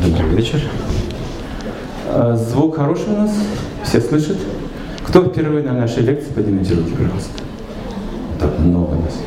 Добрый вечер. Звук хороший у нас? Все слышат? Кто впервые на нашей лекции, поднимите руки, пожалуйста. Так много нас.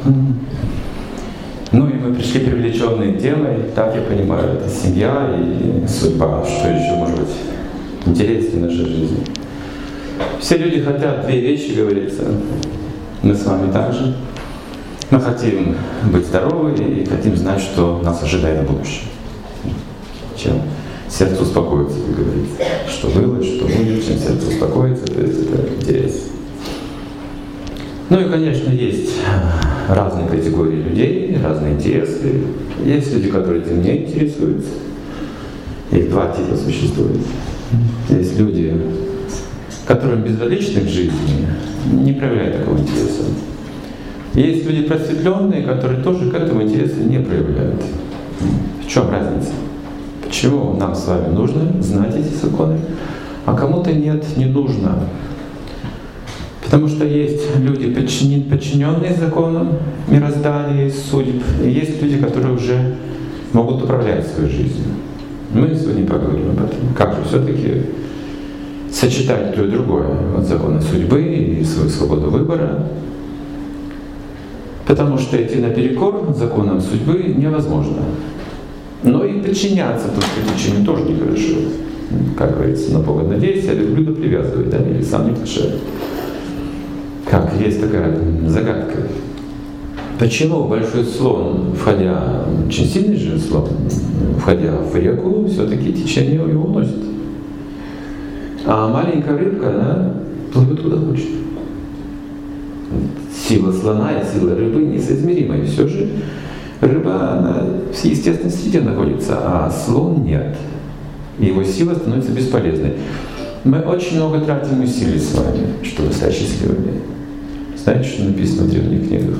Ну и мы пришли привлеченные темой, так я понимаю, это семья и судьба, что еще может быть интереснее в нашей жизни. Все люди хотят две вещи, говорится. Мы с вами также. Мы хотим быть здоровы и хотим знать, что нас ожидает в будущем. Чем сердце успокоится, как говорится. Что было, что будет, чем сердце успокоится, то есть это интересно. Ну и, конечно, есть разные категории людей, разные интересы. Есть люди, которые этим не интересуются. Их два типа существует. Есть люди, которым безразлично к жизни, не проявляют такого интереса. Есть люди просветленные, которые тоже к этому интереса не проявляют. В чем разница? Почему нам с вами нужно знать эти законы, а кому-то нет, не нужно? Потому что есть люди, подчиненные законам мироздания и судеб, и есть люди, которые уже могут управлять своей жизнью. Мы сегодня поговорим об этом. Как же все-таки сочетать то и другое, вот законы судьбы и свою свободу выбора. Потому что идти наперекор законам судьбы невозможно. Но и подчиняться тут течению тоже нехорошо. Как говорится, на Бога надеюсь, а верблюда привязывает, да, или сам не кошерит. Как есть такая загадка. Почему большой слон, входя, очень сильный же слон, входя в реку, все-таки течение его уносит? А маленькая рыбка, она плывет куда хочет. Сила слона и сила рыбы несоизмеримы. И все же рыба, она в естественной среде находится, а слон нет. И его сила становится бесполезной. Мы очень много тратим усилий с вами, чтобы стать счастливыми. Знаете, что написано в древних книгах?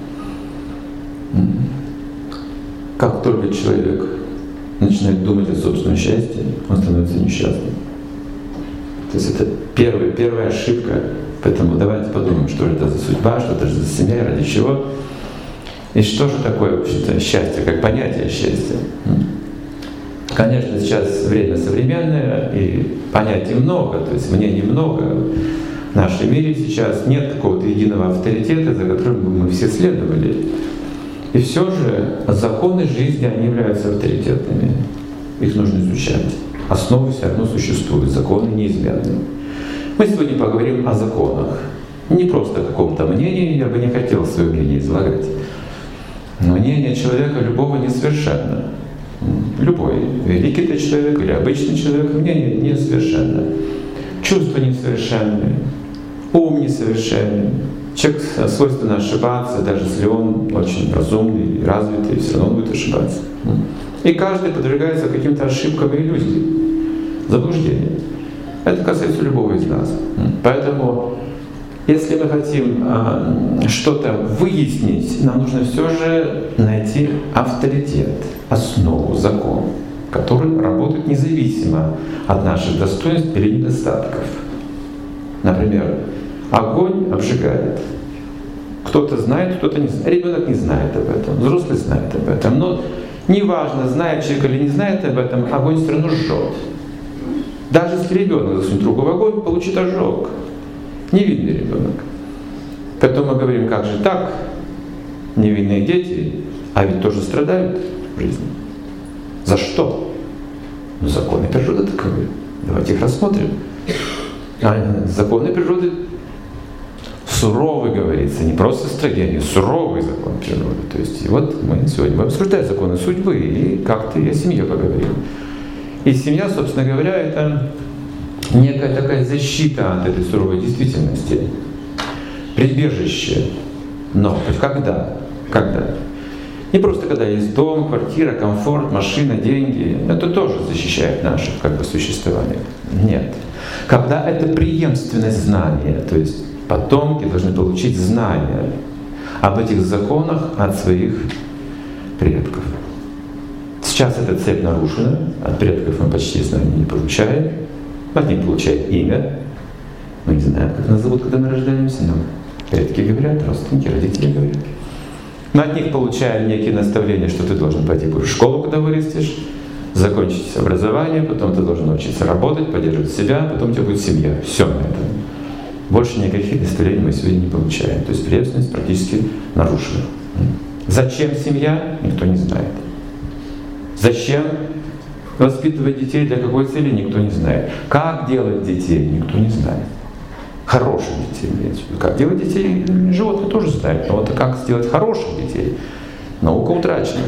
Как только человек начинает думать о собственном счастье, он становится несчастным. То есть это первая ошибка. Поэтому давайте подумаем, что это за судьба, что это за семья, ради чего. И что же такое, в общем-то, счастье, как понятие счастья. Конечно, сейчас время современное, и понятий много, то есть мнений много. В нашем мире сейчас нет какого-то единого авторитета, за которым бы мы все следовали. И все же законы жизни, они являются авторитетными. Их нужно изучать. Основы все равно существуют, законы неизменны. Мы сегодня поговорим о законах. Не просто о каком-то мнении, я бы не хотел свое мнение излагать. Но мнение человека любого несовершенно. Любой, великий ты человек или обычный человек, мнение несовершенно. Чувства несовершенны, ум несовершенный. Человек свойственно ошибаться, даже если он очень разумный и развитый, все равно он будет ошибаться. И каждый подвергается каким-то ошибкам и иллюзиям, заблуждениям. Это касается любого из нас. Поэтому, если мы хотим что-то выяснить, нам нужно все же найти авторитет, основу, закон, который работает независимо от наших достоинств или недостатков. Например, огонь обжигает. Кто-то знает, кто-то не знает. Ребенок не знает об этом, взрослый знает об этом. Но неважно, знает человек или не знает об этом, огонь все равно жжет. Даже если ребенок засунет руку в огонь, получит ожог. Невинный ребенок. Поэтому мы говорим, как же так? Невинные дети, а ведь тоже страдают в жизни. За что? Ну, законы природы таковы. Давайте их рассмотрим. Законы природы суровый, говорится, не просто строгий, а суровый закон природы. То есть и вот мы сегодня будем обсуждать законы судьбы и как-то и о семье поговорим. И семья, собственно говоря, это некая такая защита от этой суровой действительности, прибежище. Но когда? Когда? Не просто когда есть дом, квартира, комфорт, машина, деньги. Это тоже защищает наше как бы существование. Нет. Когда это преемственность знания, то есть потомки должны получить знания об этих законах от своих предков. Сейчас эта цепь нарушена, от предков мы почти знания не получаем. От них получаем имя. Мы не знаем, как нас зовут, когда мы рождаемся, но предки говорят, родственники, родители говорят. Мы от них получаем некие наставления, что ты должен пойти в школу, когда вырастешь, закончить образование, потом ты должен научиться работать, поддерживать себя, потом у тебя будет семья. Все на этом. Больше никаких наставлений мы сегодня не получаем. То есть преемственность практически нарушена. Зачем семья? Никто не знает. Зачем воспитывать детей, для какой цели? Никто не знает. Как делать детей? Никто не знает. Хороших детей имеется в виду. Как делать детей? Животные тоже знают. Но вот как сделать хороших детей? Наука утрачена.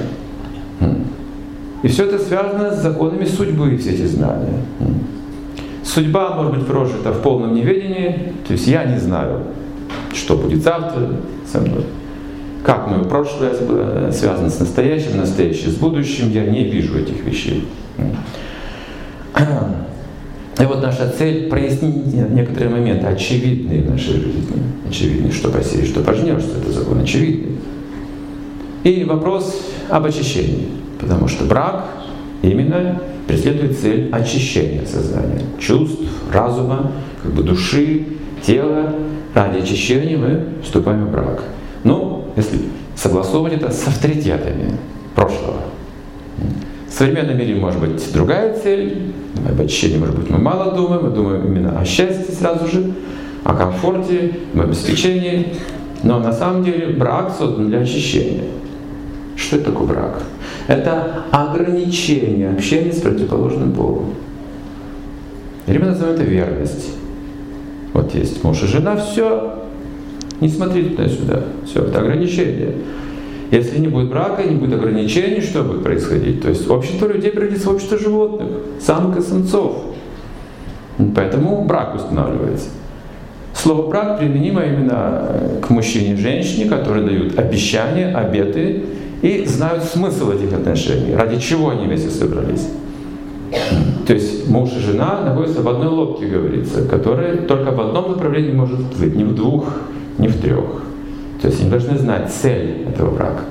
И все это связано с законами судьбы, все эти знания. Судьба может быть прожита в полном неведении, то есть я не знаю, что будет завтра со мной. Как мое прошлое было связано с настоящим, настоящее с будущим, я не вижу этих вещей. И вот наша цель — прояснить некоторые моменты, очевидные в нашей жизни. Очевидные, что посеешь, что пожнешь, что это закон очевидный. И вопрос об очищении. Потому что брак именно преследует цель очищения сознания, чувств, разума, души, тела. Ради очищения мы вступаем в брак. Ну, если согласовывать это с авторитетами прошлого. В современном мире может быть другая цель. Об очищении, может быть, мы мало думаем. Мы думаем именно о счастье сразу же, о комфорте, об обеспечении. Но на самом деле брак создан для очищения. Что это такое брак? Это ограничение общения с противоположным полом. Или мы называем это верность. Вот есть муж и жена, все, не смотри туда-сюда, все, это ограничение. Если не будет брака, не будет ограничений, что будет происходить? То есть общество людей превратится в общество животных, самок и самцов. Поэтому брак устанавливается. Слово «брак» применимо именно к мужчине и женщине, которые дают обещания, обеты и знают смысл этих отношений, ради чего они вместе собрались. То есть муж и жена находятся в одной лодке, говорится, которая только в одном направлении может плыть, не в двух, не в трех. То есть они должны знать цель этого брака.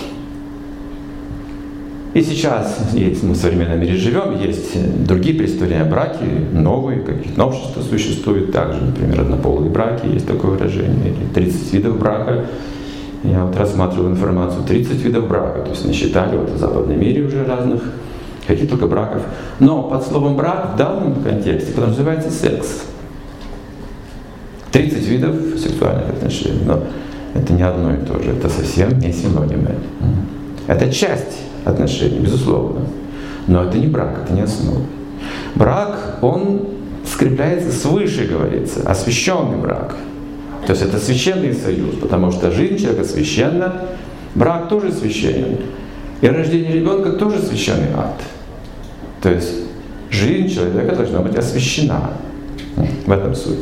И сейчас, если мы в современном мире живем, есть другие представления о браке, новые, какие-то новшества существуют также, например, однополые браки, есть такое выражение, или 30 видов брака. Я вот рассматривал информацию, 30 видов брака, то есть насчитали вот в западном мире уже разных, каких только браков. Но под словом брак в данном контексте подразумевается секс. 30 видов сексуальных отношений, но это не одно и то же, это совсем не синонимы. Это часть отношений, безусловно, но это не брак, это не основа. Брак, он скрепляется свыше, говорится, освященный брак. То есть это священный союз, потому что жизнь человека священна, брак тоже священен, и рождение ребенка тоже священный акт. То есть жизнь человека должна быть освящена. В этом суть.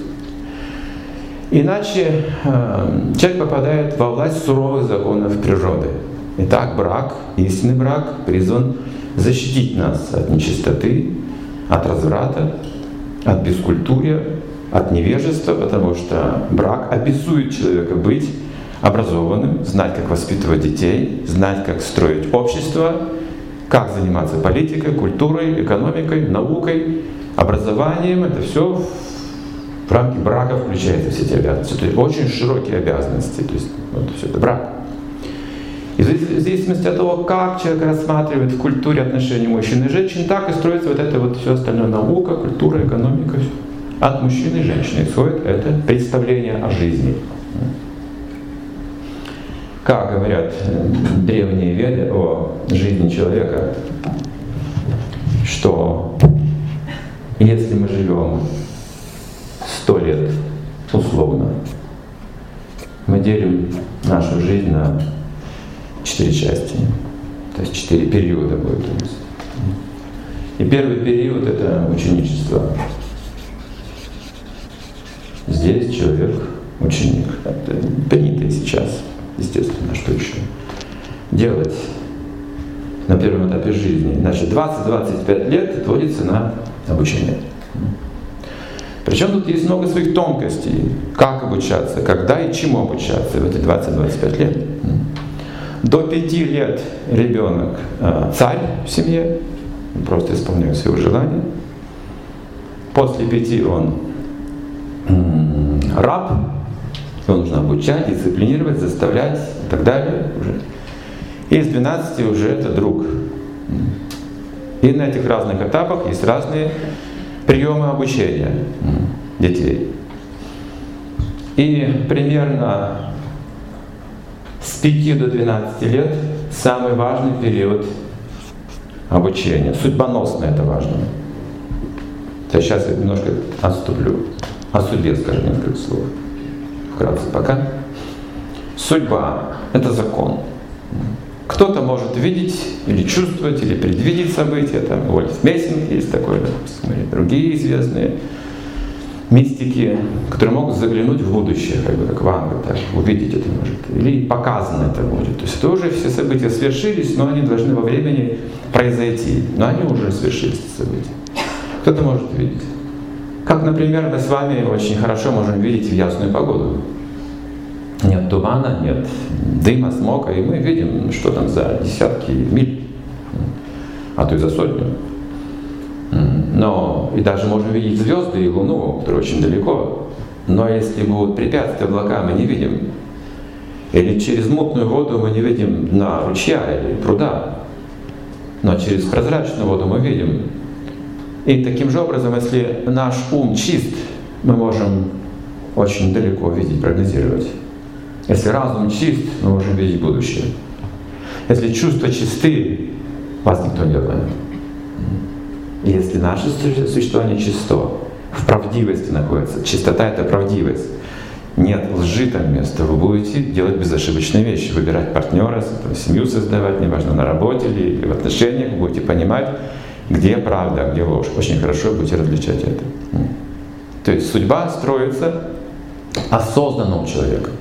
Иначе человек попадает во власть суровых законов природы. Итак, брак, истинный брак, призван защитить нас от нечистоты, от разврата, от бескультурья, от невежества, потому что брак обязует человека быть образованным, знать, как воспитывать детей, знать, как строить общество, как заниматься политикой, культурой, экономикой, наукой, образованием. Это все в рамки брака включается, все эти обязанности. То есть очень широкие обязанности. То есть вот все это брак. И в зависимости от того, как человек рассматривает в культуре отношения мужчин и женщин, так и строится вот это вот все остальное: наука, культура, экономика. От мужчины и женщины исходит это представление о жизни. Как говорят древние веды о жизни человека, что если мы живем 100 лет условно, мы делим нашу жизнь на 4 части, то есть 4 периода будет у нас. И первый период — это ученичество. Здесь человек ученик. Это принято и сейчас, естественно, что еще делать на первом этапе жизни. Значит, 20-25 лет отводится на обучение. Причем тут есть много своих тонкостей. Как обучаться, когда и чему обучаться в эти 20-25 лет. До 5 лет ребенок царь в семье, он просто исполняет свои желания. После 5 он раб, его нужно обучать, дисциплинировать, заставлять и так далее. Уже. И с 12 уже это друг. И на этих разных этапах есть разные приемы обучения детей. И примерно с 5 до 12 лет самый важный период обучения. Судьбоносно это важно. Сейчас я немножко отступлю. О судьбе скажу несколько слов. Вкратце пока. Судьба — это закон. Кто-то может видеть или чувствовать, или предвидеть события. Там Вольф Мессинг есть такой, допустим, или другие известные мистики, которые могут заглянуть в будущее, как Ванга, так, увидеть это может, или показано это будет. То есть это уже все события свершились, но они должны во времени произойти. Но они уже свершились, эти события. Кто-то может видеть. Как, например, мы с вами очень хорошо можем видеть в ясную погоду. Нет тумана, нет дыма, смока, и мы видим, что там за десятки миль, а то и за сотню. Но и даже можем видеть звезды и Луну, которые очень далеко. Но если будут препятствия облака, мы не видим. Или через мутную воду мы не видим дна ручья или пруда. Но через прозрачную воду мы видим. И таким же образом, если наш ум чист, мы можем очень далеко видеть, прогнозировать. Если разум чист, мы можем видеть будущее. Если чувства чисты, вас никто не обманет. И если наше существование чисто, в правдивости находится, чистота — это правдивость, нет лжи там места, вы будете делать безошибочные вещи, выбирать партнера, семью создавать, неважно, на работе или в отношениях, вы будете понимать, где правда, а где ложь. Очень хорошо будете различать это. То есть судьба строится осознанным человеком.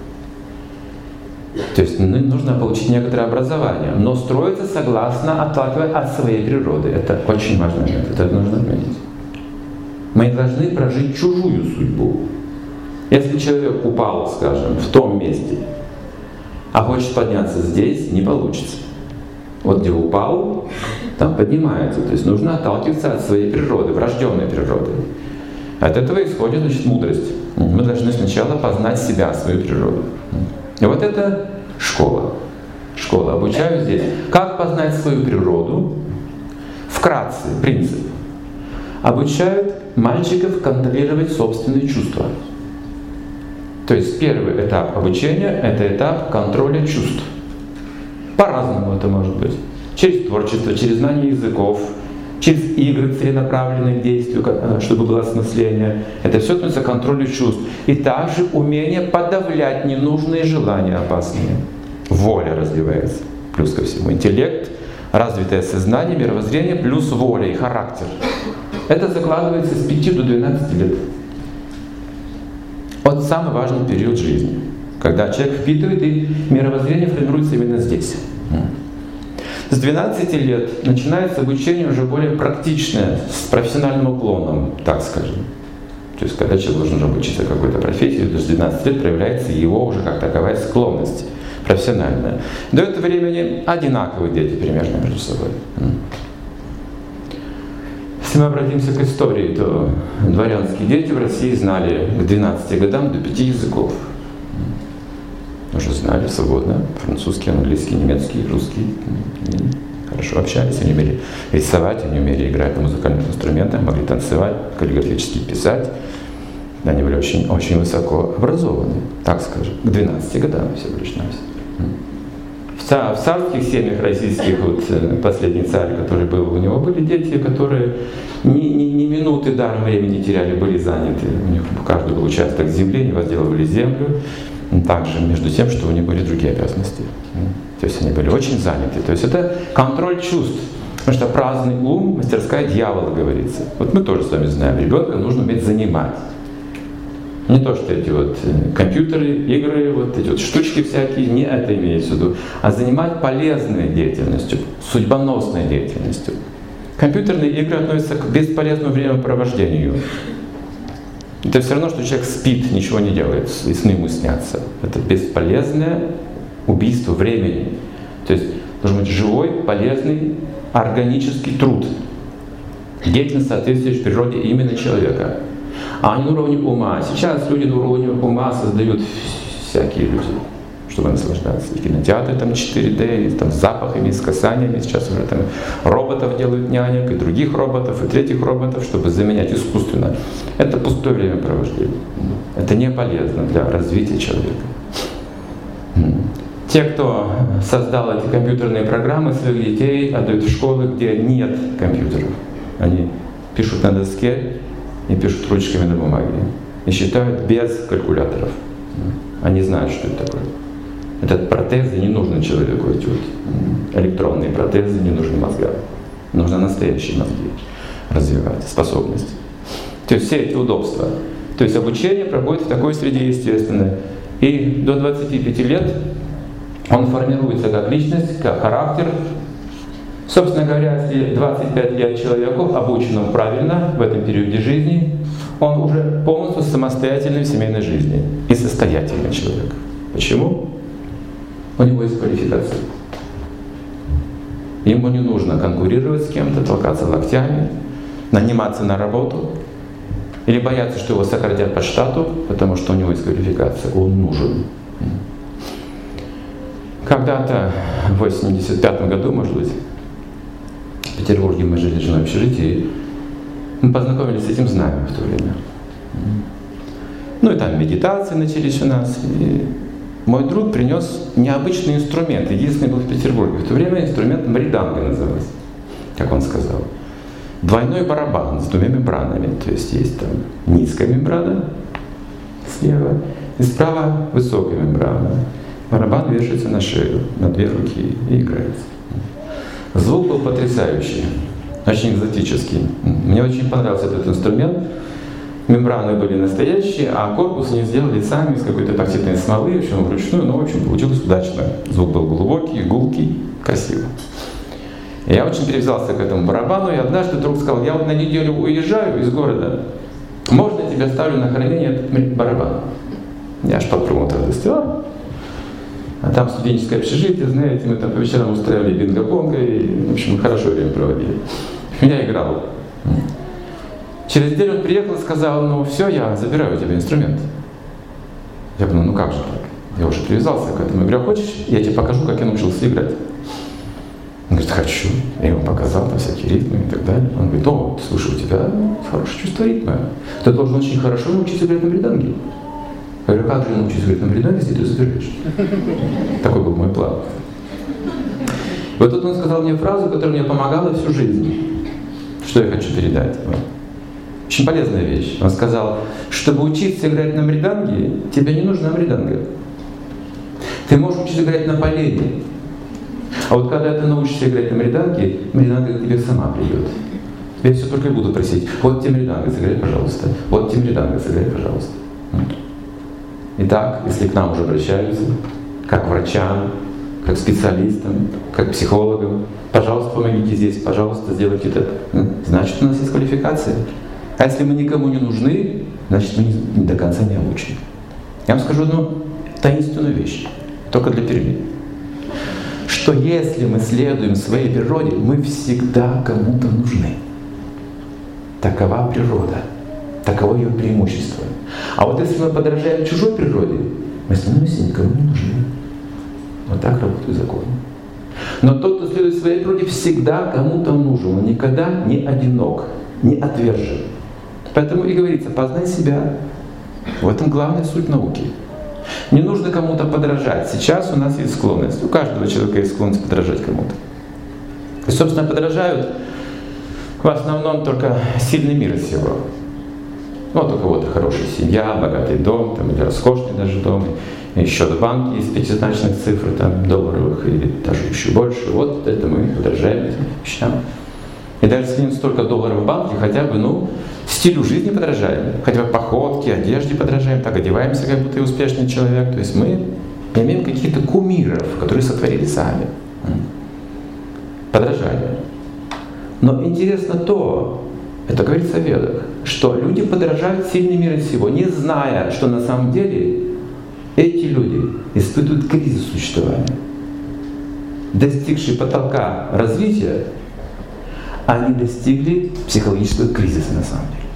То есть нужно получить некоторое образование, но строится согласно, отталкивая от своей природы. Это очень важный момент, это нужно отметить. Мы не должны прожить чужую судьбу. Если человек упал, скажем, в том месте, а хочет подняться здесь, не получится. Вот где упал, там поднимается. То есть нужно отталкиваться от своей природы, врожденной природы. От этого исходит, значит, мудрость. Мы должны сначала познать себя, свою природу. И вот это школа. Школа. Обучаю здесь. Как познать свою природу? Вкратце, принцип. Обучают мальчиков контролировать собственные чувства. То есть первый этап обучения — это этап контроля чувств. По-разному это может быть. Через творчество, через знание языков, через игры, целенаправленные к действию, чтобы было осмысление. Это все относится к контролю чувств. И также умение подавлять ненужные желания опасные. Воля развивается. Плюс ко всему интеллект, развитое сознание, мировоззрение, плюс воля и характер. Это закладывается с 5 до 12 лет. Вот самый важный период жизни, когда человек впитывает, и мировоззрение формируется именно здесь. С 12 лет начинается обучение уже более практичное, с профессиональным уклоном, так скажем. То есть когда человек должен обучиться какой-то профессии, то с 12 лет проявляется его уже как таковая склонность профессиональная. До этого времени одинаковые дети примерно между собой. Если мы обратимся к истории, то дворянские дети в России знали к 12 годам до 5 языков. Уже знали свободно французский, английский, немецкий, русский. Хорошо общались, они умели рисовать, они умели играть на музыкальных инструментах, могли танцевать, каллиграфически писать. Они были очень, очень высоко образованы, так скажем, к 12 годам всего лишь навсего. В царских семьях российских, вот последний царь, который был, у него были дети, которые ни минуты даром времени теряли, были заняты. У них каждый был участок земли, они возделывали землю. Также между тем, что у них были другие обязанности. То есть они были очень заняты. То есть это контроль чувств. Потому что праздный ум — мастерская дьявола, говорится. Вот мы тоже с вами знаем, ребенка нужно уметь занимать. Не то, что эти вот компьютеры, игры, вот эти вот штучки всякие, не это имеется в виду, а занимать полезной деятельностью, судьбоносной деятельностью. Компьютерные игры относятся к бесполезному времяпровождению. Это все равно, что человек спит, ничего не делает, и сны ему снятся. Это бесполезное убийство времени. То есть должен быть живой, полезный, органический труд. Деятельность, соответствующая природе именно человека. А не на уровне ума. Сейчас люди на уровне ума создают всякие люди. чтобы наслаждаться. И кинотеатры там 4D, и там с запахами, с касаниями. Сейчас уже там роботов делают нянек, и других роботов, и третьих роботов, чтобы заменять искусственно. Это пустое времяпровождение. Это не полезно для развития человека. Те, кто создал эти компьютерные программы, своих детей отдают в школы, где нет компьютеров. Они пишут на доске и пишут ручками на бумаге. И считают без калькуляторов. Они знают, что это такое. Этот протезы не нужны человеку, эти вот электронные протезы не нужны мозгам. Нужно настоящие мозги развивать, способности. То есть все эти удобства. То есть обучение проходит в такой среде естественной. И до 25 лет он формируется как личность, как характер. Собственно говоря, если 25 лет человеку, обученному правильно в этом периоде жизни, он уже полностью самостоятельный в семейной жизни и состоятельный человек. Почему? У него есть квалификация. Ему не нужно конкурировать с кем-то, толкаться локтями, наниматься на работу или бояться, что его сократят по штату, потому что у него есть квалификация. Он нужен. Когда-то в 85 году, может быть, в Петербурге мы жили в жилом общежитии, мы познакомились с этим знанием в то время. Ну и там медитации начались у нас. И мой друг принес необычный инструмент. Единственный был в Петербурге. В то время инструмент мриданга назывался, как он сказал. Двойной барабан с двумя мембранами. То есть есть там низкая мембрана слева и справа высокая мембрана. Барабан вешается на шею, на две руки и играется. Звук был потрясающий, очень экзотический. Мне очень понравился этот инструмент. Мембраны были настоящие, а корпус они сделали сами из какой-то эпоксидной смолы, в общем, вручную, но в общем получилось удачно. Звук был глубокий, гулкий, красивый. И я очень привязался к этому барабану, и однажды друг сказал: я вот на неделю уезжаю из города, можно я тебе оставлю на хранение этот барабан? Я аж подпрыгнул от радости. А там студенческое общежитие, знаете, мы там по вечерам устраивали бинго-бонго, и, в общем, хорошо время проводили. Я играл. Через неделю он приехал и сказал: ну все, я забираю у тебя инструмент. Я говорю: ну как же так? Я уже привязался к этому. Я говорю: хочешь, я тебе покажу, как я научился играть? Он говорит: хочу. Я ему показал там всякие ритмы и так далее. Он говорит: о, слушай, у тебя хорошее чувство ритма. Ты должен очень хорошо научиться играть на мриданге. Я говорю: как же я научусь играть на мриданге, если ты забираешь? Такой был мой план. И вот тут он сказал мне фразу, которая мне помогала всю жизнь. Что я хочу передать? Очень полезная вещь. Он сказал: чтобы учиться играть на мриданге, тебе не нужна мриданга. Ты можешь учиться играть на полене. А вот когда ты научишься играть на мриданге, мриданга к тебе сама придет. Я все только и буду просить: вот тебе мриданга, сыграй, пожалуйста. Вот тебе мриданга, сыграй, пожалуйста. Итак, если к нам уже обращаются, как врачам, как специалистам, как психологам, пожалуйста, помогите здесь, пожалуйста, сделайте это. Значит, у нас есть квалификация. А если мы никому не нужны, значит, мы не до конца не обучены. Я вам скажу одну таинственную вещь, только для перемен. Что если мы следуем своей природе, мы всегда кому-то нужны. Такова природа, таково ее преимущество. А вот если мы подражаем чужой природе, мы становимся никому не нужны. Вот так работают законы. Но тот, кто следует своей природе, всегда кому-то нужен. Он никогда не одинок, не отвержен. Поэтому и говорится: познай себя. В этом главная суть науки. Не нужно кому-то подражать. Сейчас у нас есть склонность. У каждого человека есть склонность подражать кому-то. И, собственно, подражают в основном только сильный мир из всего. Вот у кого-то хорошая семья, богатый дом, там, или роскошный даже дом, и счет в банке из пятизначных цифр, там, долларовых, или даже еще больше. Вот это мы подражаем этим вещам. И даже если нет столько долларов в банке, хотя бы, стилю жизни подражаем, хотя бы походке, одежде подражаем, так одеваемся, как будто и успешный человек. То есть мы имеем каких-то кумиров, которые сотворили сами. Подражание. Но интересно то, это говорится в Ведах, что люди подражают сильным миром всего, не зная, что на самом деле эти люди испытывают кризис существования. Достигшие потолка развития, они достигли психологического кризиса на самом деле.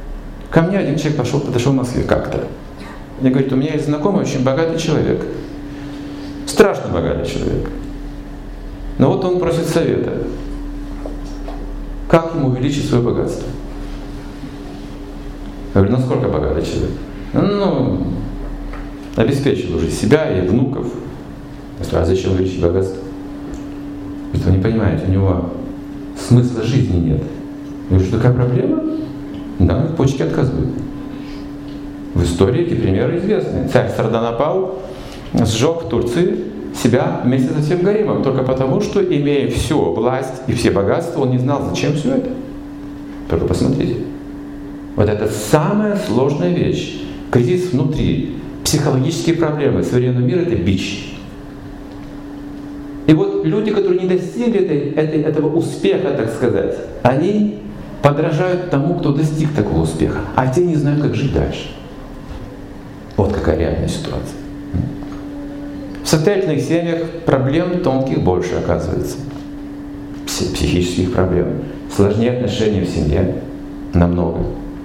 Ко мне один человек подошел в Москве как-то. Мне говорит: у меня есть знакомый очень богатый человек. Страшно богатый человек. Но вот он просит совета. Как ему увеличить свое богатство? Я говорю, насколько богатый человек? Ну, обеспечил уже себя и внуков. Я говорю, а зачем увеличить богатство? Говорит, вы не понимаете, у него смысла жизни нет. Я говорю, что такая проблема? Да, почки отказывают. В истории эти примеры известны. Царь Сарданапал сжег в Турции себя вместе со всем гаремом, только потому, что, имея всю власть и все богатства, он не знал, зачем все это. Только посмотрите. Вот это самая сложная вещь. Кризис внутри, психологические проблемы современного мира — это бич. И вот люди, которые не достигли этого успеха, так сказать, они подражают тому, кто достиг такого успеха, а те не знают, как жить дальше. Вот какая реальная ситуация. В состоятельных семьях проблем тонких больше оказывается. Психических проблем. Сложнее отношения в семье намного.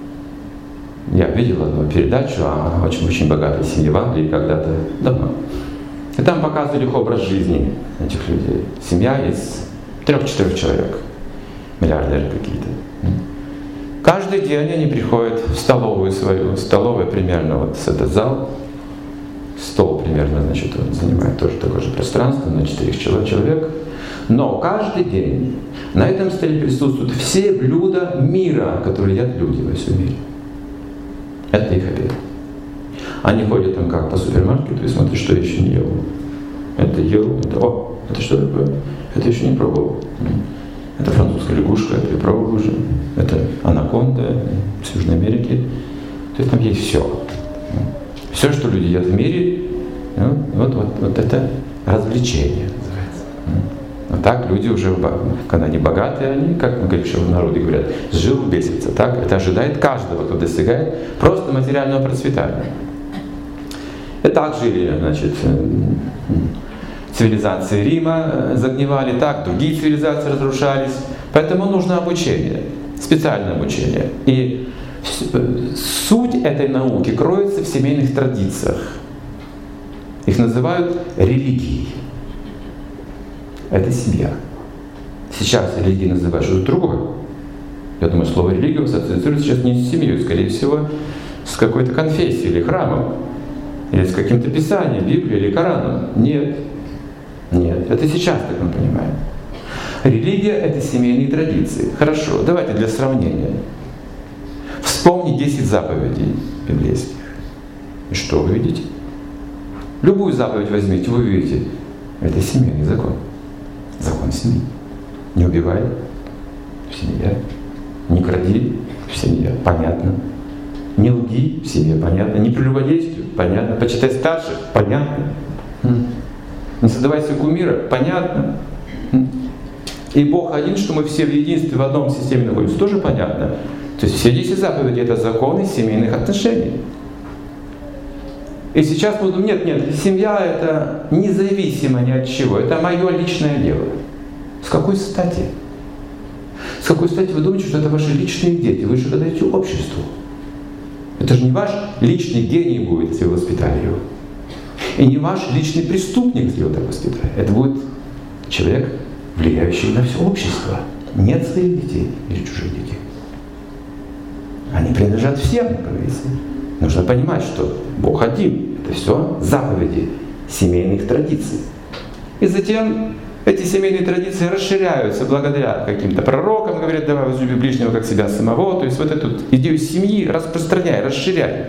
Я видел одну передачу о очень богатой семье в Англии когда-то давно. И там показывали их образ жизни этих людей. Семья из 3-4 человек. Миллиардеры какие-то. Каждый день они приходят в столовую свою. Столовая примерно вот этот зал. Стол примерно, значит, он занимает тоже такое же пространство на 4 человек. Но каждый день на этом столе присутствуют все блюда мира, которые едят люди во всем мире. Это их обед. Они ходят там как по супермаркету и смотрят, что я еще не ел. Это ел, это что такое? Это еще не пробовал. Это французская лягушка, это я пробовал уже. Это анаконда с Южной Америки. То есть там есть все. Все, что люди едят в мире, вот это развлечение называется. А так люди уже, когда они богатые, они, как мы говорим, что в народе говорят, жил бесится. Так? Это ожидает каждого, кто достигает просто материального процветания. И так жили, значит, цивилизации Рима загнивали, так другие цивилизации разрушались. Поэтому нужно обучение, специальное обучение. И суть этой науки кроется в семейных традициях. Их называют религией. Это семья. Сейчас религией называют что-то другое. Я думаю, слово религия ассоциируется сейчас не с семьей, скорее всего, с какой-то конфессией или храмом, или с каким-то писанием, Библией или Кораном. Нет. Нет. Это сейчас, так мы понимаем. Религия — это семейные традиции. Хорошо, давайте для сравнения. Вспомни 10 заповедей библейских. И что вы видите? Любую заповедь возьмите, вы увидите. Это семейный закон. Закон семьи. Не убивай — в семье. Не кради — в семье. Понятно. Не лги — в семье. Понятно. Не прелюбодействуй — понятно. Почитай старших — понятно. Не создавай себе кумира — понятно. И Бог один, что мы все в единстве в одном системе находимся, тоже понятно. То есть все 10 заповедей — это законы семейных отношений. И сейчас мы думаем, нет, семья — это независимо ни от чего, это мое личное дело. С какой стати? С какой стати вы думаете, что это ваши личные дети? Вы же даете обществу. Это же не ваш личный гений будет, если вы воспитали его. И не ваш личный преступник, если вы так воспитали. Это будет человек, влияющий на все общество. Нет своих детей или чужих детей. Они принадлежат всем, как говорится. Нужно понимать, что Бог один. Это все заповеди семейных традиций. И затем эти семейные традиции расширяются благодаря каким-то пророкам, говорят, давай возлюби ближнего как себя самого. То есть вот эту идею семьи распространяй, расширяй.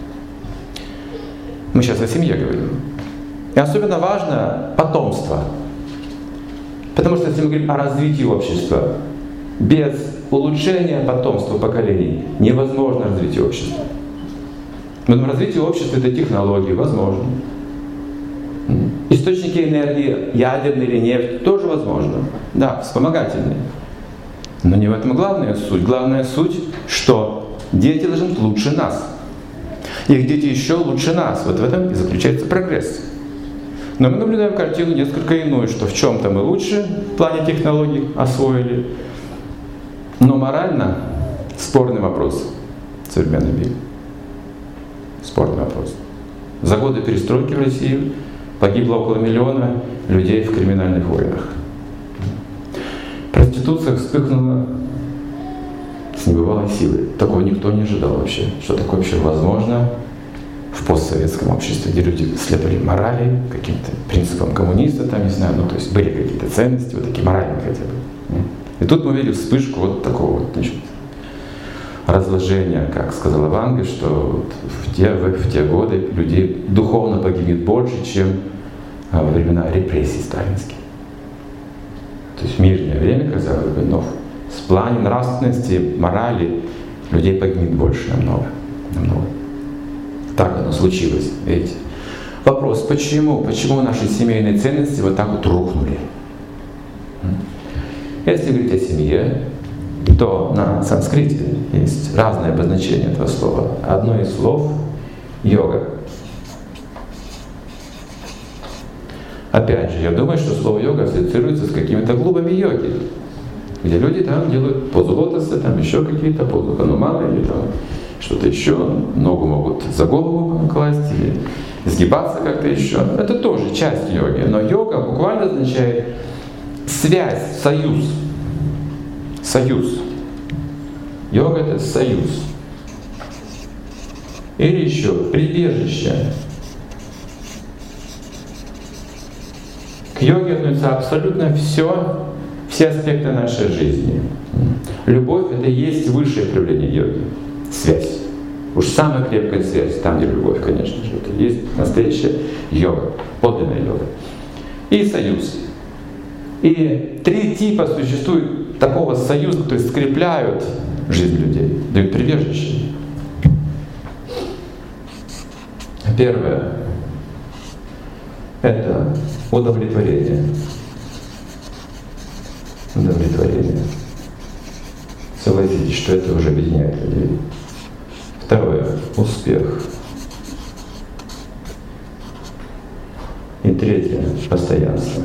Мы сейчас о семье говорим. И особенно важно потомство. Потому что если мы говорим о развитии общества, без улучшения потомства поколений невозможно развитие общества. Но развитие общества — это технологии, возможно. Источники энергии, ядерные или нефть, тоже возможно. Да, вспомогательные. Но не в этом главная суть. Главная суть, что дети должны быть лучше нас. Их дети еще лучше нас. Вот в этом и заключается прогресс. Но мы наблюдаем картину несколько иную, что в чем-то мы лучше в плане технологий освоили. Но морально спорный вопрос в современном мире. Спорный вопрос. За годы перестройки в России Погибло около 1 миллиона людей в криминальных войнах. Проституция вспыхнула с небывалой силой. Такого никто не ожидал вообще. Что такое вообще возможно в постсоветском обществе, где люди следовали морали, каким-то принципам коммуниста, там, не знаю, ну, то есть были какие-то ценности, вот такие моральные хотя бы. И тут мы увидели вспышку вот такого вот, значит, разложения, как сказала Ванга, что в те годы людей духовно погибнет больше, чем во времена репрессий сталинских. То есть в мирное время, казалось бы, но в плане нравственности, морали людей погибнет больше намного. Так оно случилось, видите. Вопрос, почему? Почему наши семейные ценности вот так вот рухнули? Если говорить о семье, то на санскрите есть разные обозначения этого слова. Одно из слов — йога. Опять же, я думаю, что слово йога ассоциируется с какими-то клубами йоги, где люди там делают позу лотоса, там еще какие-то позу ханумана или там что-то еще, ногу могут за голову класть или сгибаться как-то еще. Это тоже часть йоги. Но йога буквально означает связь, союз. Союз. Йога — это союз. Или еще прибежище. К йоге относится абсолютно все аспекты нашей жизни. Любовь — это и есть высшее проявление йоги. Связь. Уж самая крепкая связь, там, где любовь, конечно же, это есть настоящая йога, подлинная йога. И союз. И 3 типа существует такого союза, которые скрепляют жизнь людей, дают прибежище. Первое — это удовлетворение. Удовлетворение. Согласитесь, что это уже объединяет людей. Второе — успех. И третье — постоянство.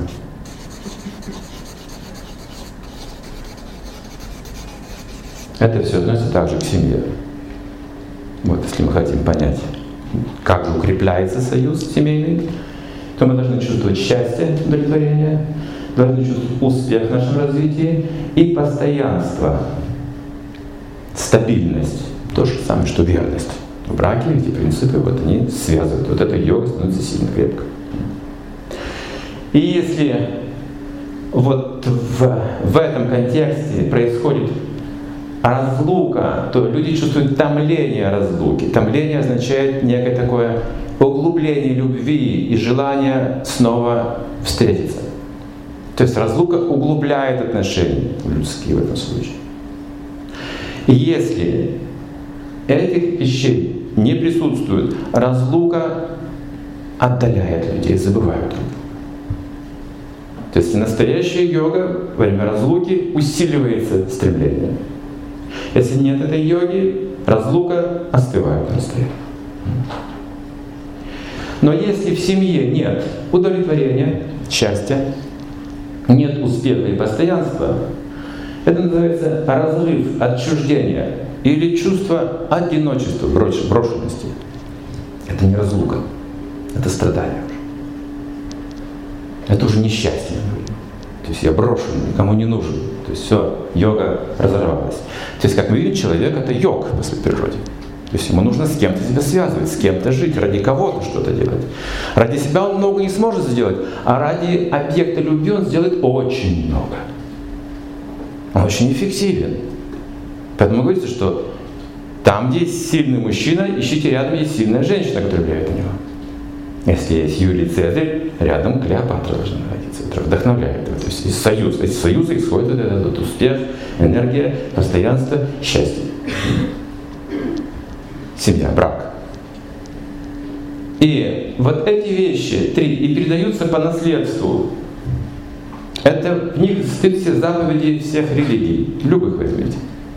Это все относится также к семье. Вот, если мы хотим понять, как же укрепляется союз семейный, то мы должны чувствовать счастье, удовлетворение, должны чувствовать успех в нашем развитии и постоянство, стабильность. То же самое, что верность. В браке эти принципы, вот они связывают. Вот эта йога становится сильно крепко. И если вот в этом контексте происходит разлука, то люди чувствуют томление разлуки. Томление означает некое такое углубление любви и желание снова встретиться. То есть разлука углубляет отношения людские в этом случае. И если этих вещей не присутствует, разлука отдаляет людей, забывают друг друга. То есть настоящая йога во время разлуки усиливается стремление. Если нет этой йоги, разлука остывает быстрее. Но если в семье нет удовлетворения, счастья, нет успеха и постоянства, это называется разрыв, отчуждение или чувство одиночества, брошенности. Это не разлука, это страдание уже. Это уже несчастье. То есть я брошен, никому не нужен. То есть все, йога разорвалась. То есть, как мы видим, человек — это йог по своей природе. То есть ему нужно с кем-то себя связывать, с кем-то жить, ради кого-то что-то делать. Ради себя он много не сможет сделать, а ради объекта любви он сделает очень много. Он очень эффективен. Поэтому говорится, что там, где есть сильный мужчина, ищите рядом есть сильная женщина, которая влияет на него. Если есть Юлий Цезарь, рядом Клеопатра должна находиться, которая вдохновляет его. То есть из союза исходит этот успех, энергия, постоянство, счастье. Семья, брак. И вот эти вещи 3 и передаются по наследству. Это в них стоят все заповеди всех религий. Любых возьмите.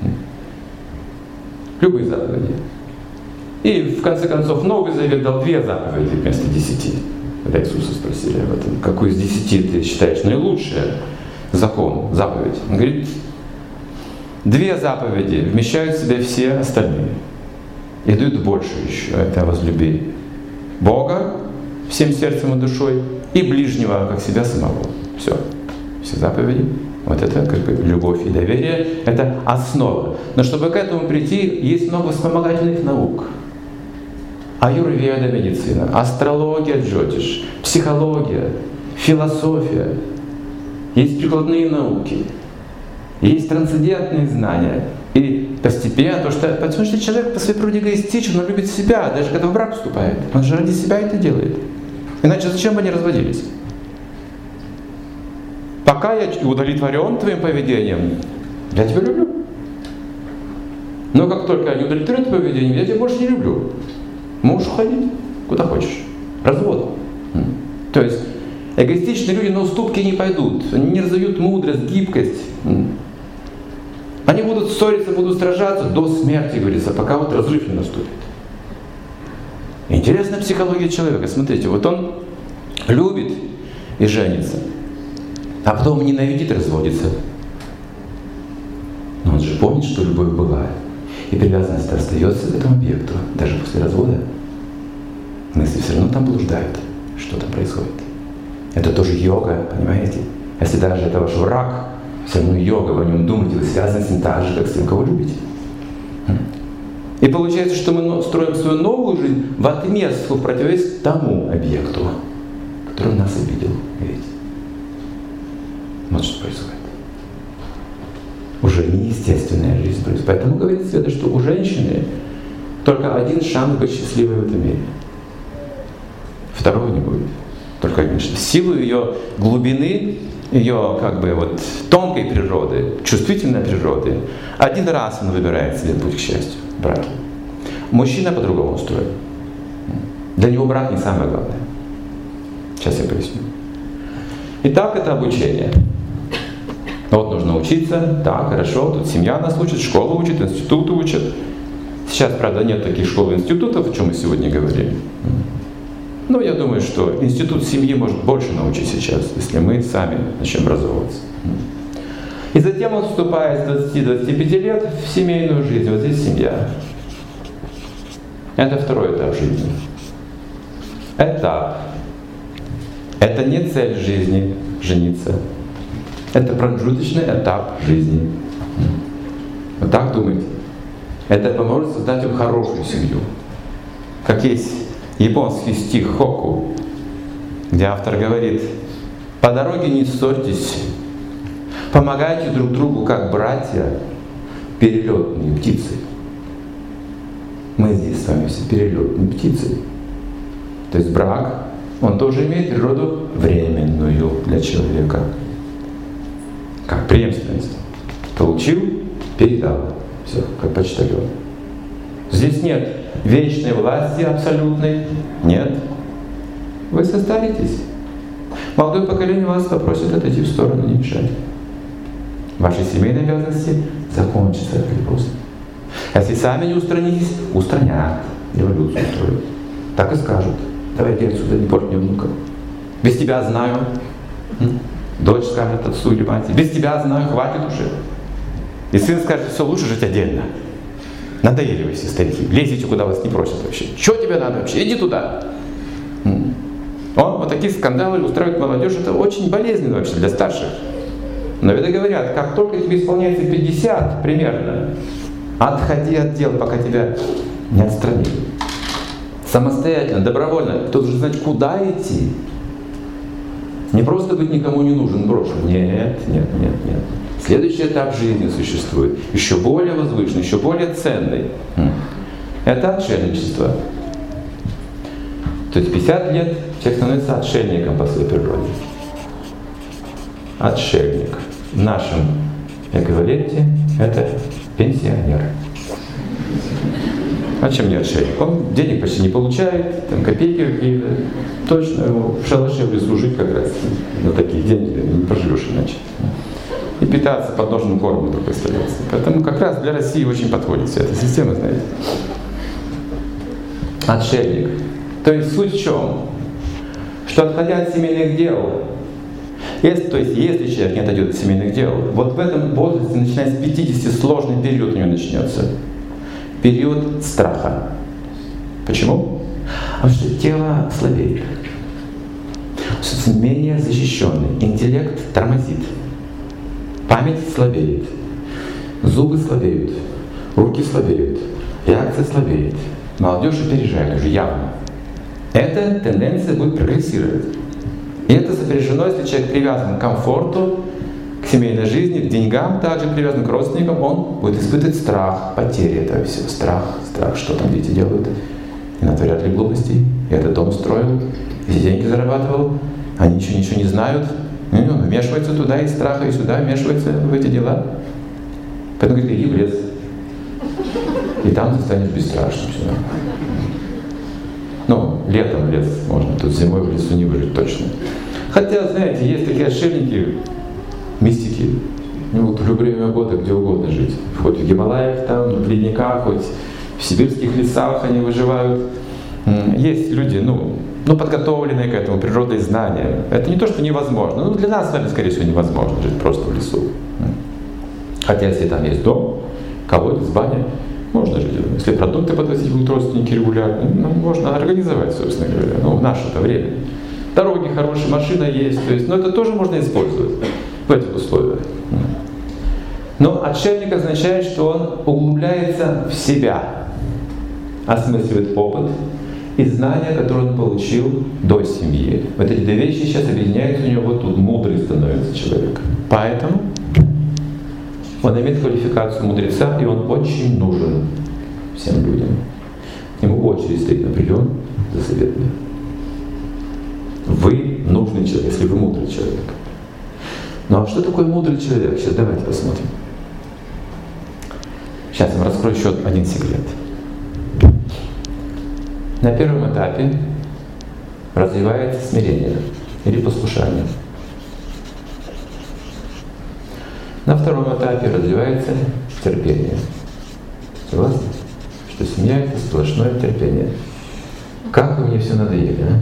Любые заповеди. И в конце концов Новый Завет дал 2 заповеди вместо 10. Когда Иисуса спросили об этом, какой из 10 ты считаешь наилучшее закон, заповедь? Он говорит, 2 заповеди вмещают в себя все остальные. И дают больше еще. Это возлюби Бога всем сердцем и душой, и ближнего, как себя самого. Все заповеди. Вот это как бы любовь и доверие, это основа. Но чтобы к этому прийти, есть много вспомогательных наук. Аюрведа, медицина, астрология, джотиш, психология, философия. Есть прикладные науки, есть трансцендентные знания. И постепенно, потому что человек по своей природе эгоистичен, он любит себя, даже когда в брак вступает. Он же ради себя это делает. Иначе зачем бы они разводились? Пока я удовлетворен твоим поведением, я тебя люблю. Но как только я не удовлетворен твоим поведением, я тебя больше не люблю. Можешь уходить куда хочешь. Развод. То есть эгоистичные люди на уступки не пойдут. Они не развивают мудрость, гибкость. Они будут ссориться, будут сражаться до смерти, говорится, пока вот разрыв не наступит. Интересная психология человека. Смотрите, вот он любит и женится, а потом ненавидит и разводится. Но он же помнит, что любовь была. И привязанность остается к этому объекту. Даже после развода мысли все равно там блуждают. Что там происходит? Это тоже йога, понимаете? Если даже это ваш враг, все равно йога, вы о нем думаете, вы связаны с ним так же, как с тем, кого любите. И получается, что мы строим свою новую жизнь в отместку, в противовес тому объекту, который нас обидел. Видите? Вот что происходит. Уже неестественная жизнь происходит. Поэтому говорит Света, что у женщины только один шанс быть счастливой в этом мире. Второго не будет. Только один шанс. В силу ее глубины, ее как бы вот тонкой природы, чувствительной природы, один раз он выбирает себе путь к счастью в браке. Мужчина по-другому устроен. Для него брак не самое главное. Сейчас я поясню. Итак, это обучение. Вот нужно учиться, так, хорошо, тут семья нас учит, школа учит, институты учат. Сейчас, правда, нет таких школ и институтов, о чем мы сегодня говорили. Но я думаю, что институт семьи может больше научить сейчас, если мы сами начнем образовываться. И затем он вступает с 20-25 лет в семейную жизнь. Вот здесь семья. Это второй этап жизни. Этап. Это не цель жизни — жениться. Это промежуточный этап жизни. Вот так думайте. Это поможет создать вам хорошую семью. Как есть японский стих Хоку, где автор говорит: по дороге не ссорьтесь, помогайте друг другу как братья, перелетные птицы. Мы здесь с вами все перелетные птицы. То есть брак, он тоже имеет природу временную для человека. Как преемственность. Получил, передал. Все, как почтальон. Здесь нет вечной власти абсолютной. Нет. Вы состаритесь. Молодое поколение вас попросит отойти в сторону, не мешать. Ваши семейные обязанности закончатся как просто. Если сами не устранитесь, устранят. Революцию устроят. Так и скажут: давай иди отсюда, не порт мне внука. Без тебя знаю. Дочь скажет отцу или матери: без тебя знаю, хватит уже. И сын скажет: все, лучше жить отдельно. Надоели вы все старики, лезете, куда вас не просят вообще. Что тебе надо вообще? Иди туда. Вот такие скандалы устраивает молодежь, это очень болезненно вообще для старших. Но ведь говорят, как только тебе исполняется 50 примерно, отходи от дел, пока тебя не отстранили. Самостоятельно, добровольно. Кто должен знать, куда идти. Не просто быть никому не нужен, брошен. Нет. Следующий этап жизни существует, еще более возвышенный, еще более ценный. Это отшельничество. То есть 50 лет человек становится отшельником по своей природе. Отшельник. В нашем эквиваленте это пенсионер. А чем не отшельник? Он денег почти не получает, там копейки какие-то. Точно в шалаше в лесу жить как раз на такие деньги не проживешь иначе. И питаться подножным кормом только остается. Поэтому как раз для России очень подходит вся эта система, знаете. Отшельник. То есть суть в чем? Что отходя от семейных дел, если человек не отойдет от семейных дел, вот в этом возрасте, начиная с 50, сложный период у него начнется. Период страха. Почему? Потому что тело слабеет. становится менее защищенный, интеллект тормозит, память слабеет, зубы слабеют, руки слабеют, реакция слабеет. Молодежь опережает уже явно. Эта тенденция будет прогрессировать. И это сопряжено, если человек привязан к комфорту, к семейной жизни, к деньгам, также привязан к родственникам, он будет испытывать страх потери этого всего. Страх, что там дети делают. И натворят ли глупостей. Я этот дом строил, эти деньги зарабатывал, они ничего не знают. И он вмешивается туда из страха, и сюда вмешивается в эти дела. Поэтому говорит, иди в лес. И там ты станешь бесстрашным. Ну, летом в лес можно, тут зимой в лесу не выжить точно. Хотя, знаете, есть такие отшельники, мистики, вот в любое время года где угодно жить. Хоть в Гималаях, там, в ледниках, хоть в сибирских лесах они выживают. Есть люди, подготовленные к этому, природой знания. Это не то, что невозможно. Для нас с вами, скорее всего, невозможно жить просто в лесу. Хотя, если там есть дом, колодец, баня, можно жить. Если продукты подвозить будут родственники регулярно, можно организовать, собственно говоря, в наше-то время. Дороги хорошие, машина есть, то есть, это тоже можно использовать в этих условиях. Но отшельник означает, что он углубляется в себя, осмысливает опыт и знания, которые он получил до семьи. Вот эти две вещи сейчас объединяются у него, вот тут мудрый становится человек. Поэтому он имеет квалификацию мудреца, и он очень нужен всем людям. К нему очередь стоит на прием за советами. Вы нужный человек, если вы мудрый человек. Ну а что такое мудрый человек? Сейчас давайте посмотрим. Сейчас я вам раскрою еще один секрет. На первом этапе развивается смирение или послушание. На втором этапе развивается терпение. Согласны? Что семья — это сплошное терпение. Как вы мне все надоели, а?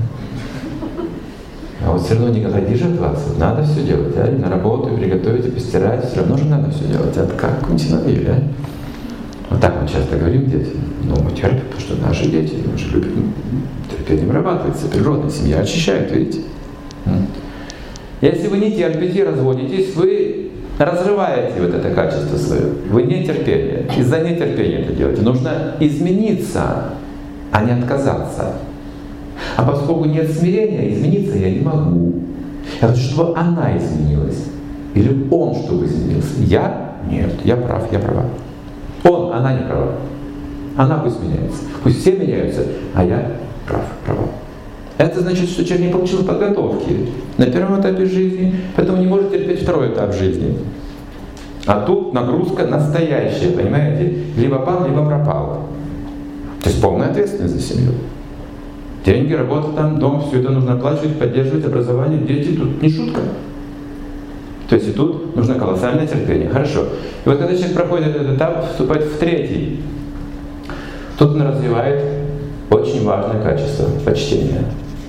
А вот все равно никогда держит вас. Вот надо все делать, а? И на работу, и приготовить, и постирать. Все равно же надо все делать. А как вы мне надоели, а? Вот так мы часто говорим детям. Мы терпим, потому что наши дети, мы же любим. Терпение вырабатывается, природная семья очищает, видите? Если вы не терпите, разводитесь, вы разрываете вот это качество свое. Вы нетерпение. Из-за нетерпения это делаете. Нужно измениться, а не отказаться. А поскольку нет смирения, измениться я не могу. Я хочу, чтобы она изменилась. Или он, чтобы изменился. Я? Нет, я прав, я права. Она не права. Она пусть меняется. Пусть все меняются, а я права. Это значит, что человек не получил подготовки на первом этапе жизни, поэтому не может терпеть второй этап жизни. А тут нагрузка настоящая, понимаете? Либо пал, либо пропал. То есть полная ответственность за семью. Деньги, работа там, дом, все это нужно оплачивать, поддерживать, образование, дети, тут не шутка. То есть и тут нужно колоссальное терпение. Хорошо. И вот когда человек проходит этот этап, вступает в третий. Тут он развивает очень важное качество — почтение.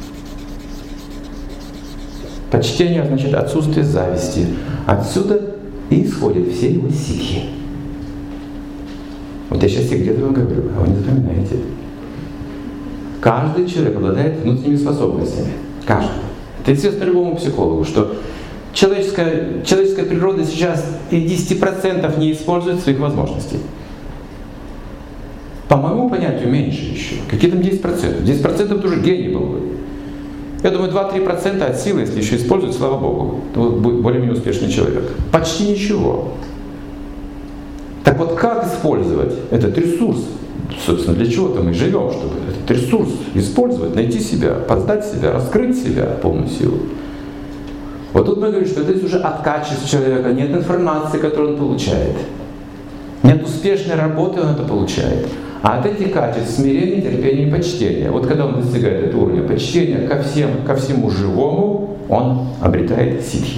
Почтение означает отсутствие зависти. Отсюда и исходят все его ситхи. Вот я сейчас секрет вам говорю, а вы не запоминаете. Каждый человек обладает внутренними способностями. Каждый. Это известно любому психологу, что человеческая природа сейчас и 10% не использует своих возможностей. По моему понятию меньше еще. Какие там 10%? 10% это уже гений был бы. Я думаю, 2-3% от силы, если еще используют, слава Богу, то будет более-менее успешный человек. Почти ничего. Так вот, как использовать этот ресурс? Собственно, для чего-то мы живем, чтобы этот ресурс использовать, найти себя, познать себя, раскрыть себя в полную силу. Вот тут мы говорим, что это уже от качества человека, нет информации, которую он получает. Нет успешной работы, он это получает. А от этих качеств смирение, терпение и почтение. Вот когда он достигает этого уровня почтения ко всему живому, он обретает ситхи.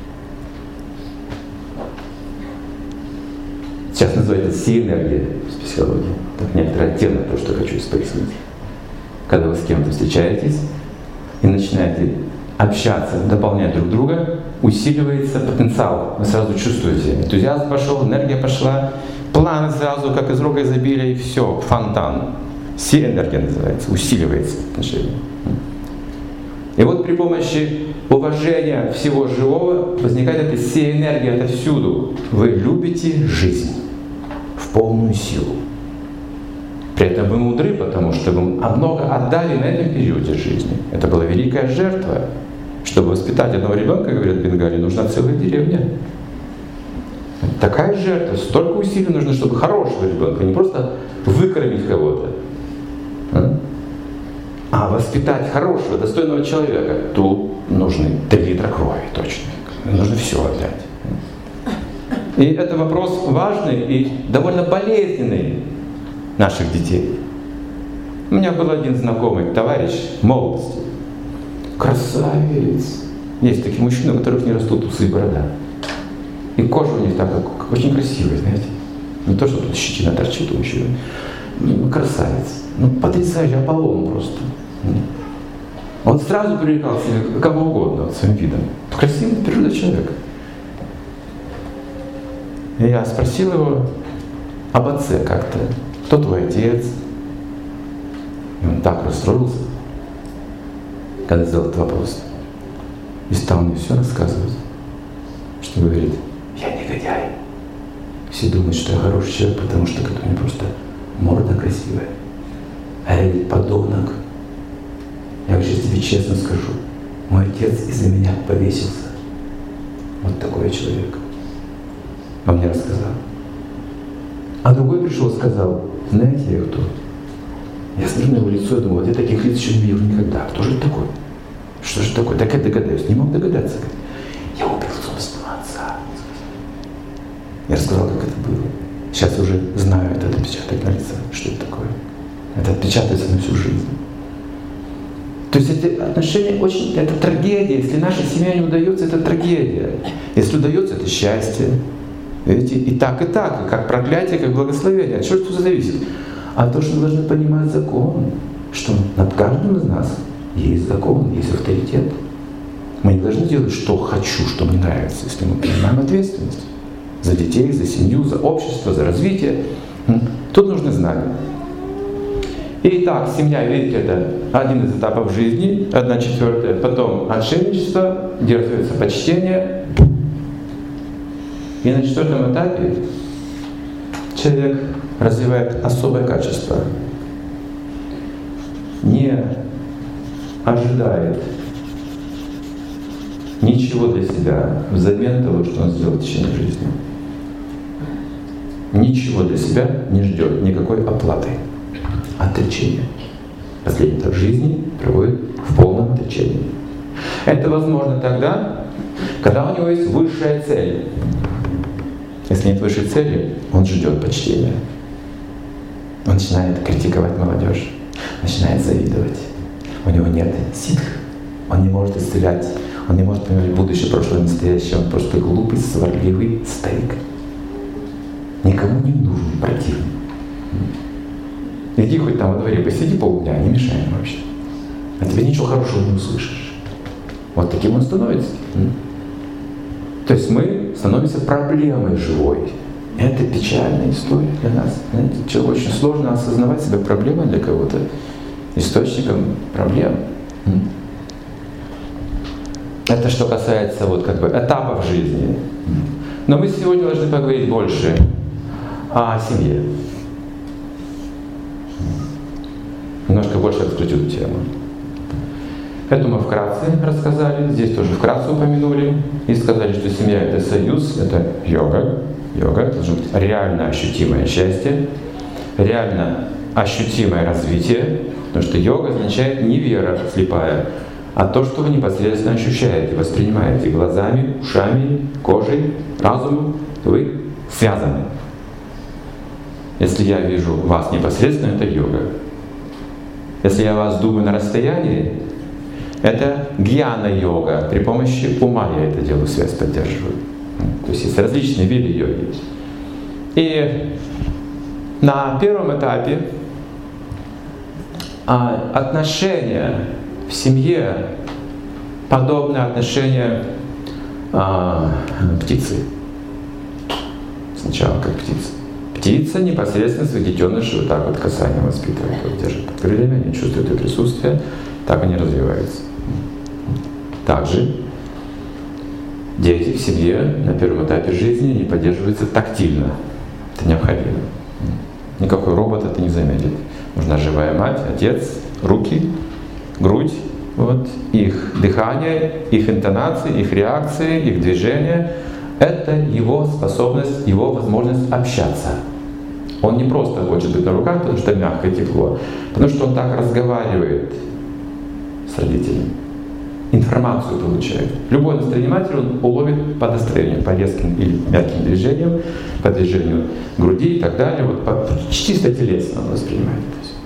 Сейчас называется си-энергия в психологии. Так некоторый оттенок, то, что я хочу пояснить. Когда вы с кем-то встречаетесь и начинаете общаться, дополнять друг друга, усиливается потенциал. Вы сразу чувствуете. Энтузиазм пошел, энергия пошла, планы сразу, как из рога изобилия, и все, фонтан. Си-энергия называется, усиливается отношение. И вот при помощи уважения всего живого возникает эта вся энергия отовсюду. Вы любите жизнь в полную силу. При этом вы мудры, потому что вы много отдали на этом периоде жизни. Это была великая жертва. Чтобы воспитать одного ребенка, говорят в Бенгалии, нужна целая деревня. Такая жертва, столько усилий нужно, чтобы хорошего ребенка, не просто выкормить кого-то, а воспитать хорошего, достойного человека. Тут нужны 3 литра крови точно. Нужно все отдать. И это вопрос важный и довольно болезненный наших детей. У меня был один знакомый товарищ молодости. Красавец. Есть такие мужчины, у которых не растут усы и борода. И кожа у них так, как очень красивая, знаете. Не то, что тут щетина торчит у мужчины. Красавец. Потрясающий Аполлон просто. Он сразу привлекал себе кого угодно своим видом. Красивый природа человека. И я спросил его об отце как-то. Кто твой отец? И он так расстроился, когда задал этот вопрос. И стал мне все рассказывать. Что говорит, я негодяй. Все думают, что я хороший человек, потому что у меня просто морда красивая. А я ведь подонок. Я уже тебе честно скажу, мой отец из-за меня повесился. Вот такой человек. Он мне рассказал. А другой пришел и сказал, знаете, я кто? Я смотрю на его лицо и думаю, вот я таких лиц еще не видел никогда. Кто же это такой? Что же такое? Так я догадаюсь. Не мог догадаться. Я убил собственного отца. Я рассказал, как это было. Сейчас я уже знаю этот отпечаток на лице. Что это такое? Это отпечатается на всю жизнь. То есть эти отношения очень... Это трагедия. Если наша семья не удается, это трагедия. Если удается, это счастье. Видите? И так, и как проклятие, как благословение. От чего это зависит? А то, что мы должны понимать закон, что над каждым из нас есть закон, есть авторитет. Мы не должны делать, что хочу, что мне нравится, если мы принимаем ответственность за детей, за семью, за общество, за развитие. Тут нужны знания. Итак, семья, видите, это один из этапов жизни, 1/4. Потом отшельничество, где развивается почтение. И на 4-м этапе человек развивает особое качество. Не ожидает ничего для себя взамен того, что он сделал в течение жизни. Ничего для себя не ждет, никакой оплаты. Отречение. Последний этап жизни проводит в полном отречении. Это возможно тогда, когда у него есть высшая цель. Если нет высшей цели, он ждет почтения. Он начинает критиковать молодежь, начинает завидовать. У него нет ситх, он не может исцелять, он не может понимать будущее, прошлое, настоящее. Он просто глупый, сварливый старик. Никому не нужен, противный. Иди хоть там во дворе, посиди полдня, не мешай ему вообще. А тебе ничего хорошего не услышишь. Вот таким он становится. То есть мы становимся проблемой живой. Это печальная история для нас. Знаете, очень сложно осознавать себя проблемой для кого-то, источником проблем. Это что касается этапов жизни. Но мы сегодня должны поговорить больше о семье. Немножко больше раскрыть эту тему. Это мы вкратце рассказали, здесь тоже вкратце упомянули и сказали, что семья — это союз, это йога. Йога должно быть реально ощутимое счастье, реально ощутимое развитие, потому что йога означает не вера слепая, а то, что вы непосредственно ощущаете, воспринимаете глазами, ушами, кожей, разумом, вы связаны. Если я вижу вас непосредственно, это йога. Если я вас думаю на расстоянии, это гьяна-йога. При помощи ума я это делаю, связь поддерживаю. То есть есть различные виды йоги. И на первом этапе отношения в семье подобны отношения птицы. Сначала как птица. Птица непосредственно своих детенышей вот так вот касанием воспитывает, вот держит под крыльями, они чувствуют их присутствие, так они развиваются. Также дети в семье на первом этапе жизни не поддерживаются тактильно. Это необходимо. Никакой робот это не заметит. Нужна живая мать, отец, руки, грудь, вот, их дыхание, их интонации, их реакции, их движения. Это его способность, его возможность общаться. Он не просто хочет быть на руках, потому что мягко, тепло, потому что он так разговаривает с родителями, информацию получает. Любое настроение матери он уловит по настроению, по резким или мягким движениям, по движению груди и так далее. Вот чисто телесно он воспринимает.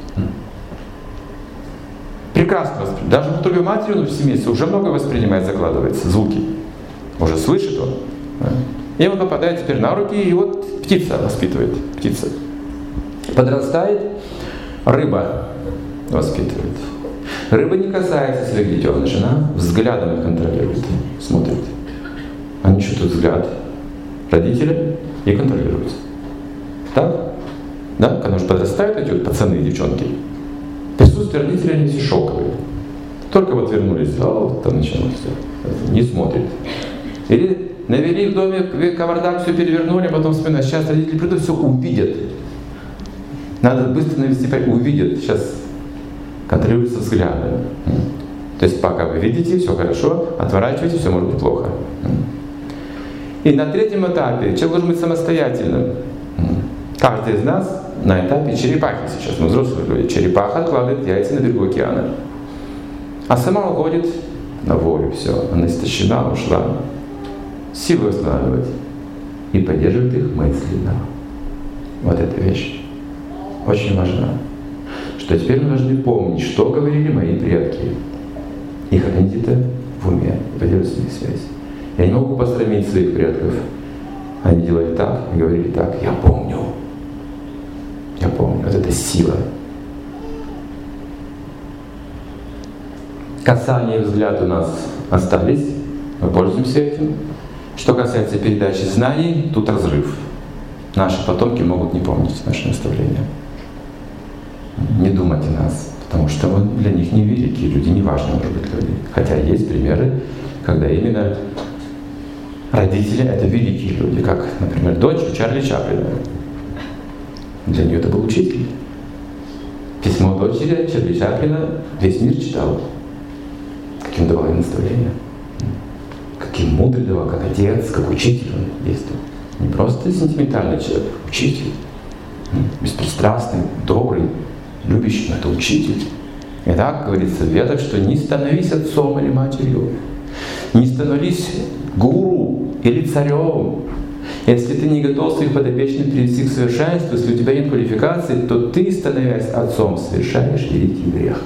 Прекрасно воспринимает. Даже в утробе матери он в 7 месяцев уже много воспринимает, закладывается, звуки. Уже слышит он. И он попадает теперь на руки, и вот птица воспитывает, птица. Подрастает, рыба воспитывает. Рыба не касается своих детенышей, она взглядом их контролирует, смотрит. Они чувствуют взгляд родителя и контролируют. Так? Да? Когда уже подрастают эти вот пацаны и девчонки, присутствие родителей они все шоковые. Только вот вернулись, там началось все. Не смотрит. Или навели в доме кавардак, все перевернули, а потом вспоминают, сейчас родители придут, все увидят. Надо быстро навести порядок, увидят, сейчас контролируется взглядом. То есть пока вы видите, все хорошо, отворачиваете, все может быть плохо. И на третьем этапе человек должен быть самостоятельным. Каждый из нас на этапе черепахи сейчас, мы взрослые люди. Черепаха откладывает яйца на берегу океана. А сама уходит на волю, все, она истощена, ушла. Силы восстанавливать и поддерживать их мысленно. Вот эта вещь очень важна. Что теперь мы должны помнить, что говорили мои предки. И хранить это в уме, и поддерживать с ними связь. Я не могу посрамить своих предков. Они делали так и говорили так. Я помню. Я помню. Вот эта сила. Касание и взгляд у нас остались. Мы пользуемся этим. Что касается передачи знаний, тут разрыв. Наши потомки могут не помнить наши наставления. Не думать о нас, потому что мы для них не великие люди, не важные, может быть, люди. Хотя есть примеры, когда именно родители — это великие люди, как, например, дочь Чарли Чаплина. Для нее это был учитель. Письмо дочери Чарли Чаплина весь мир читал. Каким давал ей наставления. Каким мудрый давал, как отец, как учитель он действовал. Не просто сентиментальный человек, учитель. Беспристрастный, добрый, любящий, но это учитель. И так говорится в Ведах, что не становись отцом или матерью, не становись гуру или царем. Если ты не готов своих подопечных привести к совершенству, если у тебя нет квалификации, то ты, становясь отцом, совершаешь великий грех.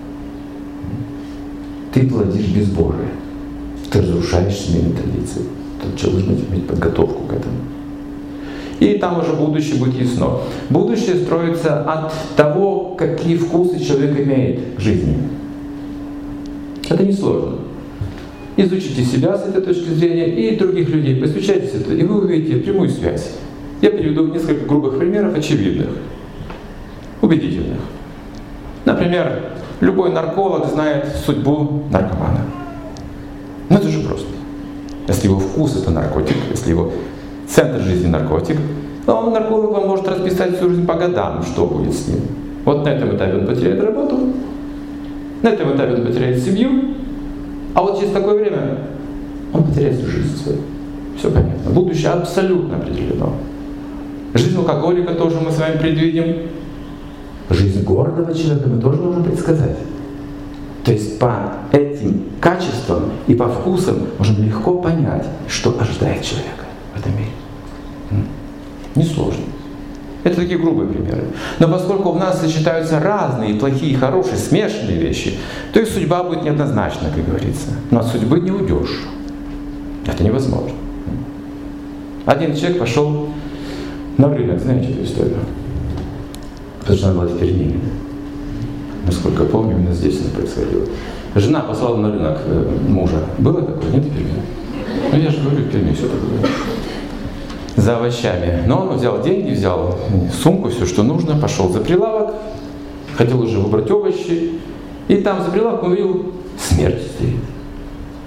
Ты плодишь безбожие. Ты разрушаешь семейные традиции. Тут человек должен иметь подготовку к этому. И там уже будущее будет ясно. Будущее строится от того, какие вкусы человек имеет к жизни. Это несложно. Изучите себя с этой точки зрения и других людей, посвящайтесь этому, и вы увидите прямую связь. Я приведу несколько грубых примеров, очевидных, убедительных. Например, любой нарколог знает судьбу наркомана. Ну это же просто. Если его вкус — это наркотик, если его центр жизни — наркотик, то нарколог вам может расписать всю жизнь по годам, что будет с ним. Вот на этом этапе он потеряет работу, на этом этапе он потеряет семью, а вот через такое время он потеряет всю жизнь свою. Все понятно. Будущее абсолютно определено. Жизнь алкоголика тоже мы с вами предвидим. Жизнь гордого человека мы тоже можем предсказать. То есть по этим качествам и по вкусам можем легко понять, что ожидает человека в этом мире. Несложно. Это такие грубые примеры. Но поскольку в нас сочетаются разные, плохие, хорошие, смешанные вещи, то их судьба будет неоднозначна, как говорится. Но от судьбы не уйдешь. Это невозможно. Один человек пошел на рынок, знаете эту историю? Потому что она была в Перми. Насколько помню, именно здесь это происходило. Жена послала на рынок мужа. Было такое? Нет в Перми? Ну я же говорю, в Перми все такое. За овощами. Но он взял деньги, взял сумку, все, что нужно, пошел за прилавок, хотел уже выбрать овощи, и там за прилавком увидел, смерть стоит.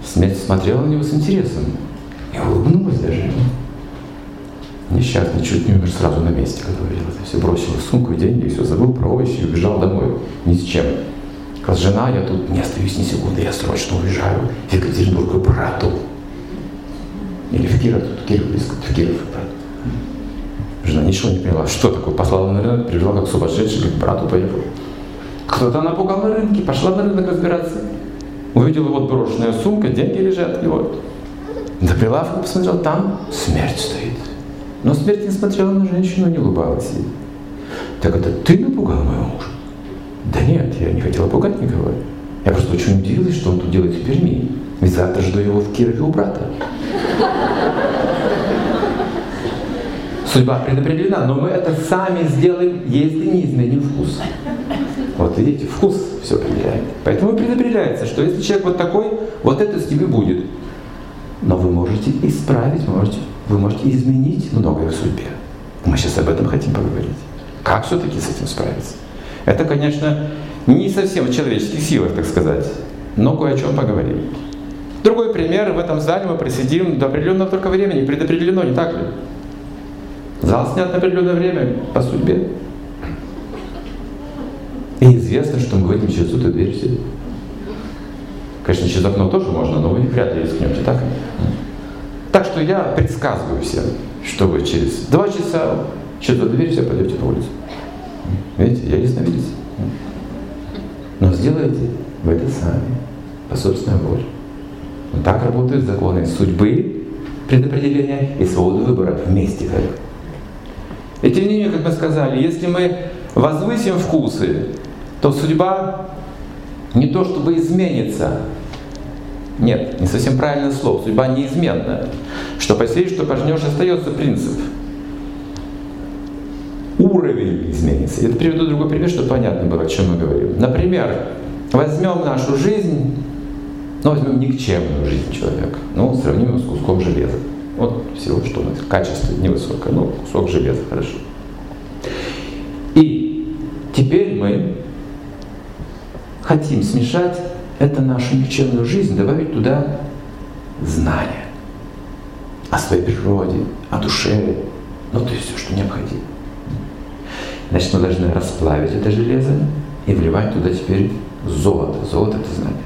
Смерть смотрела на него с интересом и улыбнулась даже. Несчастный чуть не умер сразу на месте, когда увидел это все. Бросил сумку и деньги, и все забыл про овощи и убежал домой. Ни с чем. Сказал: жена, я тут не остаюсь ни секунды, я срочно уезжаю в Екатеринбург к брату. Или в Киров, тут Киров близко, в Киров, брат. Жена ничего не поняла, что такое. Послала на рынок, прибежала как сумасшедший, к брату поехал. Кто-то напугал на рынке, пошла на рынок разбираться. Увидела вот брошенная сумка, деньги лежат. И вот. До прилавка посмотрел, там смерть стоит. Но смерть не смотрела на женщину, не улыбалась ей. Так это ты напугал моего мужа? Да нет, я не хотела пугать никого. Я просто очень удивилась, что он тут делает в Перми. Ведь завтра жду его в Кирове у брата. Судьба предопределена, но мы это сами сделаем, если не изменим вкус. Вот видите, вкус все определяет. Поэтому предопределяется, что если человек вот такой, вот это с тебе будет. Но вы можете исправить, вы можете изменить многое в судьбе. Мы сейчас об этом хотим поговорить. Как все-таки с этим справиться? Это, конечно, не совсем в человеческих силах, так сказать, но кое о чем поговорим. Другой пример. В этом зале мы просидим до определенного только времени. Предопределено, не так ли? Зал снят на определенное время по судьбе. И известно, что мы выйдем через эту дверь все. Конечно, через окно тоже можно, но вы вряд ли рискнете, так? Так что я предсказываю всем, что вы через 2 часа через эту дверь все пойдете на улицу. Видите, я ясновидец. Но сделайте вы это сами, по собственной воле. Вот так работают законы судьбы, предопределения и свободы выбора вместе. И тем не менее, как мы сказали, если мы возвысим вкусы, то судьба не то чтобы изменится. Нет, не совсем правильное слово. Судьба неизменна. Что посеешь, что пожнешь, остается принцип. Уровень изменится. Я приведу другой пример, чтобы понятно было, о чем мы говорим. Например, возьмем нашу жизнь, возьмем никчемную жизнь человека, сравним его с куском железа. Вот всего, что у нас качество невысокое, кусок железа, хорошо. И теперь мы хотим смешать это нашу никчемную жизнь, добавить туда знания о своей природе, о душе, то есть все, что необходимо. Значит, мы должны расплавить это железо и вливать туда теперь золото. Золото — это знание.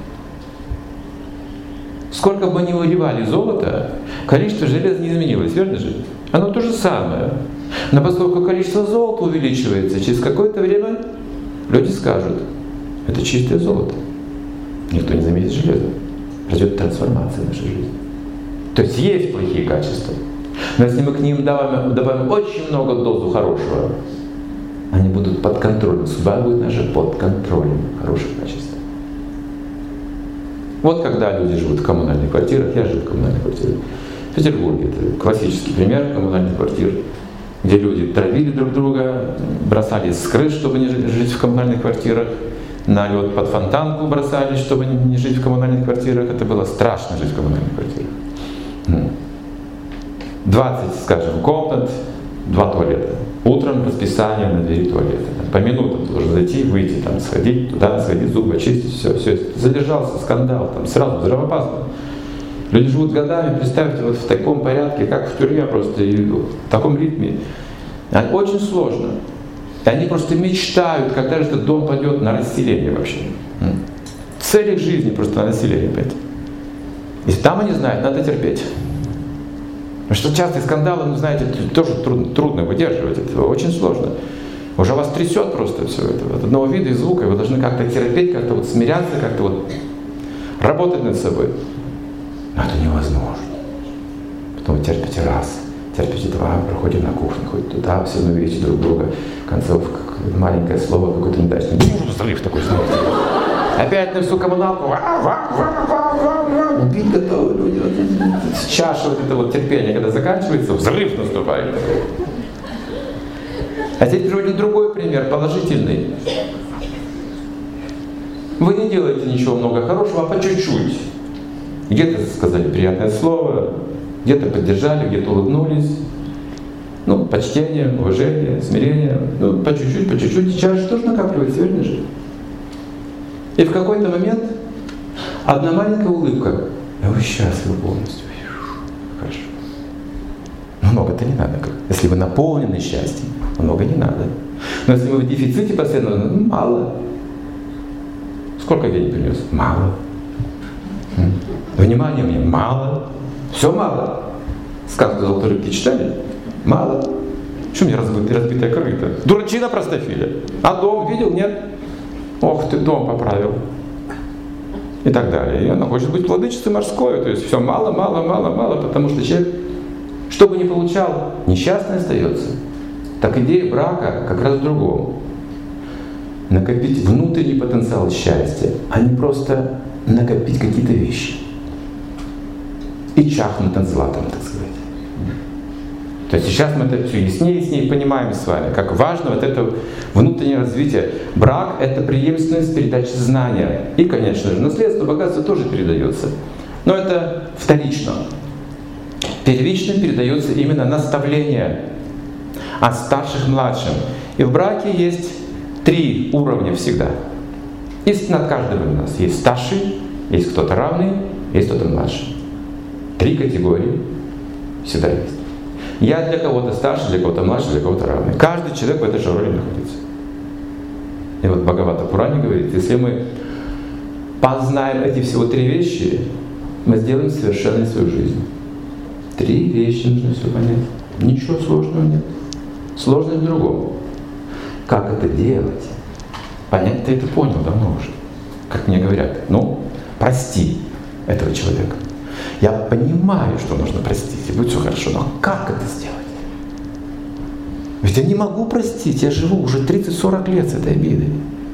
Сколько бы мы ни выливали золото, количество железа не изменилось, верно же? Оно то же самое. Но поскольку количество золота увеличивается, через какое-то время люди скажут: это чистое золото. Никто не заметит железо. Пройдет трансформация в нашей жизни. То есть есть плохие качества. Но если мы к ним добавим очень много дозу хорошего, они будут под контролем. Судьба будет наша под контролем хороших качеств. Вот когда люди живут в коммунальных квартирах, я живу в коммунальной квартире. В Петербурге это классический пример коммунальных квартир, где люди травили друг друга, бросались с крыш, чтобы не жить в коммунальных квартирах, на лед под фонтанку бросались, чтобы не жить в коммунальных квартирах. Это было страшно жить в коммунальных квартирах. 20, скажем, комнат, 2 туалета. Утром расписание на двери туалета. По минутам должен зайти, выйти, сходить туда, сходить, зубы очистить, все. Задержался, скандал, сразу взрывоопасно. Люди живут годами, представьте, вот в таком порядке, как в тюрьме просто, и в таком ритме. Очень сложно. И они просто мечтают, когда же этот дом пойдет на расселение вообще. Цель их жизни просто на расселение пойти. И там они знают, надо терпеть. Потому что частые скандалы, знаете, тоже трудно выдерживать, это очень сложно. Уже вас трясет просто все это, от одного вида и звука, и вы должны как-то терпеть, как-то смиряться, как-то работать над собой. Но это невозможно. Потом вы терпите раз, терпите 2, проходите на кухню, ходите туда, все равно видите друг друга. В конце маленькое слово, какой-то недачный взрыв такой, знаете. Опять на всю коммуналку, убить готовы люди. Чаша терпения, когда заканчивается, взрыв наступает. А теперь приводим другой пример, положительный. Вы не делаете ничего много хорошего, а по чуть-чуть. Где-то сказали приятное слово, где-то поддержали, где-то улыбнулись. Почтение, уважение, смирение. По чуть-чуть, чаша тоже накапливается, верно же? И в какой-то момент одна маленькая улыбка, и вы счастливы полностью. Хорошо. Много-то не надо. Если вы наполнены счастьем, много не надо. Но если вы в дефиците постоянно, мало. Сколько я не принес? Мало. Внимание мне мало. Все мало. Сказку «Золотой рыбки» читали? Мало. Что мне разбитая корыто? Дурачина простофиля. А дом видел? Нет? Ох ты, дом поправил. И так далее. И она хочет быть владычицей морской. То есть все мало, мало, мало, мало, потому что человек, что бы ни получал, несчастный остается. Так идея брака как раз в другом. Накопить внутренний потенциал счастья, а не просто накопить какие-то вещи. И чахнуть над златом, так сказать. То есть сейчас мы это все яснее и яснее понимаем с вами, как важно вот это внутреннее развитие. Брак — это преемственность передачи знания. И, конечно же, наследство, богатство тоже передается. Но это вторично. Первично передается именно наставление от старших младшим. И в браке есть 3 уровня всегда. И над каждым из нас есть старший, есть кто-то равный, есть кто-то младший. 3 категории всегда есть. Я для кого-то старше, для кого-то младше, для кого-то равный. Каждый человек в этой же роли находится. И вот Бхагавата Пуране говорит, если мы познаем эти всего 3 вещи, мы сделаем совершенной свою жизнь. 3 вещи нужно все понять. Ничего сложного нет. Сложность в другом. Как это делать? Понять ты это понял давно уже. Как мне говорят, прости этого человека. Я понимаю, что нужно простить, и будет все хорошо, но как это сделать? Ведь я не могу простить, я живу уже 30-40 лет с этой обидой.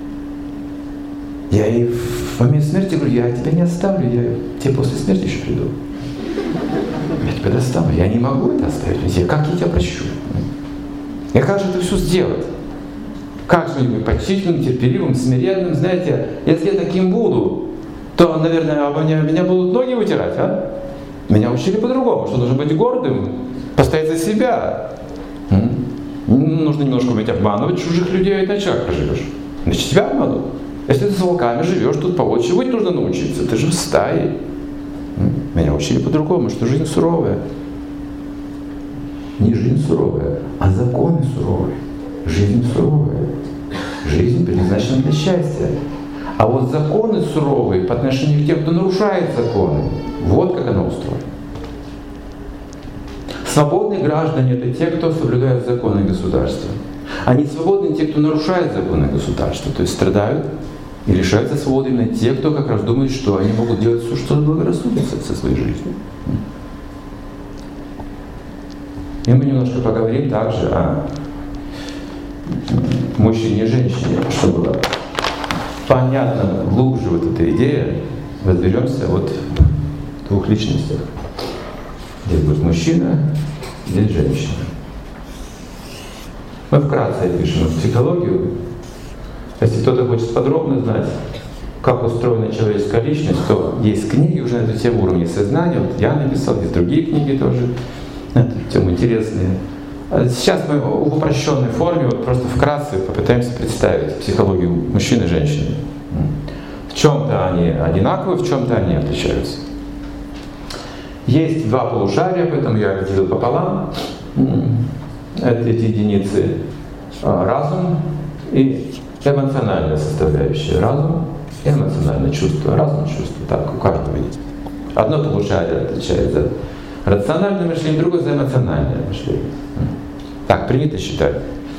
Я и в момент смерти говорю, я тебя не оставлю, я тебе после смерти еще приду. Я тебя достану, я не могу это оставить. Как я тебя прощу? И как же это все сделать? Как же быть почтительным, терпеливым, смиренным? Знаете, если я таким буду, то, наверное, меня будут ноги вытирать, а? Меня учили по-другому, что нужно быть гордым, постоять за себя. Нужно немножко уметь обманывать чужих людей, иначе как проживешь? Значит, себя обманут. Если ты с волками живешь, тут по-волчьи быть нужно научиться. Ты же в стае. Меня учили по-другому, что жизнь суровая. Не жизнь суровая, а законы суровые. Жизнь суровая. Жизнь предназначена для счастья. А вот законы суровые по отношению к тем, кто нарушает законы, вот как оно устроено. Свободные граждане — это те, кто соблюдает законы государства. А не свободны те, кто нарушает законы государства, то есть страдают и лишаются свободы именно те, кто как раз думает, что они могут делать все, что заблагорассудится со своей жизнью. И мы немножко поговорим также о мужчине и женщине, чтобы было понятно глубже вот эта идея. Разберемся вот в 2 личностях. Здесь будет мужчина, здесь женщина. Мы вкратце опишем психологию. Если кто-то хочет подробно знать, как устроена человеческая личность, то есть книги уже на эту тему, уровня сознания. Вот я написал, есть другие книги тоже на эту тему интересные. Сейчас мы в упрощенной форме, вот просто вкратце попытаемся представить психологию мужчины и женщины. В чем-то они одинаковы, в чем-то они отличаются. Есть 2 полушария, поэтому я разделил пополам. Это эти единицы: разум и эмоциональная составляющая. Разум и эмоциональное чувство. Разум, чувство. Так, у каждого есть. Одно полушарие отвечает за рациональное мышление, другое за эмоциональное мышление. Так принято считать.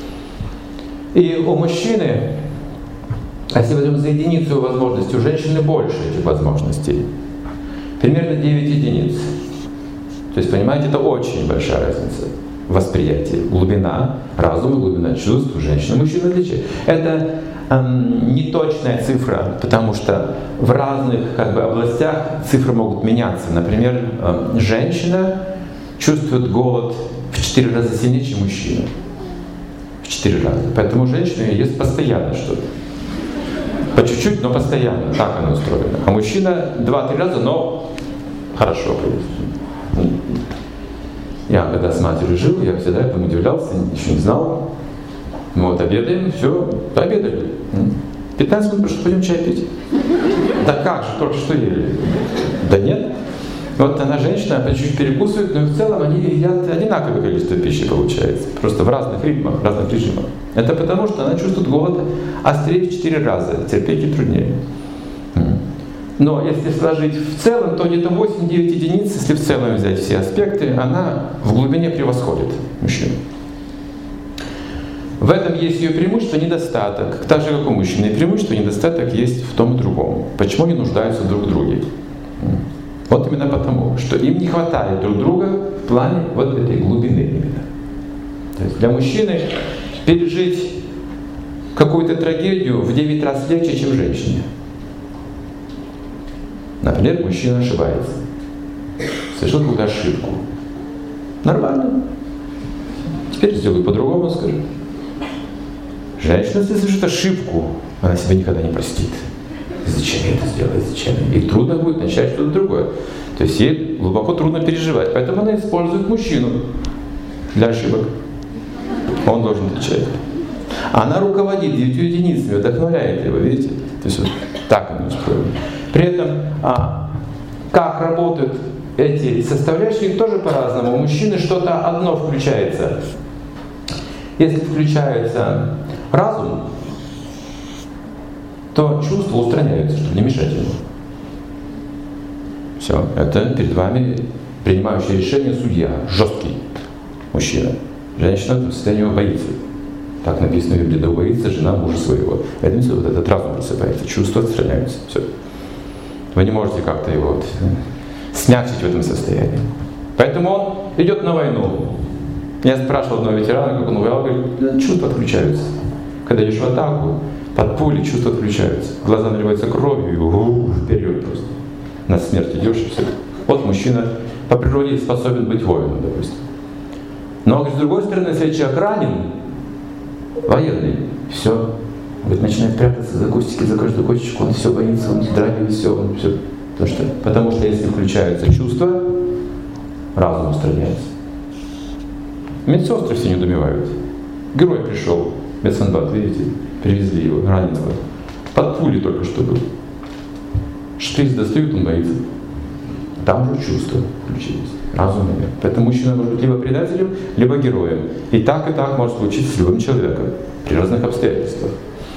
И у мужчины, если возьмем за единицу его возможностей, у женщины больше этих возможностей. Примерно 9 единиц. То есть, понимаете, это очень большая разница в восприятии. Глубина разума, глубина чувств у женщины и мужчин отличает. Это неточная цифра, потому что в разных областях цифры могут меняться. Например, женщина чувствует голод в 4 раза сильнее, чем мужчина. В 4 раза. Поэтому женщина ест постоянно что-то. По чуть-чуть, но постоянно. Так она устроена. А мужчина 2-3 раза, но хорошо поест. Я когда с матерью жил, я всегда этому удивлялся, еще не знал. Мы вот обедаем, все, пообедали. 15 минут прошло, пойдем чай пить. Да как же, только что ели. Да нет. Вот она женщина, чуть-чуть перекусывает, но в целом они едят одинаковое количество пищи получается. Просто в разных ритмах, в разных режимах. Это потому, что она чувствует голод острее в 4 раза, терпеть ей труднее. Но если сложить в целом, то где-то 8-9 единиц, если в целом взять все аспекты, она в глубине превосходит мужчину. В этом есть ее преимущество и недостаток. Так же, как у мужчины. И преимущество и недостаток есть в том и другом. Почему они нуждаются друг в друге? Вот именно потому, что им не хватает друг друга в плане вот этой глубины именно. То есть для мужчины пережить какую-то трагедию в 9 раз легче, чем женщине. Например, мужчина ошибается. Совершил какую-то ошибку. Нормально. Теперь сделаю по-другому, скажу. Женщина, если совершит ошибку, она себя никогда не простит. Зачем я это сделала? Зачем? И трудно будет начать что-то другое. То есть ей глубоко трудно переживать. Поэтому она использует мужчину для ошибок. Он должен отвечать. Она руководит 9 единицами, вдохновляет его, видите? То есть вот так она устроена. При этом, как работают эти составляющие, тоже по-разному. У мужчины что-то одно включается. Если включается разум, то чувства устраняются, чтобы не мешать ему. Все, это перед вами принимающий решение судья, жесткий мужчина. Женщина в состоянии его боится. Так написано в Библии: да убоится жена мужа своего. Это вот этот разум просыпается, чувства отстраняются. Все. Вы не можете как-то его вот смягчить в этом состоянии. Поэтому он идет на войну. Я спрашивал одного ветерана, как он воевал, говорит, чувства отключаются. Когда идешь в атаку, под пули чувства отключаются. Глаза наливаются кровью и вперед просто. На смерть идешь и все. Вот мужчина по природе способен быть воином, допустим. Но с другой стороны, если человек ранен, военный, все. Говорит, начинает прятаться за кустики, за каждую кочечку, он все боится, он вздрагивает, все, он все. Потому что если включаются чувства, разум устраняется. Медсестры все недоумевают. Герой пришел, медсанбат, видите, привезли его, раненого. Под пули только что был. Шприц достают, он боится. Там уже чувства включились, разум нет. Поэтому мужчина может быть либо предателем, либо героем. И так может случиться с любым человеком при разных обстоятельствах.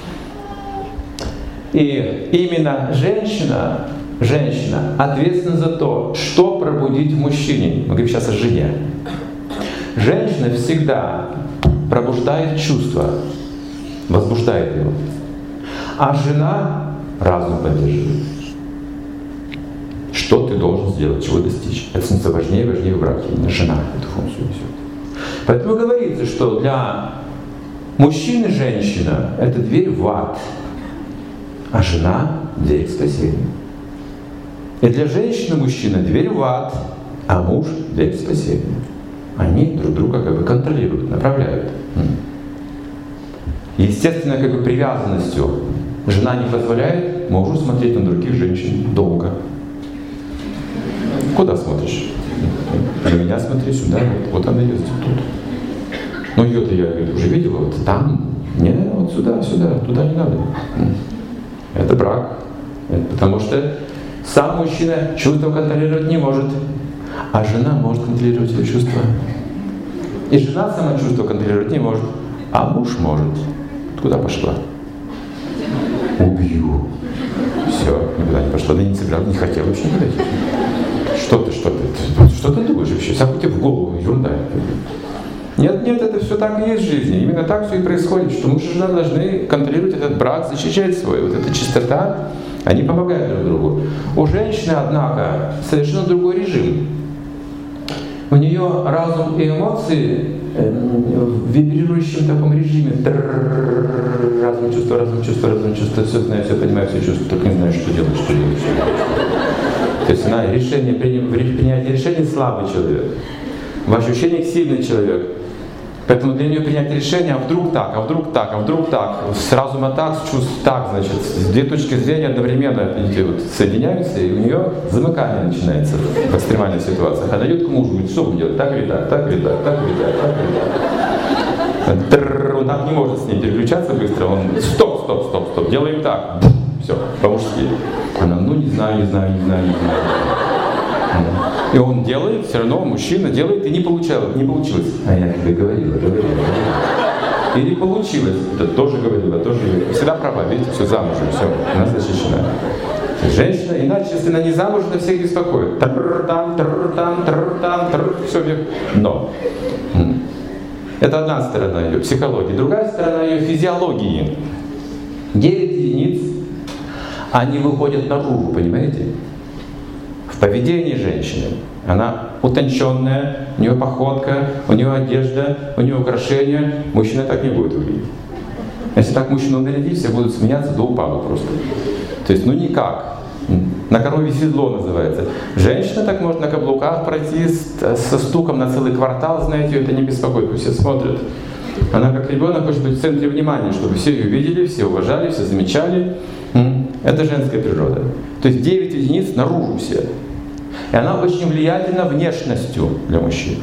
И именно женщина ответственна за то, что пробудить в мужчине. Мы говорим сейчас о жене. Женщина всегда пробуждает чувства, возбуждает его. А жена разум поддерживает. Что ты должен сделать, чего достичь. Это становится важнее и важнее в браке. Именно жена эту функцию несет. Поэтому говорится, что для мужчины женщина — это дверь в ад, а жена — дверь к спасению. И для женщины мужчина — дверь в ад, а муж — дверь к спасению. Они друг друга как бы контролируют, направляют. Естественно, как бы привязанностью жена не позволяет мужу смотреть на других женщин долго. Куда смотришь? На меня смотри, сюда, вот она ездит тут. Ну ее-то я уже видела, вот там. Не, вот сюда, туда не надо. Это брак. Потому что сам мужчина чувства контролировать не может, а жена может контролировать его чувства. И жена сама чувства контролировать не может, а муж может. Куда пошла? Убью. Все, никуда не пошла, да не собиралась, не хотела вообще никуда идти. Что ты думаешь вообще? Всякую тебе в голову, ерунда. Нет, это все так и есть в жизни. Именно так все и происходит, что муж и жена должны контролировать этот брак, защищать свой. Вот эта чистота, они помогают друг другу. У женщины, однако, совершенно другой режим. У нее разум и эмоции в вибрирующем таком режиме. Разум, чувство, все знаю, все понимаю, все чувствую, только не знаю, что делать. То есть она принятие решений слабый человек, в ощущениях сильный человек. Поэтому для нее принять решение, а вдруг так, с разума так, с чувств так, значит, две точки зрения одновременно вот, соединяются, и у нее замыкание начинается в экстремальных ситуациях. Она идет к мужу, говорит, что будем делать, так или так. Он так не может с ней переключаться быстро, он стоп, делаем так. Все, по-мужски. Она, не знаю. И он делает, все равно мужчина делает, и не получилось. А я тебе говорила. Или получилось. Да тоже говорила, тоже говорила. Всегда права, видите, все замужем, все, она защищена. Женщина, иначе, если она не замужем, она всех беспокоит. Все вверх. Но это одна сторона ее психологии. Другая сторона ее физиологии. 9 единиц, они выходят наружу, понимаете? В поведении женщины. Она утонченная, у нее походка, у нее одежда, у нее украшения. Мужчина так не будет выглядеть. Если так мужчину нарядить, все будут смеяться до упаду просто. То есть, никак. На коровье седло называется. Женщина так может на каблуках пройти со стуком на целый квартал, знаете, это не беспокоит, пусть все смотрят. Она как ребенок хочет быть в центре внимания, чтобы все ее видели, все уважали, все замечали. Это женская природа. То есть 9 единиц наружу все. И она очень влиятельна внешностью для мужчин.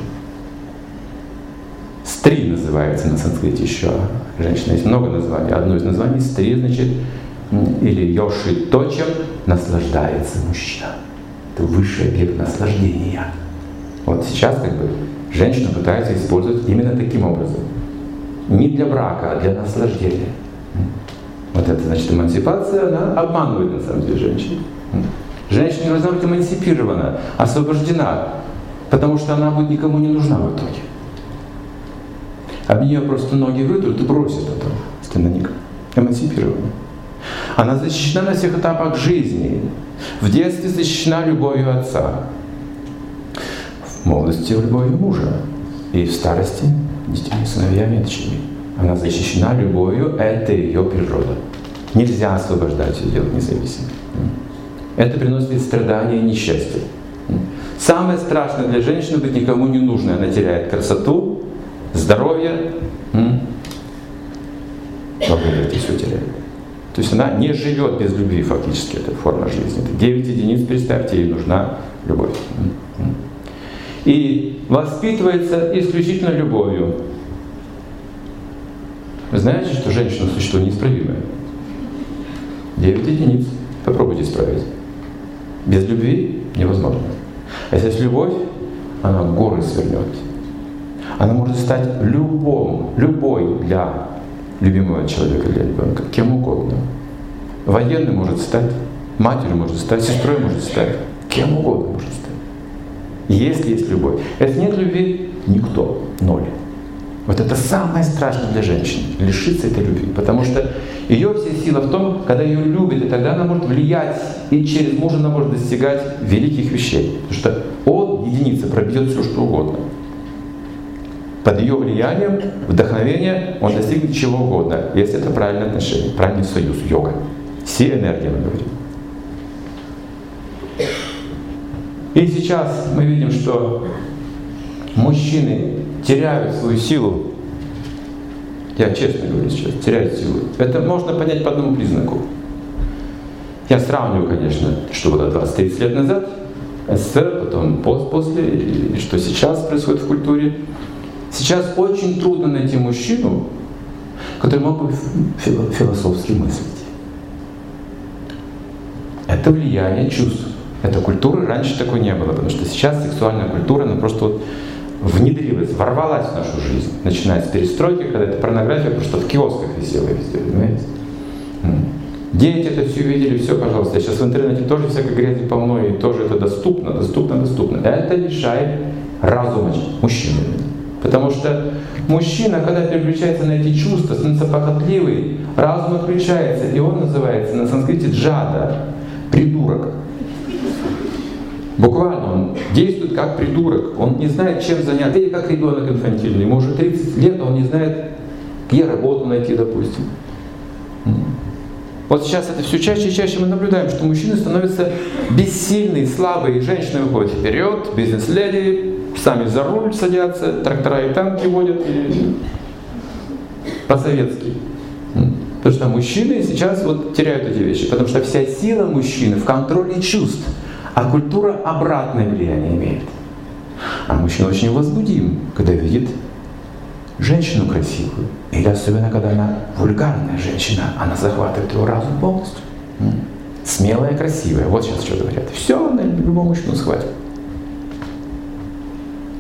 Стри называется на санскрите еще. Женщина есть много названий. Одно из названий стри, значит, или йоши, то, чем наслаждается мужчина. Это высший объект наслаждения. Вот сейчас женщина пытается использовать именно таким образом. Не для брака, а для наслаждения. Вот это значит эмансипация, она обманывает на самом деле женщину. Женщина должна быть эмансипирована, освобождена, потому что она будет никому не нужна в итоге. Об нее просто ноги вытрут и бросят потом, если она не эмансипирована. Она защищена на всех этапах жизни. В детстве защищена любовью отца, в молодости любовью мужа, и в старости детьми, сыновьями и дочерьми. Она защищена любовью, это ее природа. Нельзя освобождать ее, делать независимо. Это приносит ей страдания и несчастье. Самое страшное для женщины быть никому не нужной. Она теряет красоту, здоровье, благодать, и все теряет. То есть она не живет без любви фактически, это форма жизни. Это 9 единиц, представьте, ей нужна любовь. И воспитывается исключительно любовью. Вы знаете, что женщина — существо неисправимое? 9 единиц. Попробуйте исправить. Без любви невозможно. А если есть любовь, она горы свернет. Она может стать любой для любимого человека, для ребенка, кем угодно. Военным может стать, матерью может стать, сестрой может стать, кем угодно может стать. Если есть любовь. Если нет любви, никто, ноль. Вот это самое страшное для женщины — лишиться этой любви. Потому что ее вся сила в том, когда ее любят, и тогда она может влиять, и через мужа она может достигать великих вещей. Потому что он, единица, пробьет все, что угодно. Под ее влиянием, вдохновением он достигнет чего угодно, если это правильное отношение, правильный союз, йога. Все энергии, мы говорим. И сейчас мы видим, что мужчины теряют свою силу. Я честно говорю сейчас, теряют силу. Это можно понять по одному признаку. Я сравниваю, конечно, что было 20-30 лет назад, СССР, потом после, и что сейчас происходит в культуре. Сейчас очень трудно найти мужчину, который мог бы философски мыслить. Это влияние чувств. Этой культуры раньше такой не было, потому что сейчас сексуальная культура, она просто внедрилась, ворвалась в нашу жизнь. Начиная с перестройки, когда эта порнография просто в киосках висела везде, понимаете? Дети это все видели, все, пожалуйста. Сейчас в интернете тоже всякой грязи полно, и тоже это доступно. Это лишает разума мужчины. Потому что мужчина, когда переключается на эти чувства, становится похотливый, разум отключается, и он называется на санскрите джада, придурок. Буквально он действует как придурок, он не знает, чем заняться, или как ребенок инфантильный, ему уже 30 лет, а он не знает, где работу найти, допустим. Вот сейчас это все чаще и чаще мы наблюдаем, что мужчины становятся бессильные, слабые, женщины выходят вперед, бизнес-леди, сами за руль садятся, трактора и танки водят, и по-советски. Потому что мужчины сейчас вот теряют эти вещи, потому что вся сила мужчины в контроле чувств. А культура обратное влияние имеет. А мужчина очень возбудим, когда видит женщину красивую. Или особенно, когда она вульгарная женщина, она захватывает его разум полностью. Смелая, красивая. Вот сейчас что говорят. Все, она любого мужчину схватит.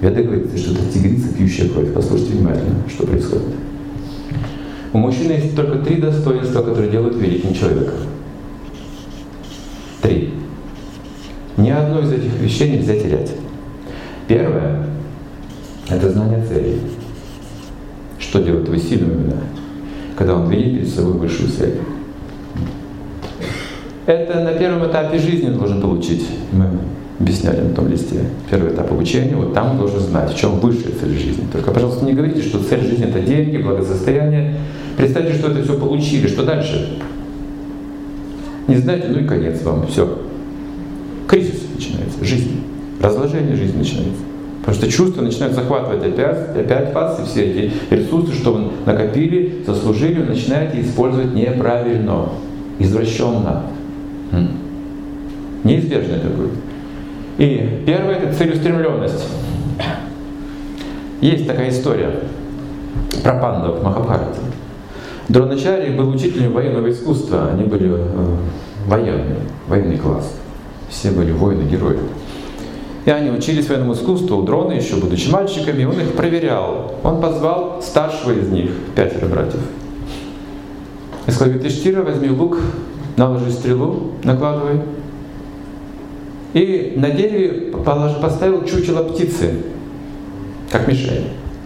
Веда говорится, что это тигрица, пьющая кровь. Послушайте внимательно, что происходит. У мужчины есть только 3 достоинства, которые делают великим человеком. 3. Ни одно из этих вещей нельзя терять. Первое — это знание цели. Что делает его сильным именно? Когда он видит перед собой высшую цель. Это на первом этапе жизни он должен получить. Мы объясняли на том листе. Первый этап обучения, вот там он должен знать, в чем высшая цель жизни. Только, пожалуйста, не говорите, что цель жизни — это деньги, благосостояние. Представьте, что это все получили. Что дальше? Не знаете, ну и конец вам. Все. Кризис начинается, жизнь. Разложение жизни начинается. Потому что чувства начинают захватывать опять вас, и все эти ресурсы, что вы накопили, заслужили, вы начинаете использовать неправильно, извращенно. Неизбежно это будет. И первое — это целеустремленность. Есть такая история про пандав в Махабхарате. Дроначарья был учителем военного искусства, они были военный класс. Все были воины, герои. И они учились военному искусству у Дрона, еще будучи мальчиками, он их проверял. Он позвал старшего из них, 5 братьев. И сказал: Юдхиштира, возьми лук, наложи стрелу, накладывай. И на дереве поставил чучело птицы, как мишень.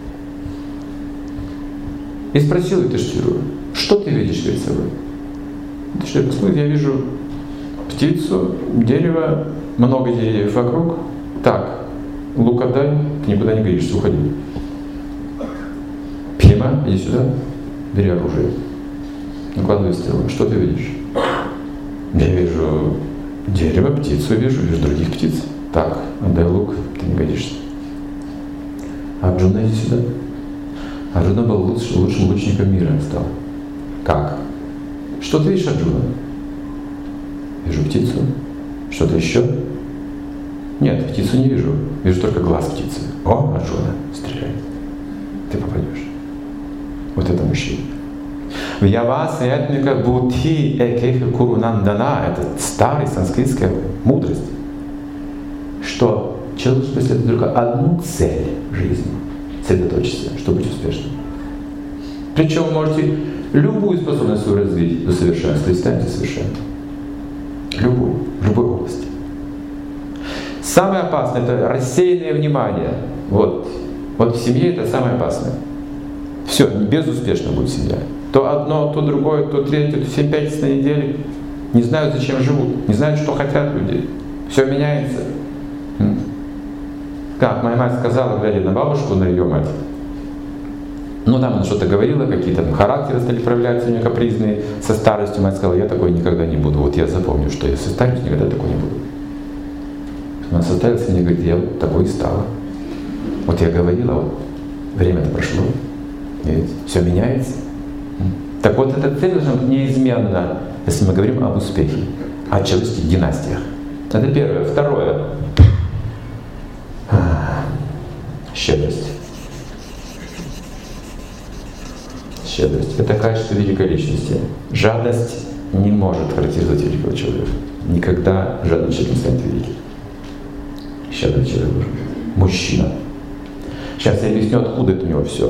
И спросил Юдхиштиру: что ты видишь перед собой? Юдхиштира сказал: я вижу птицу, дерево, много деревьев вокруг. Так, лук отдай, ты никуда не годишься, уходи. Пхима, иди сюда, бери оружие. Накладывай стрелу. Что ты видишь? Я вижу дерево, птицу вижу других птиц. Так, отдай лук, ты не годишься. Арджуна, иди сюда. Арджуна был лучшим лучником мира стал. Как? Что ты видишь, Арджуна? Вижу птицу. Что-то еще? Нет, птицу не вижу. Вижу только глаз птицы. О, Арджуна, стреляй. Ты попадешь. Вот это мужчина. Вьяваса этмика будхи экеха курунандана. Это старая санскритская мудрость. Что человек должен преследовать только одну цель жизни. Сосредоточиться, чтобы быть успешным. Причем вы можете любую способность свою развить до совершенства и станете совершенным. Любую, в любой области. Самое опасное — это рассеянное внимание. Вот в семье это самое опасное. Все, безуспешно будет семья. То одно, то другое, то третье, то 7 пятниц на неделе. Не знают, зачем живут, не знают, что хотят люди. Все меняется. Как моя мать сказала, глядя на бабушку, на ее мать. Ну там она что-то говорила, какие-то там характеры стали проявляться у нее капризные. Со старостью мать сказала: я такой никогда не буду. Вот я запомню, что я со старостью никогда такой не буду. Она составилась и мне говорит: я вот такой и стала. Вот я говорила, вот время-то прошло. Видите, все меняется. Так вот, эта цель должна быть неизменна, если мы говорим об успехе, о человеческих династиях. Это первое. Второе. Щедрость. Щедрость — это качество великой личности. Жадность не может характеризовать великого человека. Никогда жадный человек не станет великим. Щедрый человек должен быть. Мужчина. Сейчас я объясню, откуда это у него все.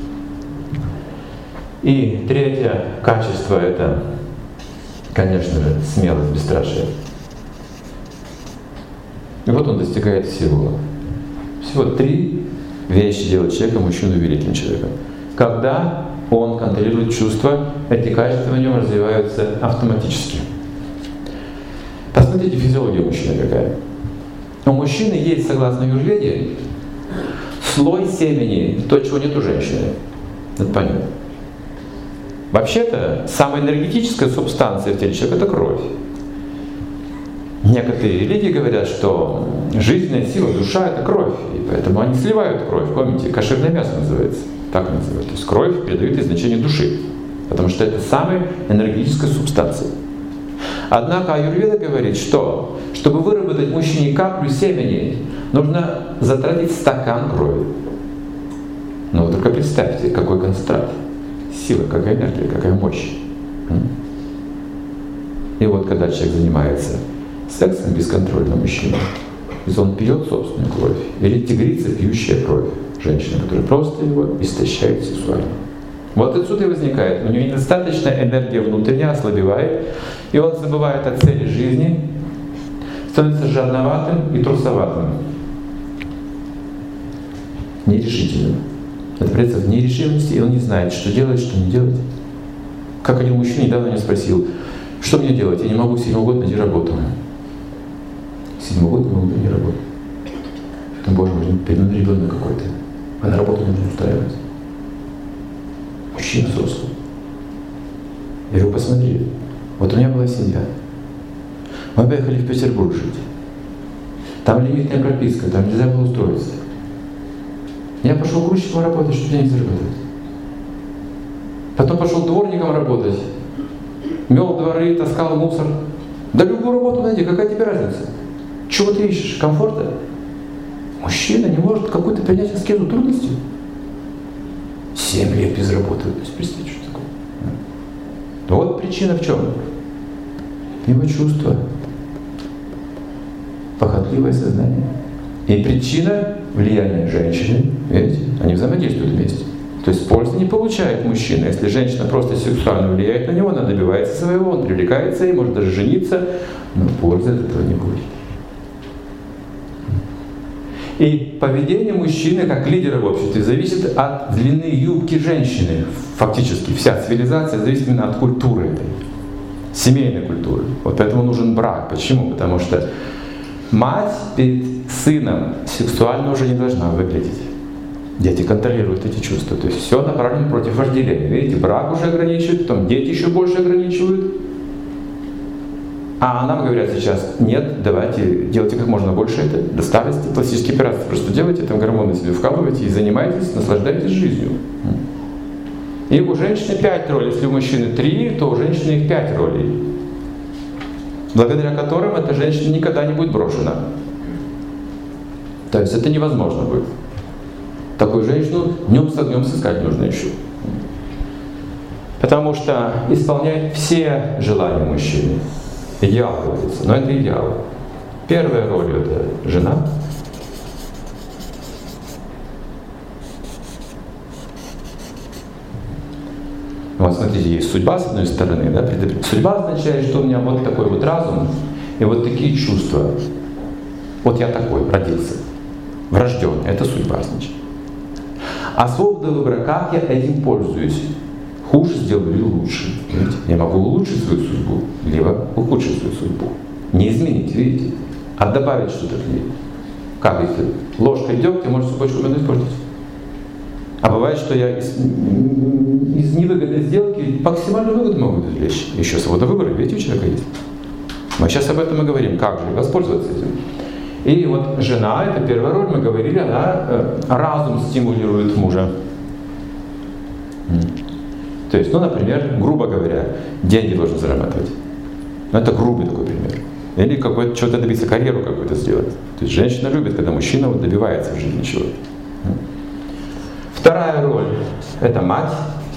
И третье качество — это, конечно же, смелость, бесстрашие. И вот он достигает всего. Всего 3 вещи делают человека, мужчину, великим человеком. Когда он контролирует чувства, эти качества в нем развиваются автоматически. Посмотрите, физиология мужчины какая. У мужчины есть, согласно аюрведе, слой семени, то, чего нет у женщины. Это понятно. Вообще-то, самая энергетическая субстанция в теле человека — это кровь. Некоторые религии говорят, что жизненная сила, душа — это кровь, и поэтому они сливают кровь. Помните, кошерное мясо называется, так называют. То есть кровь передает изначение души, потому что это самая энергетическая субстанция. Однако аюрведа говорит, что чтобы выработать мужчине каплю семени, нужно затратить стакан крови. Но вы только представьте, какой концентрат, сила, какая энергия, какая мощь. И вот когда человек занимается сексом бесконтрольно, мужчина, если он пьет собственную кровь, или тигрица, пьющая кровь, женщина, которая просто его истощает сексуально. Вот отсюда и возникает. У него недостаточная энергия внутренняя, ослабевает, и он забывает о цели жизни, становится жадноватым и трусоватым, нерешительным. Это проявляется в нерешительности, и он не знает, что делать, что не делать. Как один мужчина недавно меня спросил, что мне делать? Я не могу 7-й год найти работу. 7-й год не могу найти работу. Там, Боже мой, перед нами ребенок какой-то. А на работу нужно устраивать. Мужчина взрослый. Я говорю, посмотри, вот у меня была семья. Мы поехали в Петербург жить. Там лимитная прописка, там нельзя было устроиться. Я пошел грузчиком работать, чтобы денег заработать. Потом пошел дворником работать. Мел дворы, таскал мусор. Да любую работу найди, какая тебе разница? Чего ты ищешь? Комфорта? Мужчина не может какую-то принять аскезу трудностей. 7 лет без работы. То есть представьте, что такое. Вот причина в чем? Его чувство. Похотливое сознание. И причина влияния женщины, видите, они взаимодействуют вместе. То есть пользы не получает мужчина. Если женщина просто сексуально влияет на него, она добивается своего, он привлекается ей, может даже жениться, но пользы от этого не будет. И поведение мужчины как лидера в обществе зависит от длины юбки женщины. Фактически вся цивилизация зависит именно от культуры этой, семейной культуры. Вот поэтому нужен брак. Почему? Потому что мать перед сыном сексуально уже не должна выглядеть. Дети контролируют эти чувства. То есть все направлено против вожделения. Видите, брак уже ограничивает, потом дети еще больше ограничивают. А нам говорят сейчас, нет, давайте, делайте как можно больше это, до старости, пластические операции просто делайте, там гормоны себе вкалывайте и занимайтесь, наслаждайтесь жизнью. И у женщины 5 ролей, если у мужчины 3, то у женщины их 5 ролей, благодаря которым эта женщина никогда не будет брошена. То есть это невозможно будет. Такую женщину днем с огнем сыскать нужно еще. Потому что исполняет все желания мужчины. Идеал говорится, но это идеал. Первая роль — это жена. Вот смотрите, есть судьба с одной стороны, да? Судьба означает, что у меня вот такой вот разум и вот такие чувства. Вот я такой, родился, врожденный, это судьба значит. А свобода выбора, как я этим пользуюсь? Хуже сделаю или лучше. Видите? Я могу улучшить свою судьбу, либо ухудшить свою судьбу. Не изменить, видите? А добавить что-то к ней. Как если ложкой дегтя может цепочку меду испортить? А бывает, что я из невыгодной сделки максимальную выгоду могу извлечь. Еще свобода выбора, видите, у человека есть. Мы сейчас об этом и говорим, как же воспользоваться этим. И вот жена, это первая роль, мы говорили, она разум стимулирует мужа. То есть, ну, например, грубо говоря, деньги должен зарабатывать. Ну, это грубый такой пример. Или какой-то, чего-то добиться, карьеру какую-то сделать. То есть женщина любит, когда мужчина вот добивается в жизни чего-то. Вторая роль — это мать.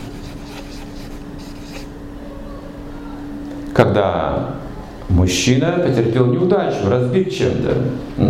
Когда мужчина потерпел неудачу, разбит чем-то,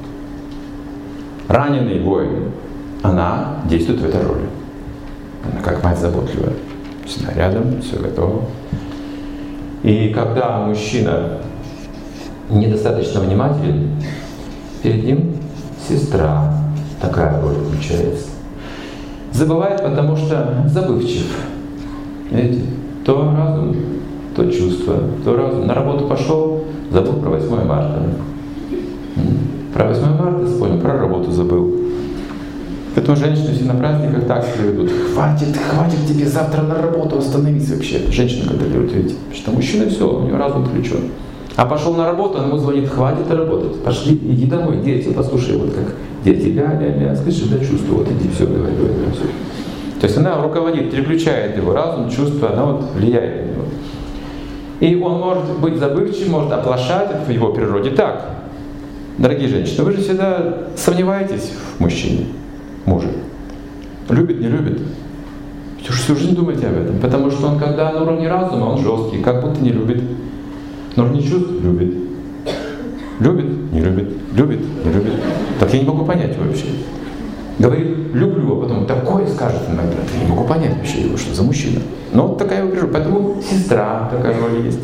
раненый воин, она действует в этой роли. Она как мать заботливая. Всегда рядом, все готово. И когда мужчина недостаточно внимателен, перед ним сестра, такая роль включается. Забывает, потому что забывчив. Видите? То разум, то чувство, то разум. На работу пошел, забыл про 8 марта. Про 8 марта вспомнил, про работу забыл. Поэтому женщины все на праздниках так себя ведут. Хватит тебе завтра на работу, остановись вообще. Женщина контролирует, видите. Потому что мужчина все, у него разум включен. А пошел на работу, он ему звонит, хватит работать. Пошли, иди домой, дети, послушай, вот как дети, ля-ля-ля, слышишь, да, чувство, вот иди, все, давай, все. То есть она руководит, переключает его разум, чувство, она вот влияет на него. И он может быть забывчив, может оплошать, это в его природе так. Дорогие женщины, вы же всегда сомневаетесь в мужчине, муже. Любит, не любит. Всю жизнь думайте об этом. Потому что он, когда на уровне разума, он жесткий, как будто не любит. На уровне чувств любит. Любит, Не любит, любит, не любит. Так я не могу понять вообще. Говорит, люблю, а потом такое скажет иногда. Я не могу понять вообще его, что за мужчина. Но вот такая его природа. Поэтому сестра такая роль есть.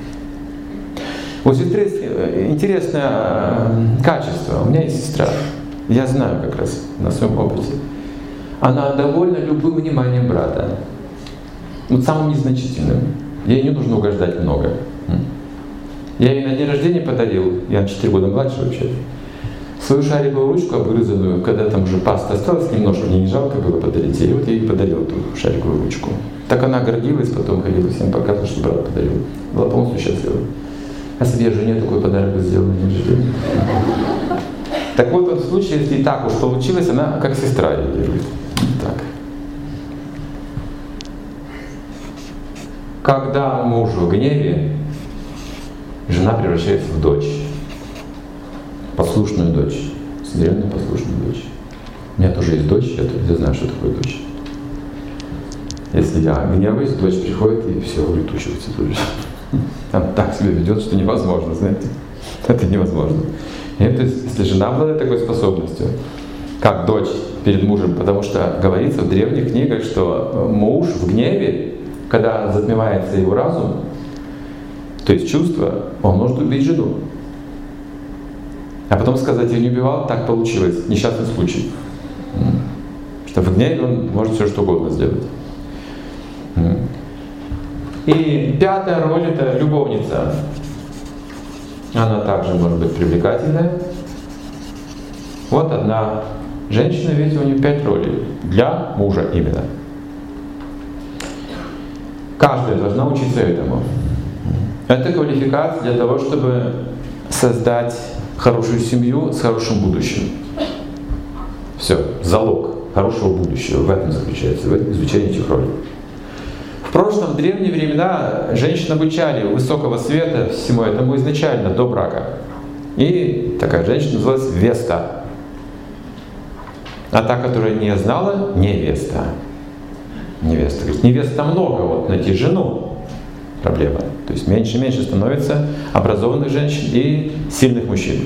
У сестры интересное качество. У меня есть сестра. Я знаю как раз на своем опыте. Она довольна любым вниманием брата. Вот самым незначительным. Ей не нужно угождать много. Я ей на день рождения подарил, я на 4 года младше вообще, свою шариковую ручку обгрызанную, когда там уже паста осталась немножко, мне не жалко было подарить, и вот я ей подарил эту шариковую ручку. Так она гордилась, потом ходила всем показывала, что брат подарил. Была полностью счастлива. А себе я жене такой подарок сделал на день рождения. Так вот, в случае, если и так уж получилось, она как сестра реагирует. Так. Когда муж в гневе, жена превращается в дочь. Послушную дочь. Смиренную послушную дочь. У меня тоже есть дочь, я знаю, что такое дочь. Если я гневаюсь, дочь приходит и все улетучивается тут же. Она так себя ведет, что невозможно, знаете. Это невозможно. И это, если жена обладает такой способностью, как дочь перед мужем, потому что говорится в древних книгах, что муж в гневе, когда затмевается его разум, то есть чувство, он может убить жену. А потом сказать, я не убивал, так получилось, несчастный случай. Что в гневе он может все что угодно сделать. И пятая роль — это любовница. Она также может быть привлекательная. Вот одна женщина, видите, у нее 5 ролей. Для мужа именно. Каждая должна учиться этому. Это квалификация для того, чтобы создать хорошую семью с хорошим будущим. Все, залог хорошего будущего в этом заключается, в изучении этих ролей. В прошлом, в древние времена, женщин обучали высокого света всему этому изначально, до брака. И такая женщина называлась Веста. А та, которая не знала, невеста. Невеста. Говорит, невеста много, вот найти жену. Проблема. То есть меньше и меньше становится образованных женщин и сильных мужчин.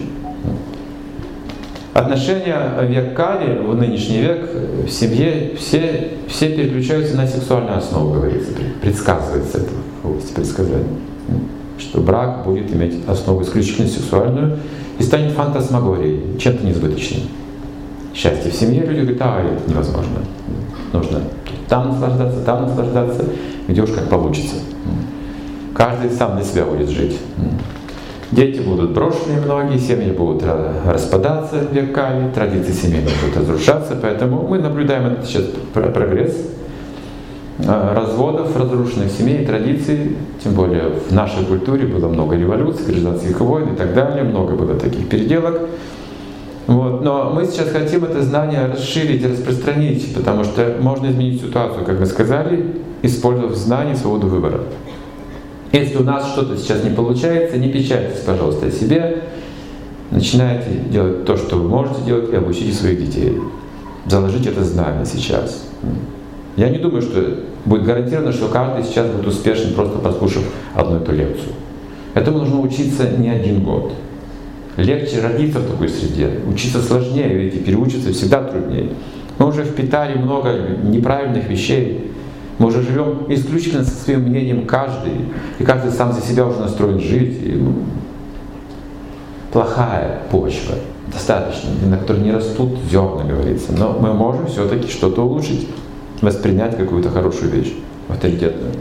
Отношения век Кали, в нынешний век, в семье все переключаются на сексуальную основу, говорится, предсказывается это в области предсказания. Что брак будет иметь основу исключительно сексуальную и станет фантасмагорией, чем-то неизбыточным. Счастье в семье, люди говорят, это невозможно. Нужно там наслаждаться, где уж как получится. Каждый сам для себя будет жить. Дети будут брошены многие, семьи будут распадаться веками, традиции семейные будут разрушаться, поэтому мы наблюдаем этот сейчас прогресс разводов, разрушенных семей, традиций, тем более в нашей культуре было много революций, гражданских войн и так далее, много было таких переделок. Вот. Но мы сейчас хотим это знание расширить, распространить, потому что можно изменить ситуацию, как мы сказали, использовав знание и свободу выбора. Если у нас что-то сейчас не получается, не печальтесь, пожалуйста, о себе. Начинайте делать то, что вы можете делать, и обучите своих детей. Заложите это знание сейчас. Я не думаю, что будет гарантировано, что каждый сейчас будет успешен, просто прослушав одну эту лекцию. Этому нужно учиться не 1 год. Легче родиться в такой среде, учиться сложнее, видите, переучиться всегда труднее. Мы уже впитали много неправильных вещей. Мы уже живем исключительно со своим мнением каждый, и каждый сам за себя уже настроен жить. И, плохая почва, достаточно, на которой не растут зерна, говорится. Но мы можем все-таки что-то улучшить, воспринять какую-то хорошую вещь, авторитетную.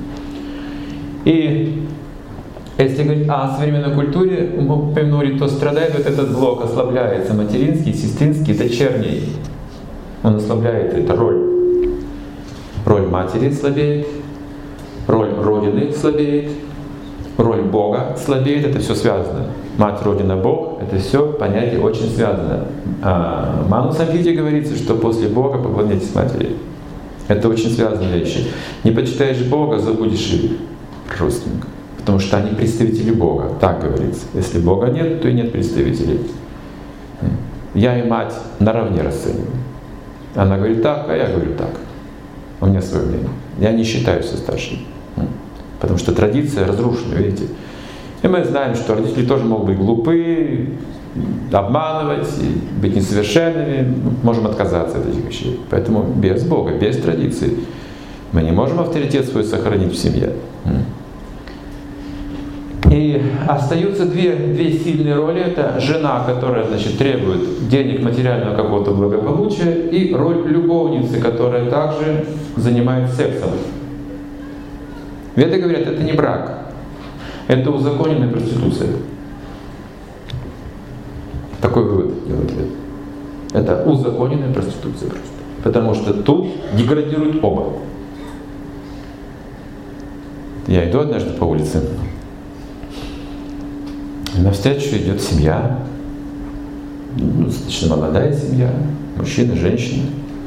И если говорить о современной культуре, мы упомянули, то страдает вот этот блок, ослабляется материнский, сестринский, дочерний. Он ослабляет эту роль. Роль матери слабеет, роль Родины слабеет, роль Бога слабеет, это все связано. Мать, Родина, Бог, это все понятие очень связано. В Ману Самхите говорится, что после Бога поклоняйтесь матери. Это очень связанные вещи. Не почитаешь Бога, забудешь и родственников, потому что они представители Бога, так говорится. Если Бога нет, то и нет представителей. Я и мать наравне расцениваю. Она говорит так, а я говорю так. У меня свое мнение. Я не считаюсь старшим. Потому что традиция разрушена, видите. И мы знаем, что родители тоже могут быть глупы, обманывать, быть несовершенными. Можем отказаться от этих вещей. Поэтому без Бога, без традиций мы не можем авторитет свой сохранить в семье. И остаются две сильные роли. Это жена, которая, значит, требует денег, материального какого-то благополучия, и роль любовницы, которая также занимается сексом. Веды говорят, это не брак, это узаконенная проституция. Такой вывод делают веды. Это узаконенная проституция просто. Потому что тут деградируют оба. Я иду однажды по улице. Навстречу идет семья, достаточно молодая семья, мужчина, женщина,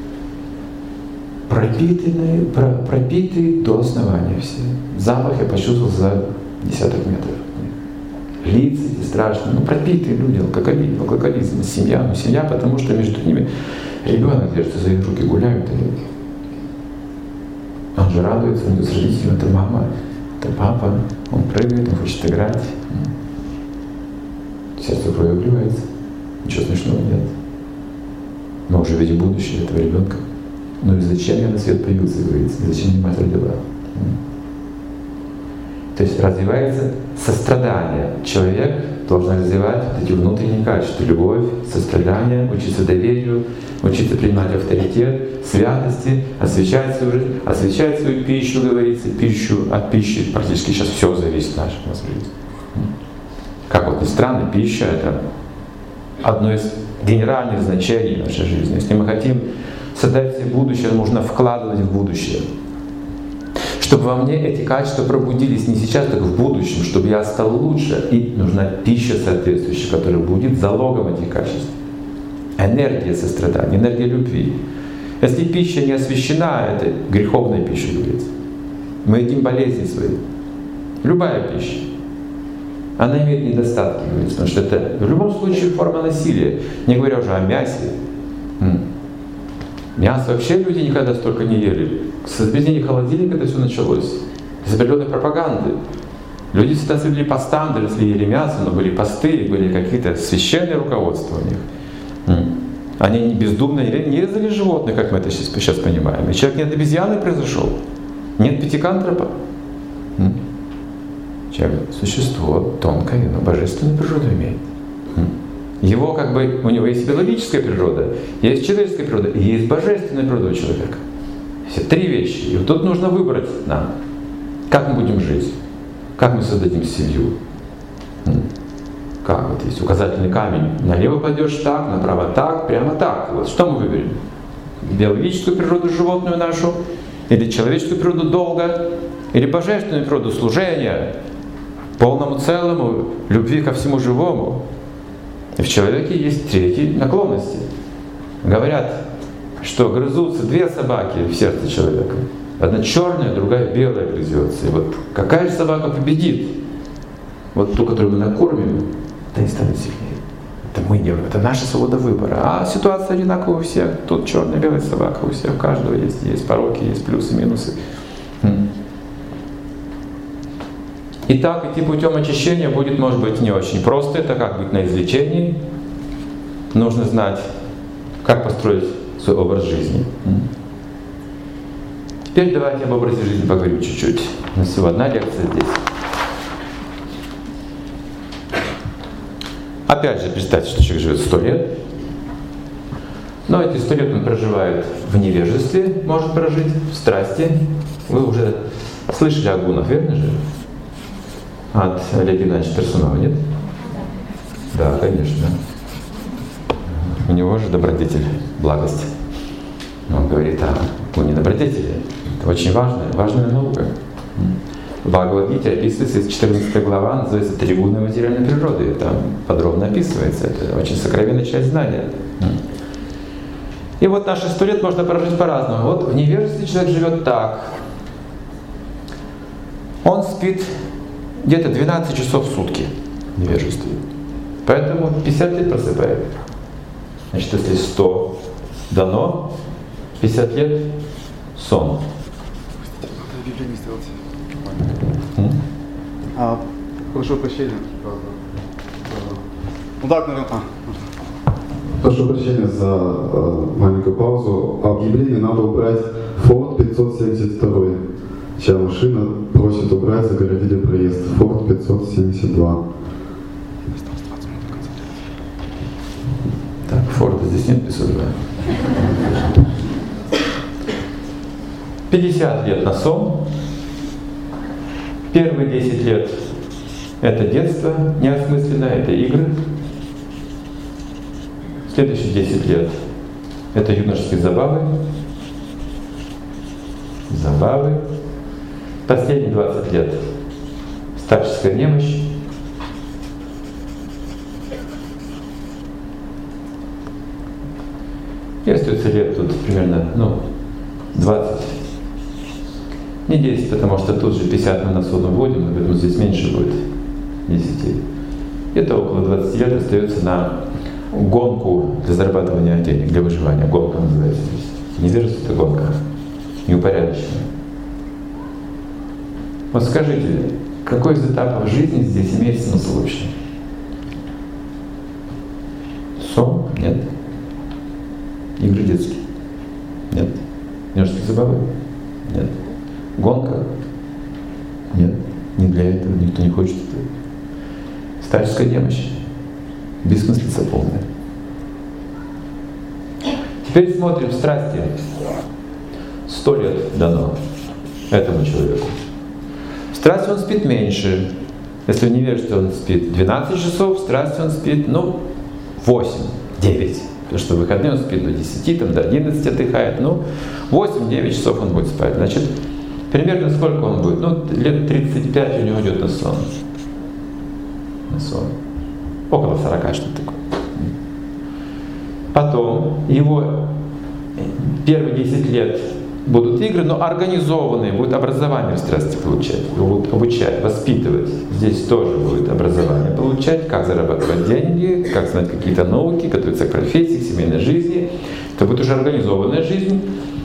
пропитые до основания все. Запах я почувствовал за десяток метров. Лица эти страшные, пропитые люди, алкоголизм, семья. Но семья, потому что между ними ребенок держится за их руки, гуляют. Он же радуется, он идет с родителями, это мама, это папа, он прыгает, он хочет играть. Сердце крови вливается, ничего смешного нет. Мы уже видим будущее этого ребенка. Ну и зачем я на свет появился, говорится, зачем мне мать родила? То есть развивается сострадание. Человек должен развивать вот эти внутренние качества: любовь, сострадание, учиться доверию, учиться принимать авторитет, святости, освещать свою жизнь, освещать свою пищу, говорится, от пищи практически сейчас все зависит наша жизнь. Как вот ни странно, пища — это одно из генеральных значений нашей жизни. Если мы хотим создать себе будущее, нужно вкладывать в будущее. Чтобы во мне эти качества пробудились не сейчас, так в будущем, чтобы я стал лучше. И нужна пища соответствующая, которая будет залогом этих качеств. Энергия сострадания, энергия любви. Если пища не освящена, это греховная пища, говорится. Мы едим болезни свои. Любая пища. Она имеет недостатки, говорится, потому что это в любом случае форма насилия, не говоря уже о мясе. Мясо вообще люди никогда столько не ели. С изобретения холодильника это все началось. С определенной пропаганды. Люди всегда следовали постам, даже если ели мясо, но были посты, были какие-то священные руководства у них. Они бездумно не резали животных, как мы это сейчас понимаем. И человек не от обезьяны произошел, не от пятикантропа. Человек — существо тонкое, но божественную природу имеет. Его у него есть биологическая природа, есть человеческая природа, и есть божественная природа у человека. Все три вещи. И вот тут нужно выбрать нам, как мы будем жить, как мы создадим семью. Как вот есть указательный камень. Налево пойдешь так, направо так, прямо так. Вот что мы выберем? Биологическую природу животную нашу, или человеческую природу долга, или божественную природу служения, полному целому, любви ко всему живому. И в человеке есть третьи наклонности. Говорят, что грызутся две собаки в сердце человека. Одна черная, другая белая грызется. И вот какая же собака победит? Вот ту, которую мы накормим, та и станет сильнее. Это мы делаем, это наша свобода выбора. А ситуация одинаковая у всех. Тут черная, белая собака у всех, у каждого есть пороки, есть плюсы, минусы. Итак, идти путем очищения будет, может быть, не очень просто. Это как быть на излечении. Нужно знать, как построить свой образ жизни. Теперь давайте об образе жизни поговорим чуть-чуть. У нас всего одна лекция здесь. Опять же, представьте, что человек живет 100 лет. Но эти 100 лет он проживает в невежестве, может прожить, в страсти. Вы уже слышали о гунах, верно же? От Олега Геннадьевича Персунова, нет? Да, конечно. У него же добродетель, благость. Он говорит о гуне добродетели. Это очень важная наука. В Бхагавад-гите описывается, 14 глава, называется «Три гуны материальной природы». Это подробно описывается. Это очень сокровенная часть знания. И вот наши 100 лет можно прожить по-разному. Вот в невежестве человек живет так. Он спит где-то 12 часов в сутки в невежестве. Поэтому 50 лет просыпает. Значит, если 100 дано, 50 лет сон. Прошу прощения. Ну так, наверное. Прошу прощения за маленькую паузу. Объявление надо убрать Ford 572. Чья машина просит убрать, загородили проезд. Ford 572. Так, Форда здесь нет 502. 50 лет на сон. Первые 10 лет это детство неосмысленное, это игры. Следующие 10 лет это юношеские забавы. Последние 20 лет старческая немощь. И остается лет тут примерно 20. Не 10, потому что тут же 50 на носу вводим, поэтому здесь меньше будет 10. Это около 20 лет остается на гонку для зарабатывания денег, для выживания. Гонка называется здесь. Невежество — это гонка, неупорядоченная. Вот скажите, какой из этапов жизни здесь имеет смысл вообще? Сон? Нет. Игры детские? Нет. Юношеские забавы? Нет. Гонка? Нет. Не для этого, никто не хочет этого. Старческая немощь? Бессмыслица полная. Теперь смотрим страсти. 100 лет дано этому человеку. Страсти он спит меньше. Если в невежестве он спит 12 часов, страсти он спит, 8, 9. Потому что в выходные он спит до 10, до 11 отдыхает. 8-9 часов он будет спать. Значит, примерно сколько он будет? Лет 35 у него идет на сон. Около 40, что-то такое. Потом его первые 10 лет будут игры, но организованные, будет образование в страсти получать, его будут обучать, воспитывать. Здесь тоже будет образование получать, как зарабатывать деньги, как знать какие-то науки, готовиться к профессии, к семейной жизни. Это будет уже организованная жизнь.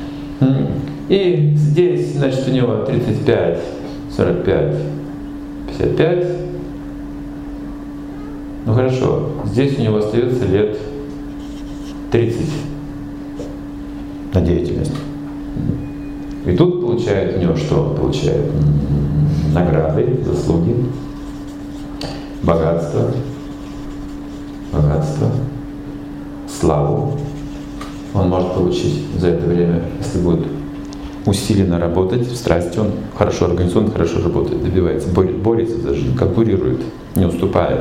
И здесь, значит, у него 35, 45, 55. Хорошо, здесь у него остается лет 30 на деятельность. И тут получает у него что? Получает награды, заслуги, богатство, славу. Он может получить за это время, если будет усиленно работать в страсти, он хорошо организован, хорошо работает, добивается, борется за жизнь, конкурирует, не уступает.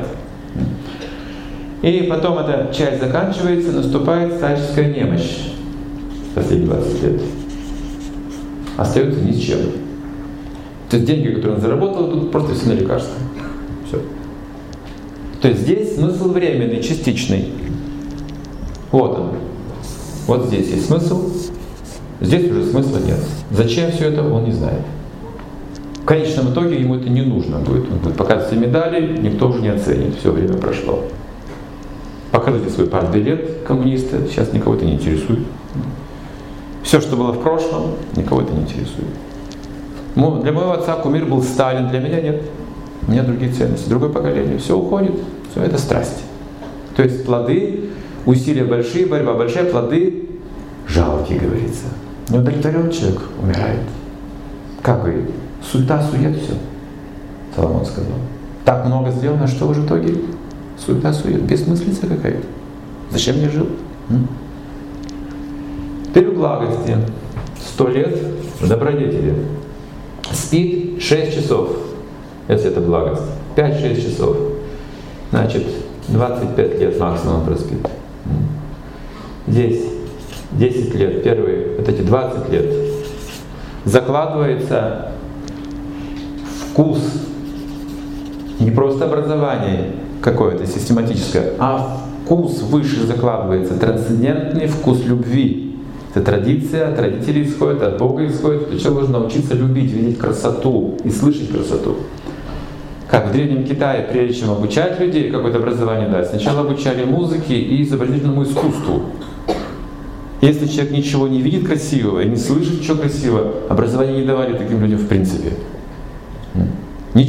И потом эта часть заканчивается, наступает старческая немощь. Последние 20 лет. Остается ни с чем. То есть деньги, которые он заработал, тут просто все на лекарства. Все. То есть здесь смысл временный, частичный. Вот он. Вот здесь есть смысл. Здесь уже смысла нет. Зачем все это, он не знает. В конечном итоге ему это не нужно будет. Он будет показывать все медали, никто уже не оценит. Все время прошло. Покажите свой партбилет коммуниста, сейчас никого это не интересует. Все, что было в прошлом, никого это не интересует. Для моего отца кумир был Сталин, для меня нет. У меня другие ценности, другое поколение. Все уходит, все это страсть. То есть плоды, усилия большие, борьба большая, плоды жалкие, говорится. Неудовлетворенный человек умирает. Как говорит? Суета-сует все. Соломон сказал. Так много сделано, что уже в итоге? Суета-сует, бессмыслица какая-то. Зачем я жил? Теперь в благости. 100 лет в добродетели. Спит 6 часов, если это благость. 5-6 часов. Значит, 25 лет максимум проспит. Здесь 10 лет, первые, вот эти 20 лет, закладывается вкус, не просто образование какое-то систематическое, а вкус выше закладывается, трансцендентный вкус любви. Это традиция, от родителей исходит, от Бога исходит. Человек должен научиться любить, видеть красоту и слышать красоту. Как в Древнем Китае, прежде чем обучать людей, какое-то образование дать, сначала обучали музыке и изобразительному искусству. Если человек ничего не видит красивого и не слышит ничего красивого, образование не давали таким людям в принципе. Ничего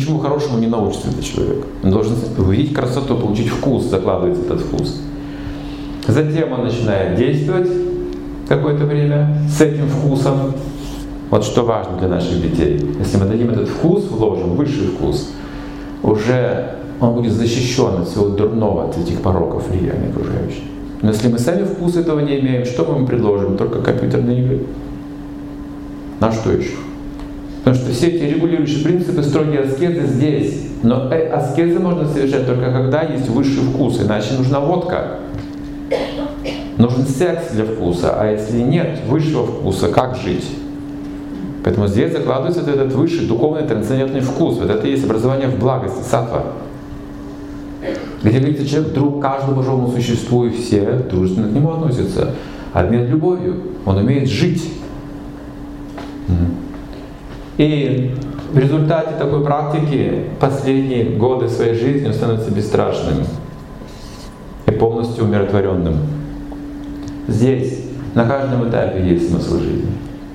ничему хорошему не научится этот человек. Он должен увидеть красоту, получить вкус, закладывается этот вкус. Затем он начинает действовать какое-то время с этим вкусом. Вот что важно для наших детей. Если мы дадим этот вкус, вложим, высший вкус, уже он будет защищен от всего дурного, от этих пороков влияния окружающих. Но если мы сами вкус этого не имеем, что мы им предложим? Только компьютерные игры. На что еще? Потому что все эти регулирующие принципы, строгие аскезы здесь. Но аскезы можно совершать только когда есть высший вкус, иначе нужна водка. Нужен секс для вкуса, а если нет высшего вкуса, как жить? Поэтому здесь закладывается этот высший духовный трансцендентный вкус. Вот это и есть образование в благости, саттва. Где говорится, человек друг каждому живому существу, и все дружественно к нему относятся. Обмен любовью. Он умеет жить. И в результате такой практики последние годы своей жизни он становится бесстрашным и полностью умиротворенным. Здесь на каждом этапе есть смысл жизни.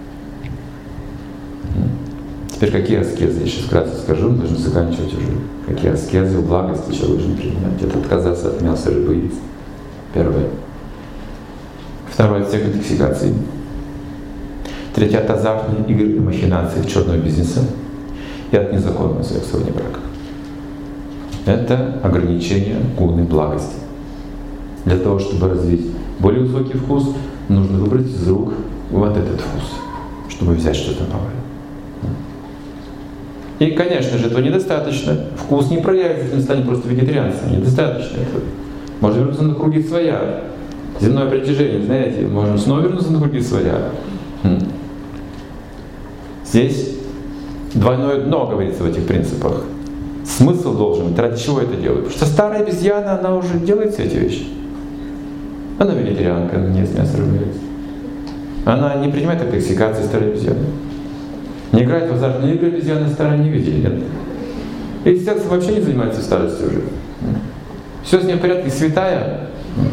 Теперь какие аскезы? Я сейчас вкратце скажу, мы должны заканчивать уже. Какие аскезы в благости человек должен принимать? Это отказаться от мяса, рыбы, яиц. Первое. Второе — от всех интоксикаций. Третье — от азартных игр и махинаций черного бизнеса и от незаконного секса вне брака. Это ограничение гуны благости. Для того, чтобы развить более высокий вкус, нужно выбрать из рук вот этот вкус, чтобы взять что-то новое. И, конечно же, этого недостаточно. Вкус не проявится, если мы станем просто вегетарианцем. Недостаточно этого. Можно вернуться на круги своя. Земное притяжение, знаете, можно снова вернуться на круги своя. Здесь двойное дно, говорится в этих принципах. Смысл должен быть, ради чего это делают. Потому что старая обезьяна, она уже делает все эти вещи. Она вегетарианка, она не ест мясо, рыбу, яиц. Она не принимает интоксикации старой обезьяны. Не играет в азартные игры, обезьяны старые не видели, нет. И сексом вообще не занимается в старости уже. Все с ней в порядке, святая.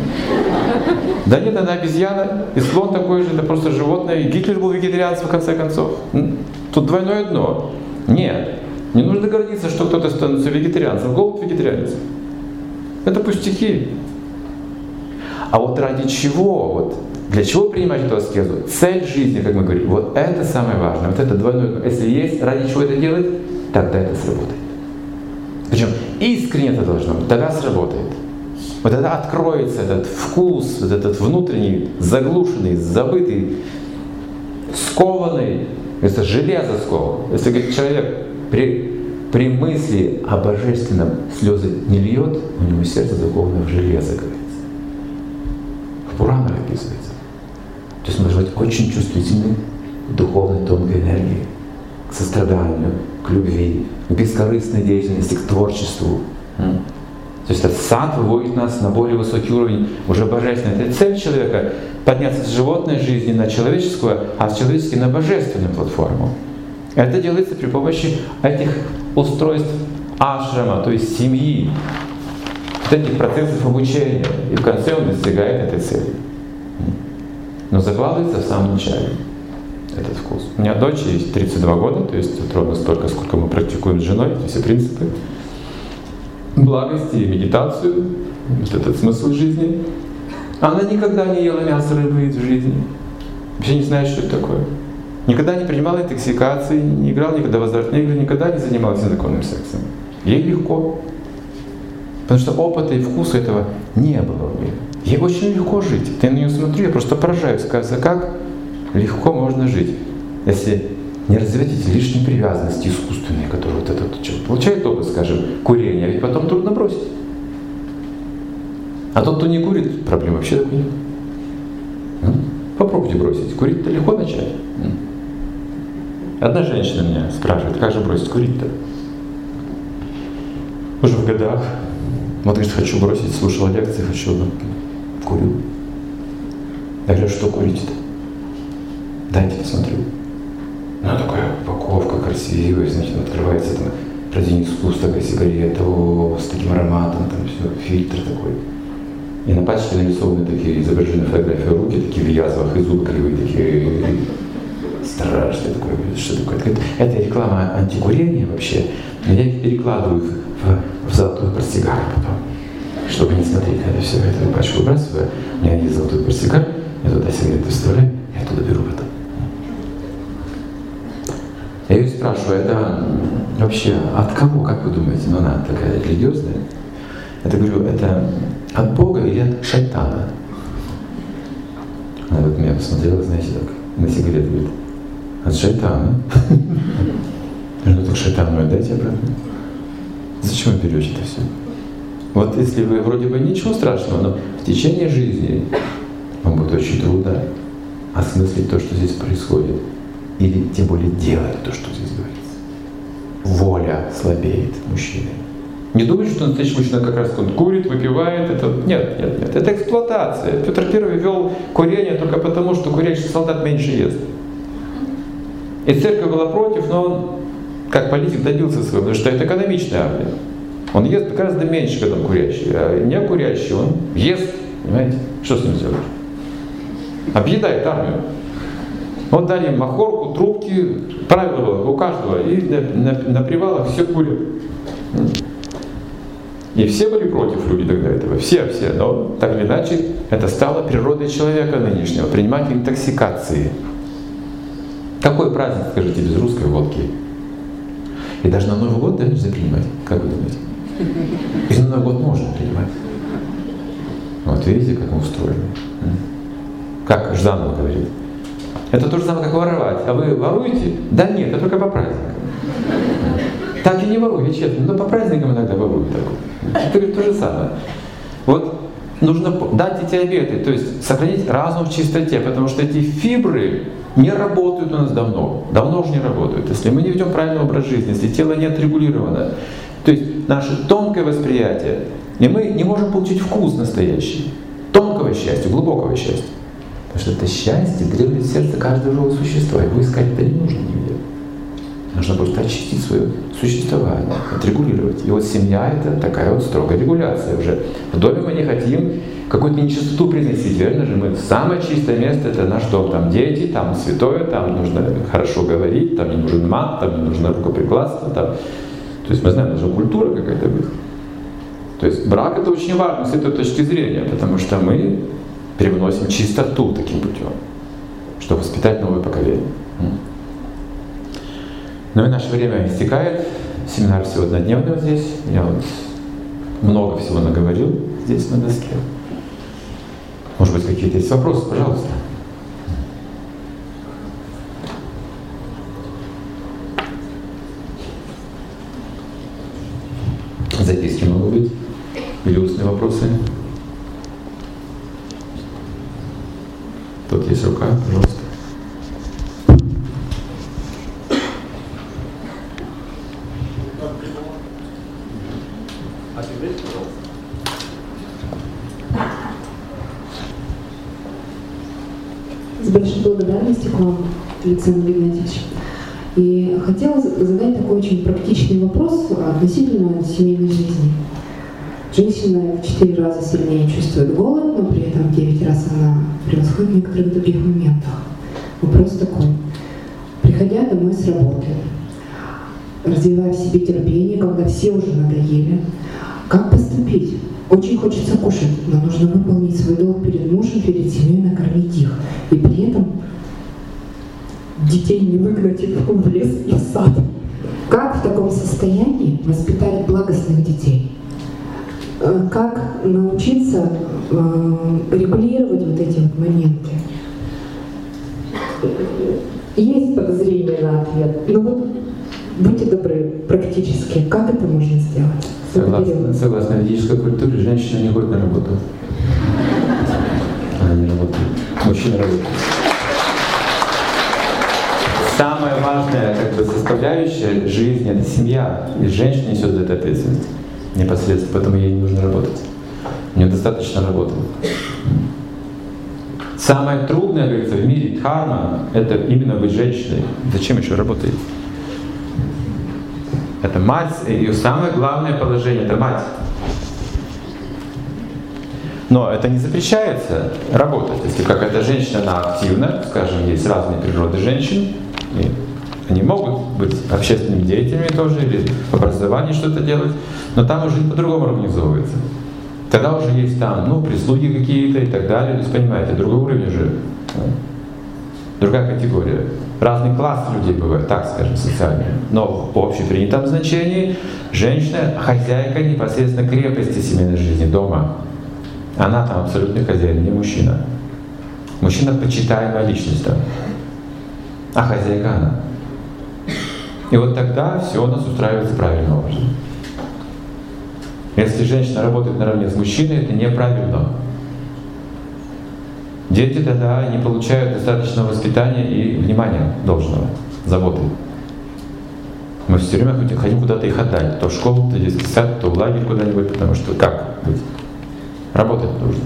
Да нет, она обезьяна, и слон такой же, это просто животное. И Гитлер был вегетарианцем в конце концов. Тут двойное дно. Нет, не нужно гордиться, что кто-то становится вегетарианцем. Голубь вегетарианец. Это пустяки. А вот ради чего, вот, для чего принимать эту аскезу? Цель жизни, как мы говорим, вот это самое важное. Вот это двойное. Если есть, ради чего это делать, тогда это сработает. Причем искренне это должно быть, тогда сработает. Вот тогда откроется этот вкус, вот этот внутренний, заглушенный, забытый, скованный. Это железо сковано. Если человек при мысли о божественном слезы не льет, у него сердце заковано в железо, говорится. В Пуранах описывается. То есть он должен быть очень чувствительным к духовной тонкой энергии, к состраданию, к любви, к бескорыстной деятельности, к творчеству. То есть этот сад выводит нас на более высокий уровень, уже божественный. Это цель человека — подняться с животной жизни на человеческую, а с человеческой на божественную платформу. Это делается при помощи этих устройств ашрама, то есть семьи, вот этих процессов обучения. И в конце он достигает этой цели. Но закладывается в самом начале этот вкус. У меня дочь ей 32 года, то есть вот ровно столько, сколько мы практикуем с женой, эти все принципы благости, медитацию, вот этот смысл жизни. Она никогда не ела мясо, рыбу, яиц в жизни. Вообще не знает, что это такое. Никогда не принимала интоксикации, не играла никогда в азартные игры, никогда не занималась незаконным сексом. Ей легко. Потому что опыта и вкуса этого не было у нее. Ей очень легко жить. Я на нее смотрю, я просто поражаюсь. Кажется, как легко можно жить, если не развивать эти лишние привязанности искусственные, которые вот этот человек получает опыт, скажем, курения, а ведь потом трудно бросить. А тот, кто не курит, проблем вообще такой нет. Попробуйте бросить. Курить-то легко начать. Одна женщина меня спрашивает, как же бросить курить-то? Уже в годах. Вот говорит, хочу бросить, слушала лекции, хочу, курю. Я говорю, что курить-то? Дайте посмотрю. Ну, такая упаковка красивая, значит, открывается там произведение искусства, такая сигарета, с таким ароматом, там все, фильтр такой. И на пачке нарисованы такие, изображены фотографии руки, такие в язвах, и зубы кривые, такие, страшное такое, что такое. Это реклама антикурения вообще. Я их перекладываю в золотой портсигар потом, чтобы не смотреть на это все. Я эту пачку выбрасываю, у меня есть золотой портсигар, я туда сигареты вставляю, я оттуда беру это. Я ее спрашиваю, это вообще от кого, как вы думаете? Ну она такая религиозная. Я говорю, это от Бога или от шайтана? Она вот меня посмотрела, знаете, так, на сигарету, говорит, от шайтана. Я говорю, ну так шайтану отдайте обратно. Зачем вы берете это все? Вот если вы вроде бы ничего страшного, но в течение жизни вам будет очень трудно осмыслить то, что здесь происходит. Или тем более делать то, что здесь говорится. Воля слабеет мужчины. Не думайте, что настоящий мужчина как раз он курит, выпивает. Это... Нет. Это эксплуатация. Петр I вел курение только потому, что курящий солдат меньше ест. И церковь была против, но он, как политик, добился своего, потому что это экономичная армия. Он ест гораздо меньше, когда он курящий. А не курящий, он ест. Понимаете? Что с ним сделаешь? Объедает армию. Вот дали им махорку, трубки, правило было у каждого, и на привалах все курят. И все были против люди тогда этого, все, но так или иначе это стало природой человека нынешнего, принимать интоксикации. Какой праздник, скажите, без русской водки? И даже на Новый год, да, нельзя принимать, как вы думаете? И на Новый год можно принимать. Вот видите, как мы устроены. Как Жданов говорит. Это то же самое, как воровать. А вы воруете? Да нет, это только по праздникам. Так и не воруйте, честно. Но по праздникам иногда воруют. Это то же самое. Вот нужно дать эти обеты, то есть сохранить разум в чистоте, потому что эти фибры не работают у нас давно. Давно уже не работают. Если мы не ведем правильный образ жизни, если тело не отрегулировано, то есть наше тонкое восприятие, и мы не можем получить вкус настоящий. Тонкого счастья, глубокого счастья. Потому что это счастье требует сердца каждого живого существа. Его искать это не нужно нигде. Нужно просто очистить свое существование, отрегулировать. И вот семья — это такая вот строгая регуляция уже. В доме мы не хотим какую-то нечистоту приносить, верно же? Мы самое чистое место — это наш дом. Там дети, там святое, там нужно хорошо говорить, там не нужен мат, там не нужно рукоприкладство. Там... То есть мы знаем, нужна культура какая-то быть. То есть брак — это очень важно с этой точки зрения, потому что мы привносим чистоту таким путем, чтобы воспитать новое поколение. Ну и наше время истекает. Семинар всего однодневный вот здесь. Я вот много всего наговорил здесь на доске. Может быть, какие-то есть вопросы? Пожалуйста. Записки могут быть. Или устные вопросы. Тут есть рука, пожалуйста. С большой благодарностью к вам, Александр Игнатьевич. И хотела задать такой очень практичный вопрос относительно семейной жизни. Женщина в 4 раза сильнее чувствует голод, но при этом в 9 раз она превосходит в некоторых других моментах. Вопрос такой. Приходя домой с работы, развивая в себе терпение, когда все уже надоели, как поступить? Очень хочется кушать, но нужно выполнить свой долг перед мужем, перед семьей, накормить их. И при этом детей не выгнать их в лес и в сад. Как в таком состоянии воспитать благостных детей? Как научиться регулировать вот эти вот моменты? Есть подозрение на ответ, но вот будьте добры, практически, как это можно сделать? Согласно ведической культуре, женщина не ходит на работу. Она не работает. Мужчина работает. Самая важная составляющая жизни — это семья. И женщина несет за это ответственность непосредственно, поэтому ей не нужно работать. У нее достаточно работы. Самое трудное, говорится, в мире дхарма — это именно быть женщиной. Зачем еще работать? Это мать, ее самое главное положение — это мать. Но это не запрещается работать. Если какая-то женщина, она активна, скажем, есть разные природы женщин, и они могут быть общественными деятелями тоже, или в образовании что-то делать, но там уже по-другому организовывается. Тогда уже есть там, прислуги какие-то и так далее. То есть, понимаете, другой уровень уже, другая категория. Разный класс людей бывает, так скажем, социальный. Но в общепринятом значении женщина — хозяйка непосредственно крепости семейной жизни, дома. Она там абсолютный хозяин, не мужчина. Мужчина — почитаемая личность там, а хозяйка она. И вот тогда все у нас устраивается правильным образом. Если женщина работает наравне с мужчиной, это неправильно. Дети тогда не получают достаточного воспитания и внимания должного, заботы. Мы все время хотим куда-то их отдать, то в школу, то в детский сад, то в лагерь куда-нибудь, потому что как быть? Работать нужно.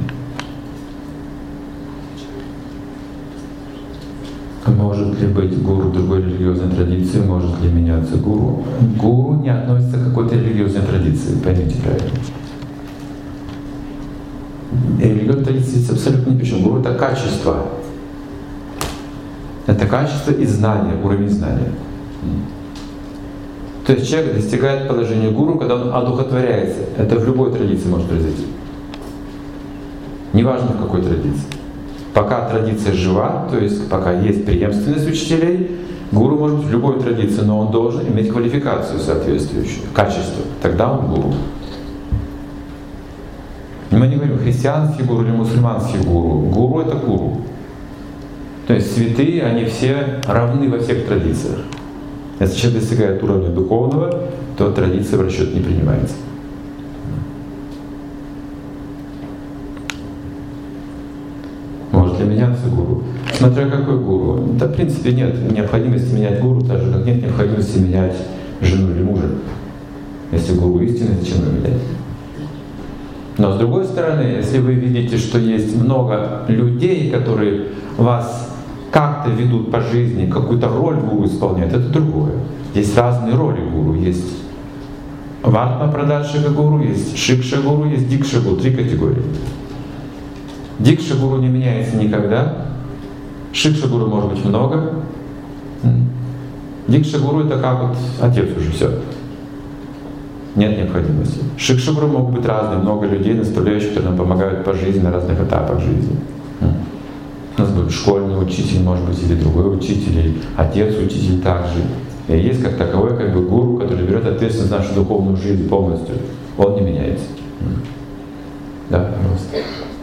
Может ли быть гуру другой религиозной традиции, может ли меняться гуру? Гуру не относится к какой-то религиозной традиции, поймите правильно. Религиозная традиция здесь абсолютно ни при чем. Гуру — это качество. Это качество и знание, уровень знания. То есть человек достигает положения гуру, когда он одухотворяется. Это в любой традиции может произойти. Неважно в какой традиции. Пока традиция жива, то есть пока есть преемственность учителей, гуру может быть в любой традиции, но он должен иметь квалификацию соответствующую, качество. Тогда он гуру. Мы не говорим христианский гуру или мусульманский гуру. Гуру — это гуру. То есть святые, они все равны во всех традициях. Если человек достигает уровня духовного, то традиция в расчет не принимается. Может ли меняться гуру? Смотря какой гуру. Да, в принципе, нет необходимости менять гуру, так же как нет необходимости менять жену или мужа. Если гуру истинный, зачем его менять? Но с другой стороны, если вы видите, что есть много людей, которые вас как-то ведут по жизни, какую-то роль гуру исполняют, это другое. Есть разные роли гуру. Есть ватма прадашика гуру, есть шикша гуру, есть дикша гуру. 3 категории. Дикша гуру не меняется никогда. Шикша гуру может быть много. Дикша гуру — это как вот отец уже, все. Нет необходимости. Шикша гуру могут быть разные, много людей, наставляющих, которые нам помогают по жизни на разных этапах жизни. У нас будет школьный учитель, может быть, или другой учитель, или отец-учитель также. И есть как таковой как бы гуру, который берет ответственность за нашу духовную жизнь полностью. Он не меняется. Да, пожалуйста.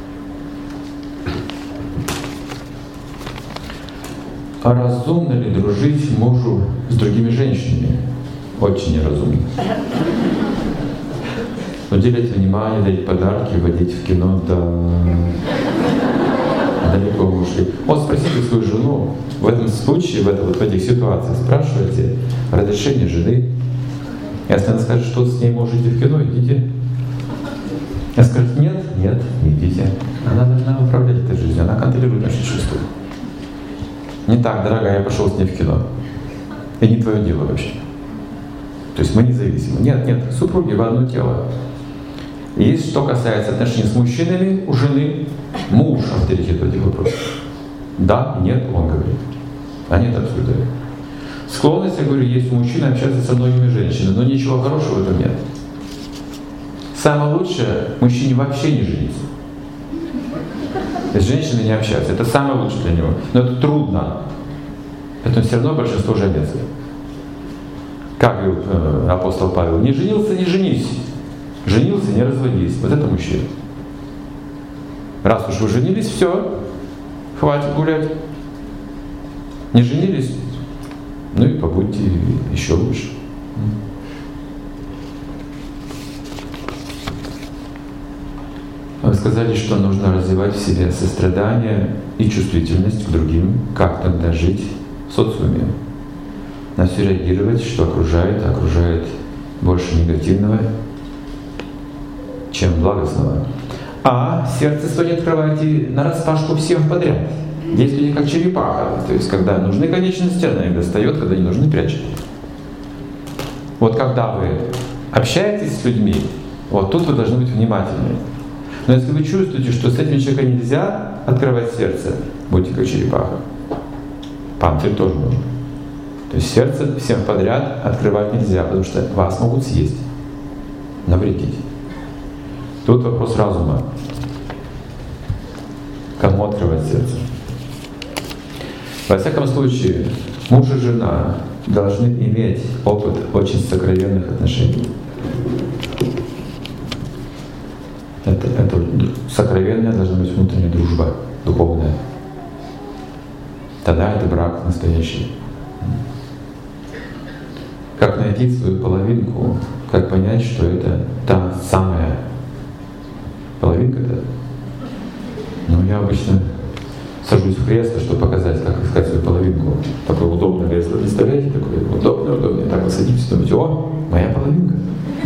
А разумно ли дружить мужу с другими женщинами? Очень неразумно. Уделять внимание, дарить подарки, водить в кино, да далеко ушли. Вот спросите свою жену, в этом случае, в этих ситуациях, спрашивайте разрешение жены. Если она скажет, что с ней можете в кино, идите. Если скажет, нет, не идите. Она должна управлять этой жизнью, она контролирует наши чувства. Не так, дорогая, я пошел с ней в кино. И не твое дело вообще. То есть мы независимы. Нет, супруги в одно тело. И есть, что касается отношений с мужчинами, у жены муж авторитет в этих вопросах. Да, нет, он говорит. А нет, обсуждает. Склонность, я говорю, есть у мужчин общаться со многими женщинами, но ничего хорошего в этом нет. Самое лучшее — мужчине вообще не жениться. С женщиной не общаться. Это самое лучшее для него. Но это трудно. Поэтому все равно большинство женятся. Как говорил апостол Павел, не женился, не женись. Женился, не разводись. Вот это мужчина. Раз уж вы женились, все, хватит гулять. Не женились, ну и побудьте еще лучше. Вы сказали, что нужно развивать в себе сострадание и чувствительность к другим, как тогда жить в социуме. На все реагировать, что окружает больше негативного, чем благостного. А сердце свое открывайте нараспашку всем подряд. Действуйте как черепаха, то есть когда нужны конечности, она их достает, когда не нужны, прячет. Вот когда вы общаетесь с людьми, вот тут вы должны быть внимательны. Но если вы чувствуете, что с этим человеком нельзя открывать сердце, будьте как черепаха. Панцирь тоже нужен. То есть сердце всем подряд открывать нельзя, потому что вас могут съесть, навредить. Тут вопрос разума. Кому открывать сердце? Во всяком случае, муж и жена должны иметь опыт очень сокровенных отношений. Это сокровенная должна быть внутренняя дружба, духовная. Тогда это брак настоящий. Как найти свою половинку, как понять, что это та самая половинка-то? Ну, я обычно сажусь в кресло, чтобы показать, как искать свою половинку. Такое удобное кресло, представляете? Такое удобное. Так вы садитесь, думаете, о, моя половинка.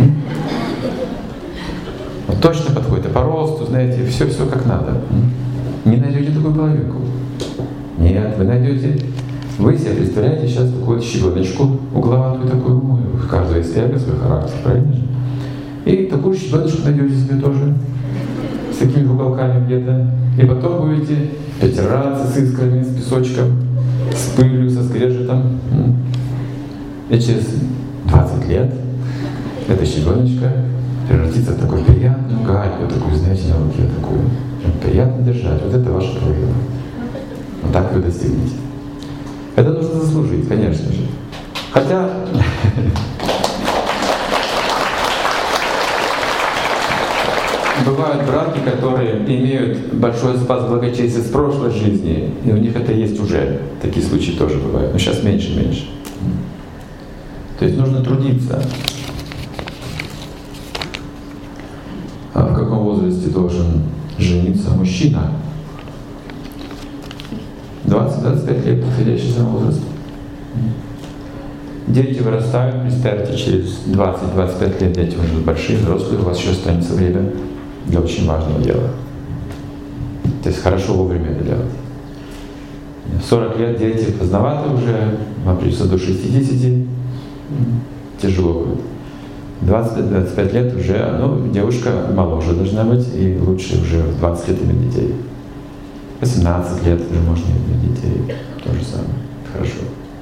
Вот точно подходит, и по росту, знаете, все как надо. Не найдете такую половинку. Нет, вы найдете. Вы себе представляете сейчас такую щебеночку угловатую такую, у каждого есть эго, свой характер, правильно же? И такую щебеночку найдете себе тоже, с такими уголками где-то. И потом будете притираться с искрами, с песочком, с пылью, со скрежетом. И через 20 лет эта щебеночка превратится в такую приятную гальку, такую, знаете, на руке такую. Приятно держать. Вот это ваша половина. Вот так вы достигнете. Это нужно заслужить, конечно же. Хотя бывают браки, которые имеют большой запас благочестия с прошлой жизни, и у них это есть уже. Такие случаи тоже бывают, но сейчас меньше. То есть нужно трудиться. А в каком возрасте должен жениться мужчина? 20-25 лет, подходящий сам возраст. Дети вырастают, представьте, через 20-25 лет дети уже большие, взрослые, у вас еще останется время для очень важного дела. То есть хорошо вовремя это делать. В 40 лет дети поздновато уже, вам придется до 60, тяжело будет. 20-25 лет уже, девушка моложе должна быть, и лучше уже в 20 лет иметь детей. 18 лет уже можно иметь детей, то же самое, хорошо.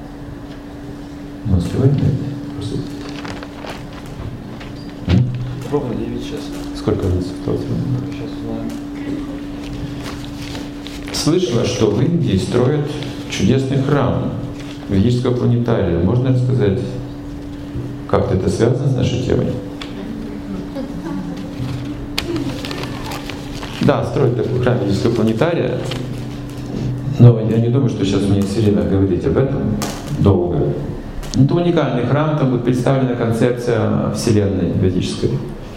Но сегодня просто... Ровно 9 сейчас. Сколько у нас? Сейчас узнаем. Слышала, что в Индии строят чудесный храм ведического планетария. Можно рассказать, как это связано с нашей темой? Да, строить такой храм ведического планетария, но я не думаю, что сейчас мне все время говорить об этом долго. Это уникальный храм, там будет представлена концепция Вселенной ведической.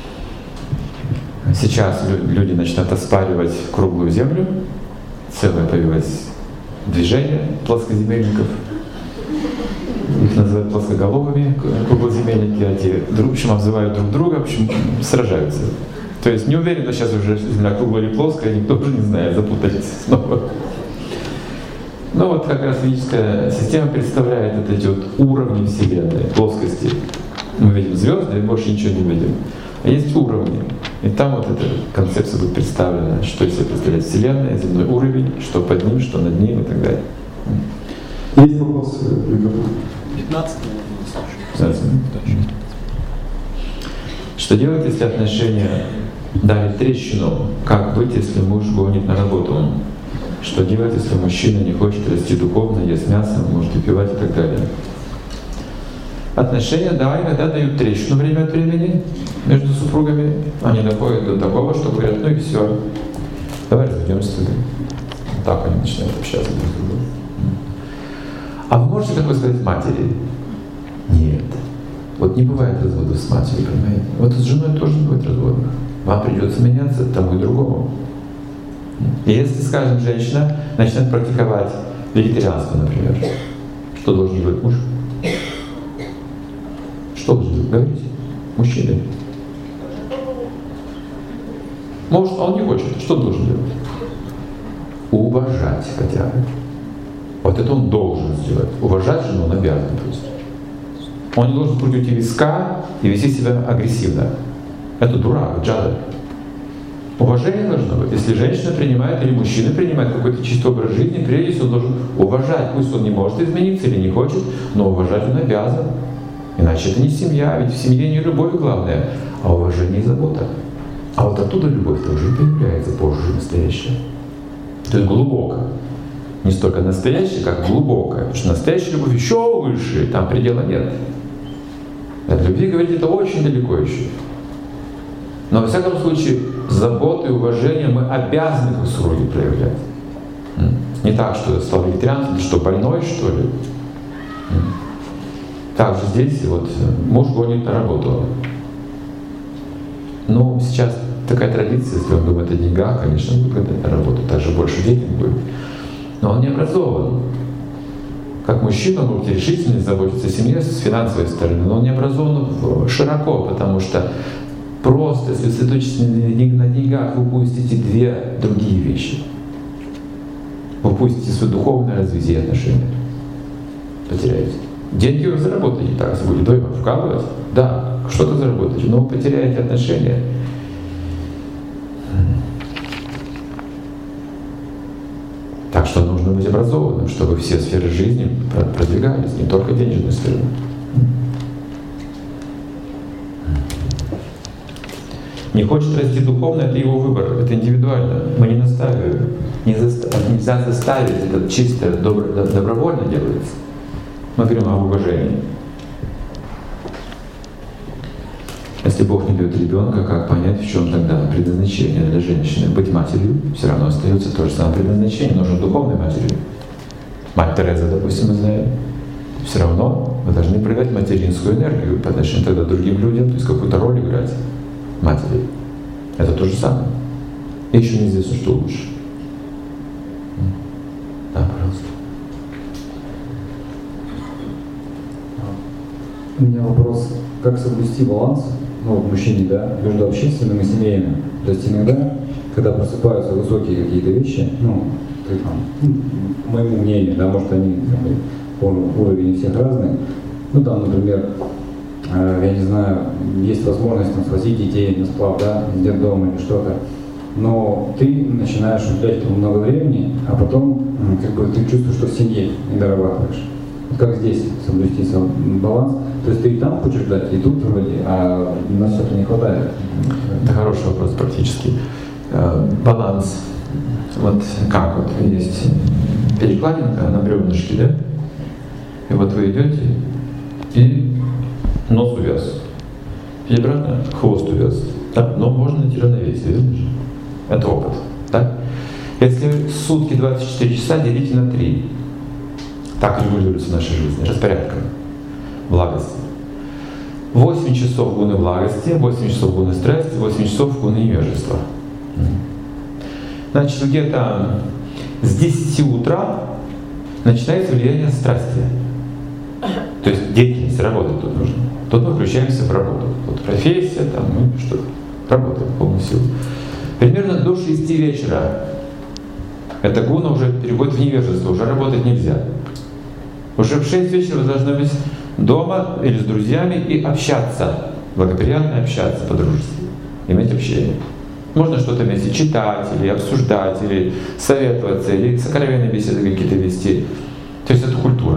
Сейчас люди начинают оспаривать круглую Землю, целое появилось движение плоскоземельников. Их называют плоскоголовыми, круглоземельники, а те, в общем, обзывают друг друга, в общем, сражаются. То есть не уверен, что сейчас уже Земля круглая или плоская, никто уже не знает, запутались снова. Но вот как раз ведическая система представляет вот эти вот уровни Вселенной, плоскости. Мы видим звезды и больше ничего не видим. А есть уровни. И там вот эта концепция будет представлена, что из себя представляет Вселенная, земной уровень, что под ним, что над ним и так далее. Есть вопросы? 15, наверное, Что делать, если отношения дали трещину? Как быть, если муж гонит на работу? Что делать, если мужчина не хочет расти духовно, ест мясо, может выпивать и так далее? Отношения, да, иногда дают трещину время от времени между супругами. Они доходят до такого, что говорят, ну и все, давай разведемся. Так они начинают общаться друг с другом. А вы можете такое сказать матери? Нет. Вот не бывает разводов с матерью, понимаете? Вот с женой тоже не будет разводов. Вам придется меняться тому и другому. И если, скажем, женщина начинает практиковать вегетарианство, например, что должен делать муж? Что должен делать? Говорите. Мужчина. Может, он не хочет. Что должен делать? Уважать хотя бы. Вот это он должен сделать. Уважать жену он обязан просто. Он не должен крутить виска и вести себя агрессивно. Это дурак, джада. Уважение должно быть. Если женщина принимает или мужчина принимает какой-то чистый образ жизни, прежде всего он должен уважать. Пусть он не может измениться или не хочет, но уважать он обязан. Иначе это не семья, ведь в семье не любовь главное, а уважение и забота. А вот оттуда любовь-то уже появляется позже, настоящая. То есть глубоко. Не столько настоящая, как глубокая. Потому что настоящая любовь еще выше, там предела нет. От любви говорить это очень далеко еще. Но во всяком случае, заботу и уважение мы обязаны к супруге проявлять. Не так, что стал вегетарианцем, ты что, больной, что ли? Также здесь вот муж гонит на работу. Ну, сейчас такая традиция, если он думает о деньгах, конечно, будет гонять на работу, также больше денег будет. Но он не образован. Как мужчина, он может решительно заботиться о семье с финансовой стороны, но он не образован широко, потому что просто, если сосредоточиться на деньгах, вы упустите две другие вещи. Вы упустите свое духовное развитие и отношения. Потеряете. Деньги вы заработаете, так, если будете дома вкалывать, да, что-то заработаете, но вы потеряете отношения. Так что нужно быть образованным, чтобы все сферы жизни продвигались, не только денежная сфера. Не хочет расти духовно, это его выбор, это индивидуально. Мы не настаиваем, нельзя заставить, это чисто добровольно делается. Мы говорим о уважении. Если Бог не дает ребенка, как понять, в чем тогда предназначение для женщины? Быть матерью все равно остается то же самое предназначение. Нужно духовной матерью. Мать Тереза, допустим, мы знаем. Все равно мы должны проявлять материнскую энергию по отношению тогда к другим людям, то есть какую-то роль играть матери. Это то же самое. И еще неизвестно, что лучше. Да, пожалуйста. У меня вопрос, как соблюсти баланс, ну, в мужчине, да, между общественным и семейным. То есть иногда, когда просыпаются высокие какие-то вещи, ну, ты там, по моему мнению, да, может они, уровень у всех разный, ну, там, например, я не знаю, есть возможность там свозить детей на сплав, да, из детдома или что-то, но ты начинаешь уделять этому много времени, а потом, как бы, ты чувствуешь, что в семье не дорабатываешь. Как здесь соблюсти баланс? То есть ты и там хочешь дать, и тут вроде, а нас что-то не хватает. Это хороший вопрос практически. Баланс. Вот как вот есть перекладинка на бревнышке, да? И вот вы идете, и нос увяз. И обратно хвост увяз. Да? Но можно найти равновесие, верно же? Это опыт. Да? Если сутки 24 часа делите на 3, так регулируется наша жизнь, распорядком благости. 8 часов гуны благости, 8 часов гуны страсти, 8 часов гуны невежества. Значит, где-то с 10 утра начинается влияние страсти. То есть деятельность, работа тут нужна. Тут мы включаемся в работу. Вот профессия, там, ну что, работаем в полную силу. Примерно до 6 вечера эта гуна уже переходит в невежество, уже работать нельзя. Уже в 6 вечера вы должны быть дома или с друзьями и общаться, благоприятно общаться по-дружески, иметь общение. Можно что-то вместе читать, или обсуждать, или советоваться, или сокровенные беседы какие-то вести. То есть это культура.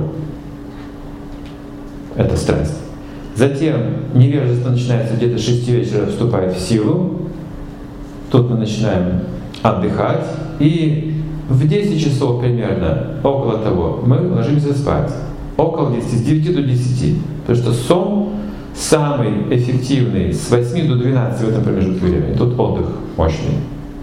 Это страсть. Затем невежество начинается где-то с 6 вечера, вступает в силу. Тут мы начинаем отдыхать. И в 10 часов примерно, около того, мы ложимся спать. Около 10, с 9 до 10. Потому что сон самый эффективный с 8 до 12 в этом промежутке времени. Тут отдых мощный.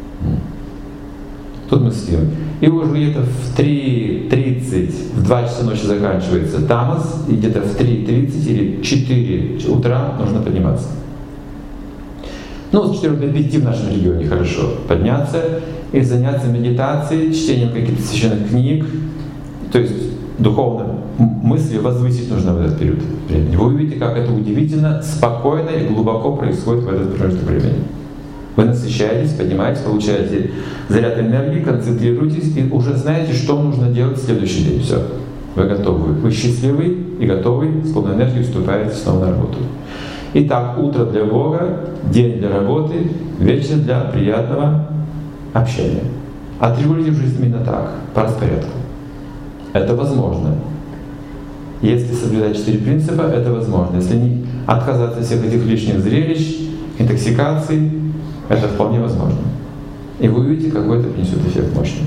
Тут мы спим. И уже где-то в 3:30, в 2 часа ночи заканчивается тамас, и где-то в 3:30 или 4 утра нужно подниматься. Ну, с 4 до 5 в нашем регионе хорошо подняться и заняться медитацией, чтением каких-то священных книг, то есть духовно мысли возвысить нужно в этот период времени. Вы увидите, как это удивительно, спокойно и глубоко происходит в этот промежуток времени. Вы насыщаетесь, поднимаетесь, получаете заряд энергии, концентрируетесь и уже знаете, что нужно делать в следующий день. Все, вы готовы. Вы счастливы и готовы с полной энергией вступаете снова на работу. Итак, утро для Бога, день для работы, вечер для приятного общения. Отрегулируйте жизнь именно так, по распорядку. Это возможно. Если соблюдать 4 принципа, это возможно. Если не отказаться от всех этих лишних зрелищ, интоксикаций, это вполне возможно. И вы увидите, какой это принесет эффект мощный.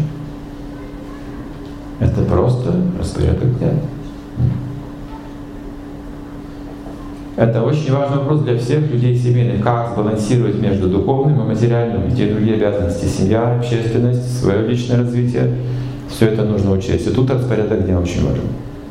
Это просто распорядок дня. Это очень важный вопрос для всех людей семейных. Как сбалансировать между духовным и материальным, и те другие обязанности, семья, общественность, свое личное развитие. Все это нужно учесть. И тут распорядок дня очень важен.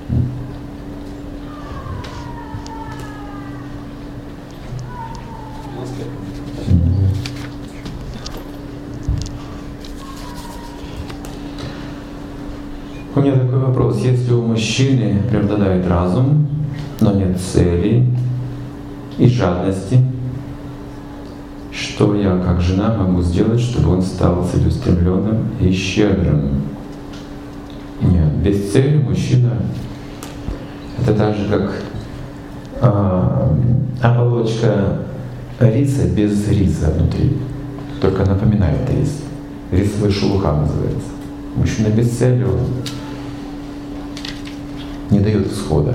У меня такой вопрос. Если у мужчины преобладает разум, но нет цели и жадности, что я, как жена, могу сделать, чтобы он стал целеустремленным и щедрым? Нет, без цели мужчина — это так же, как оболочка риса без риса внутри, только напоминает рис. Рисовая шелуха называется. Мужчина без цели, он не дает исхода.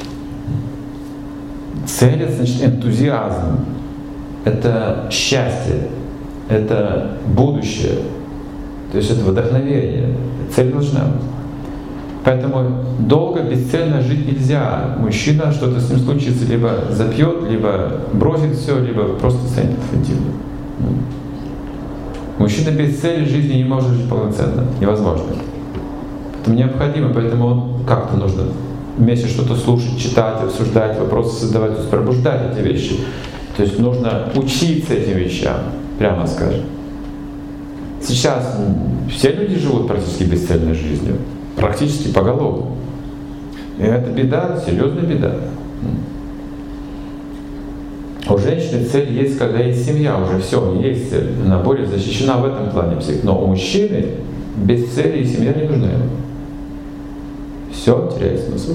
Цель — это значит энтузиазм, это счастье, это будущее, то есть это вдохновение. Цель должна быть. Поэтому долго, бесцельно жить нельзя. Мужчина, что-то с ним случится, либо запьет, либо бросит все, либо просто станет инфантильным. Мужчина без цели жизни не может жить полноценно, невозможно. Поэтому необходимо, поэтому он как-то нужно вместе что-то слушать, читать, обсуждать, вопросы задавать, то есть пробуждать эти вещи. То есть нужно учиться этим вещам, прямо скажем. Сейчас все люди живут практически бесцельной жизнью, практически поголовно. И это беда, серьезная беда. У женщины цель есть, когда есть семья, уже все, у нее есть цель. Она более защищена в этом плане всех. Но у мужчины без цели и семья не нужна ему. Все теряет смысл.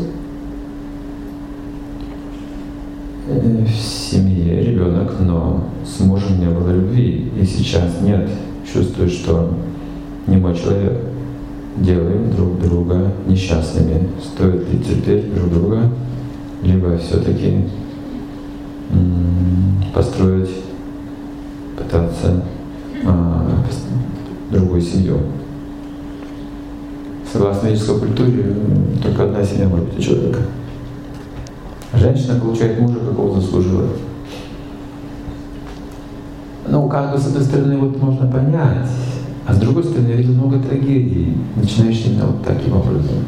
В семье ребенок, но с мужем не было любви. И сейчас нет. Чувствую, что не мой человек. Делаем друг друга несчастными. Стоит ли терпеть друг друга, либо все-таки построить, пытаться другую семью. Согласно ведической культуре, только одна семья может быть у человека. Женщина получает мужа, какого заслужила. Ну, как бы с одной стороны вот можно понять, а с другой стороны я видел много трагедий, начинающих именно вот таким образом.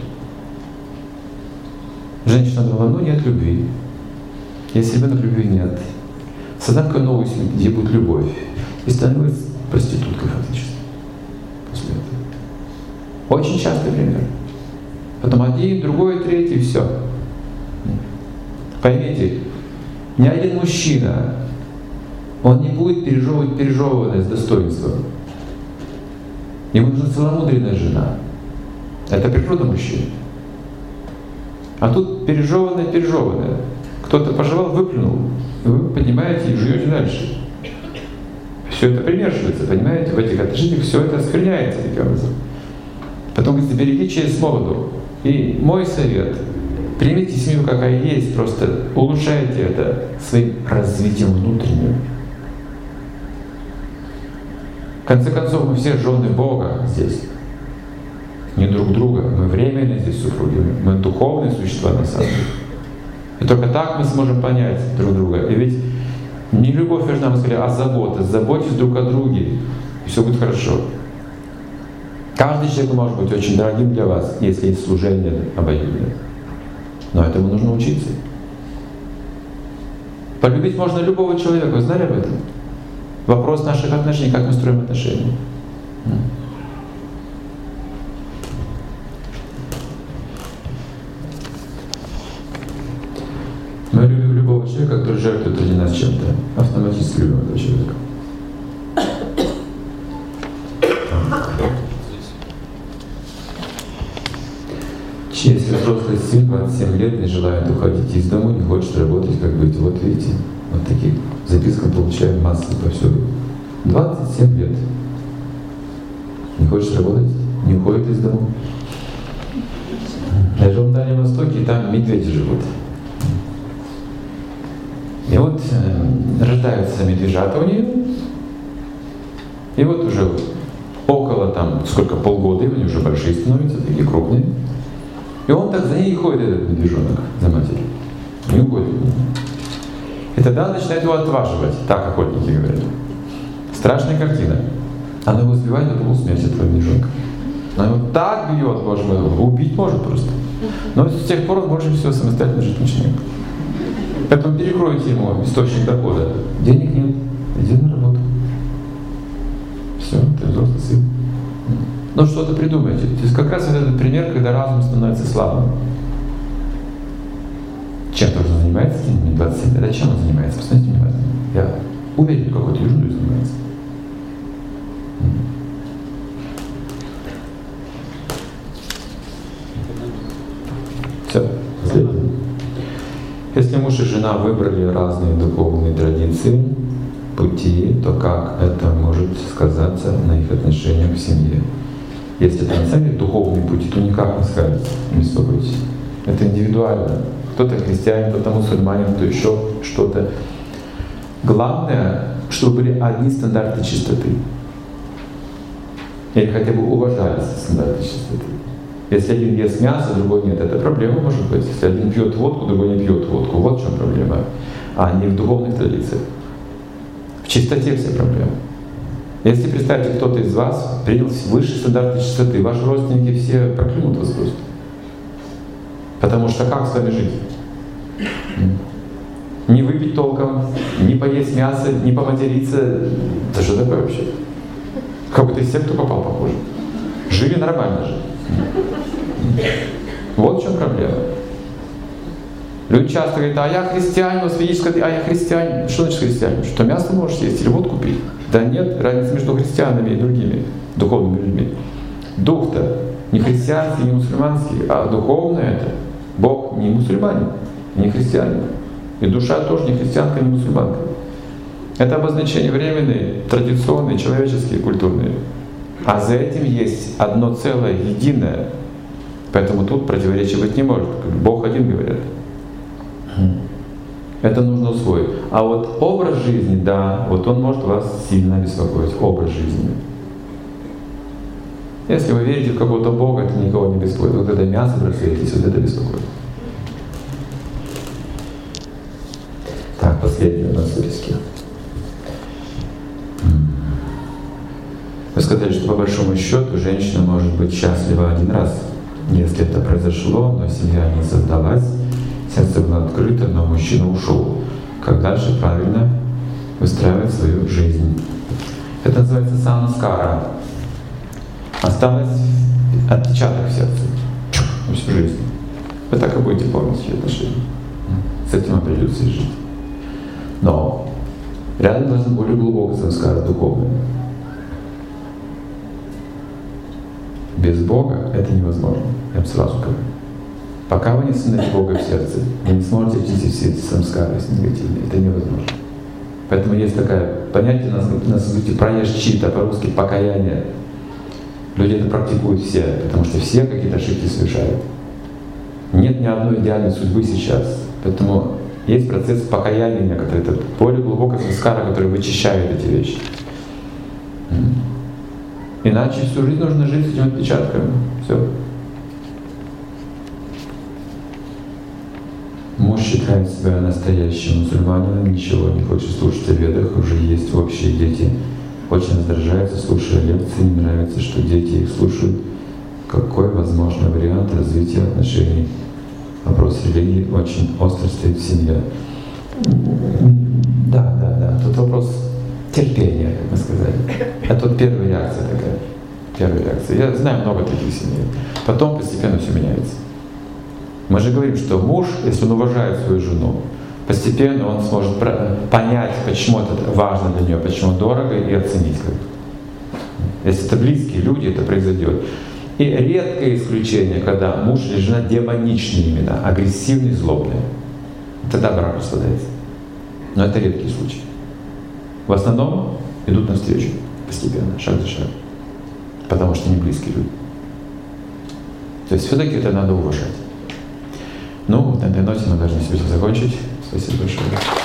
Женщина думала, ну нет любви. Если ребенок любви нет, создам такую новую семью, где будет любовь, и становится проституткой фактически после этого. Очень частый пример. Потом один, другой, третий, все. Поймите, ни один мужчина, он не будет пережевывать пережеванное с достоинством. Ему нужна целомудренная жена. Это природа мужчины. А тут пережеванное. Кто-то пожевал, выплюнул, и вы поднимаете и жуете дальше. Все это примешивается, понимаете? В этих отношениях все это оскверняется таким образом. Потом говорится, береги честь молоду. И мой совет: примите семью, какая есть, просто улучшайте это своим развитием внутренним. В конце концов, мы все жены Бога здесь, не друг друга. Мы временные здесь супруги, мы духовные существа на самом деле. И только так мы сможем понять друг друга. И ведь не любовь нужна, мы сказали, а забота. Заботьтесь друг о друге, и все будет хорошо. Каждый человек может быть очень дорогим для вас, если есть служение обоюдное. Но этому нужно учиться. Полюбить можно любого человека, вы знали об этом? Вопрос наших отношений, как мы строим отношения. Мы любим любого человека, который жертвует ради нас чем-то. Автоматически любим этого человека. Если взрослый сын 27 лет не желает уходить из дома, не хочет работать, как быть? Вот видите, вот таких записках получаем массы повсюду. 27 лет. Не хочешь работать? Не уходит из дома. Я жил на Дальнем Востоке, и там медведи живут. И вот рождаются медвежата у нее. И вот уже около там, сколько, полгода, и они уже большие становятся, такие крупные. И он так за ней ходит, этот медвежонок, за матерью. Не уходит. И тогда он начинает его отваживать, так охотники говорят. Страшная картина. Она его сбивает до полусмерти, этого медвежонка. Она его так бьет, боже мой, убить может просто. Но с тех пор он больше всего самостоятельно жить начинает. Поэтому перекройте ему источник дохода. Денег нет, иди на работу. Все, ты взрослый сын. Но что-то придумайте. То есть как раз вот этот пример, когда разум становится слабым. Чем тоже занимается, 27 лет, а чем он занимается? Посмотрите внимательно. Я уверен, какой-то ерундой занимается. Все, следует. Если муж и жена выбрали разные духовные традиции, пути, то как это может сказаться на их отношениях в семье? Если это на самом деле духовные пути, то никак не скажется, не беспокойтесь. Это индивидуально. Кто-то христианин, кто-то мусульманин, кто еще что-то. Главное, чтобы были одни стандарты чистоты. Или хотя бы уважались стандарты чистоты. Если один ест мясо, другой нет, это проблема может быть. Если один пьет водку, другой не пьет водку. Вот в чем проблема. А не в духовных традициях. В чистоте вся проблема. Если, представьте, кто-то из вас принял высшие стандарты чистоты, ваши родственники все проклянут вас просто. Потому что как с вами жить? Не выпить толком, не поесть мясо, не поматериться. Это что такое вообще? Какой-то из всех, кто попал, похоже. Жили нормально же. Вот в чем проблема. Люди часто говорят, а я христианин, а я христианин. Что значит христианин? Что мясо можешь есть или водку пить? Да нет, разницы между христианами и другими духовными людьми. Дух-то не христианский, не мусульманский, а духовное это. Бог не мусульманин, не христианин. И душа тоже не христианка, не мусульманка. Это обозначения временные, традиционные, человеческие, культурные. А за этим есть одно целое, единое. Поэтому тут противоречия быть не может. Бог один, говорят. Это нужно усвоить. А вот образ жизни, да, вот он может вас сильно беспокоить. Образ жизни. Если вы верите в какого-то Бога, это никого не беспокоит. Вот это мясо бросаетесь, вот это беспокоит. Так, последний у нас в списке. Вы сказали, что по большому счету женщина может быть счастлива один раз. Если это произошло, но семья не создалась, сердце было открыто, но мужчина ушел. Как дальше правильно выстраивать свою жизнь? Это называется самаскара. Осталось отпечаток в сердце. Всю жизнь. Вы так и будете помнить свои отношения. С этим придется жить. Но рядом должен более глубокий самскара, духовный. Без Бога это невозможно. Я вам сразу говорю. Пока вы не создаете Бога в сердце, вы не сможете видеть все эти самскары негативные. Это невозможно. Поэтому есть такое понятие на языке праешчита, по-русски покаяние. Люди это практикуют все, потому что все какие-то ошибки совершают. Нет ни одной идеальной судьбы сейчас. Поэтому есть процесс покаяния некоторые. Это более глубокая самскара, который вычищает эти вещи. Иначе всю жизнь нужно жить с этими отпечатками. Все. Муж считает себя настоящим мусульманином, ничего не хочет слушать о ведах, уже есть общие дети. Очень раздражается, слушая лекции, не нравится, что дети их слушают. Какой возможный вариант развития отношений? Вопрос религии очень остро стоит в семье. Да. Тут вопрос терпения, как мы сказали. Это вот первая реакция такая. Первая реакция. Я знаю много таких семей. Потом постепенно все меняется. Мы же говорим, что муж, если он уважает свою жену, постепенно он сможет понять, почему это важно для нее, почему дорого, и оценить. Если это близкие люди, это произойдет. И редкое исключение, когда муж или жена демоничные именно, агрессивные, злобные. Тогда брак распадается. Но это редкие случаи. В основном идут навстречу постепенно, шаг за шагом. Потому что они близкие люди. То есть все-таки это надо уважать. Ну, на этой ноте мы должны сегодня закончить. Спасибо большое.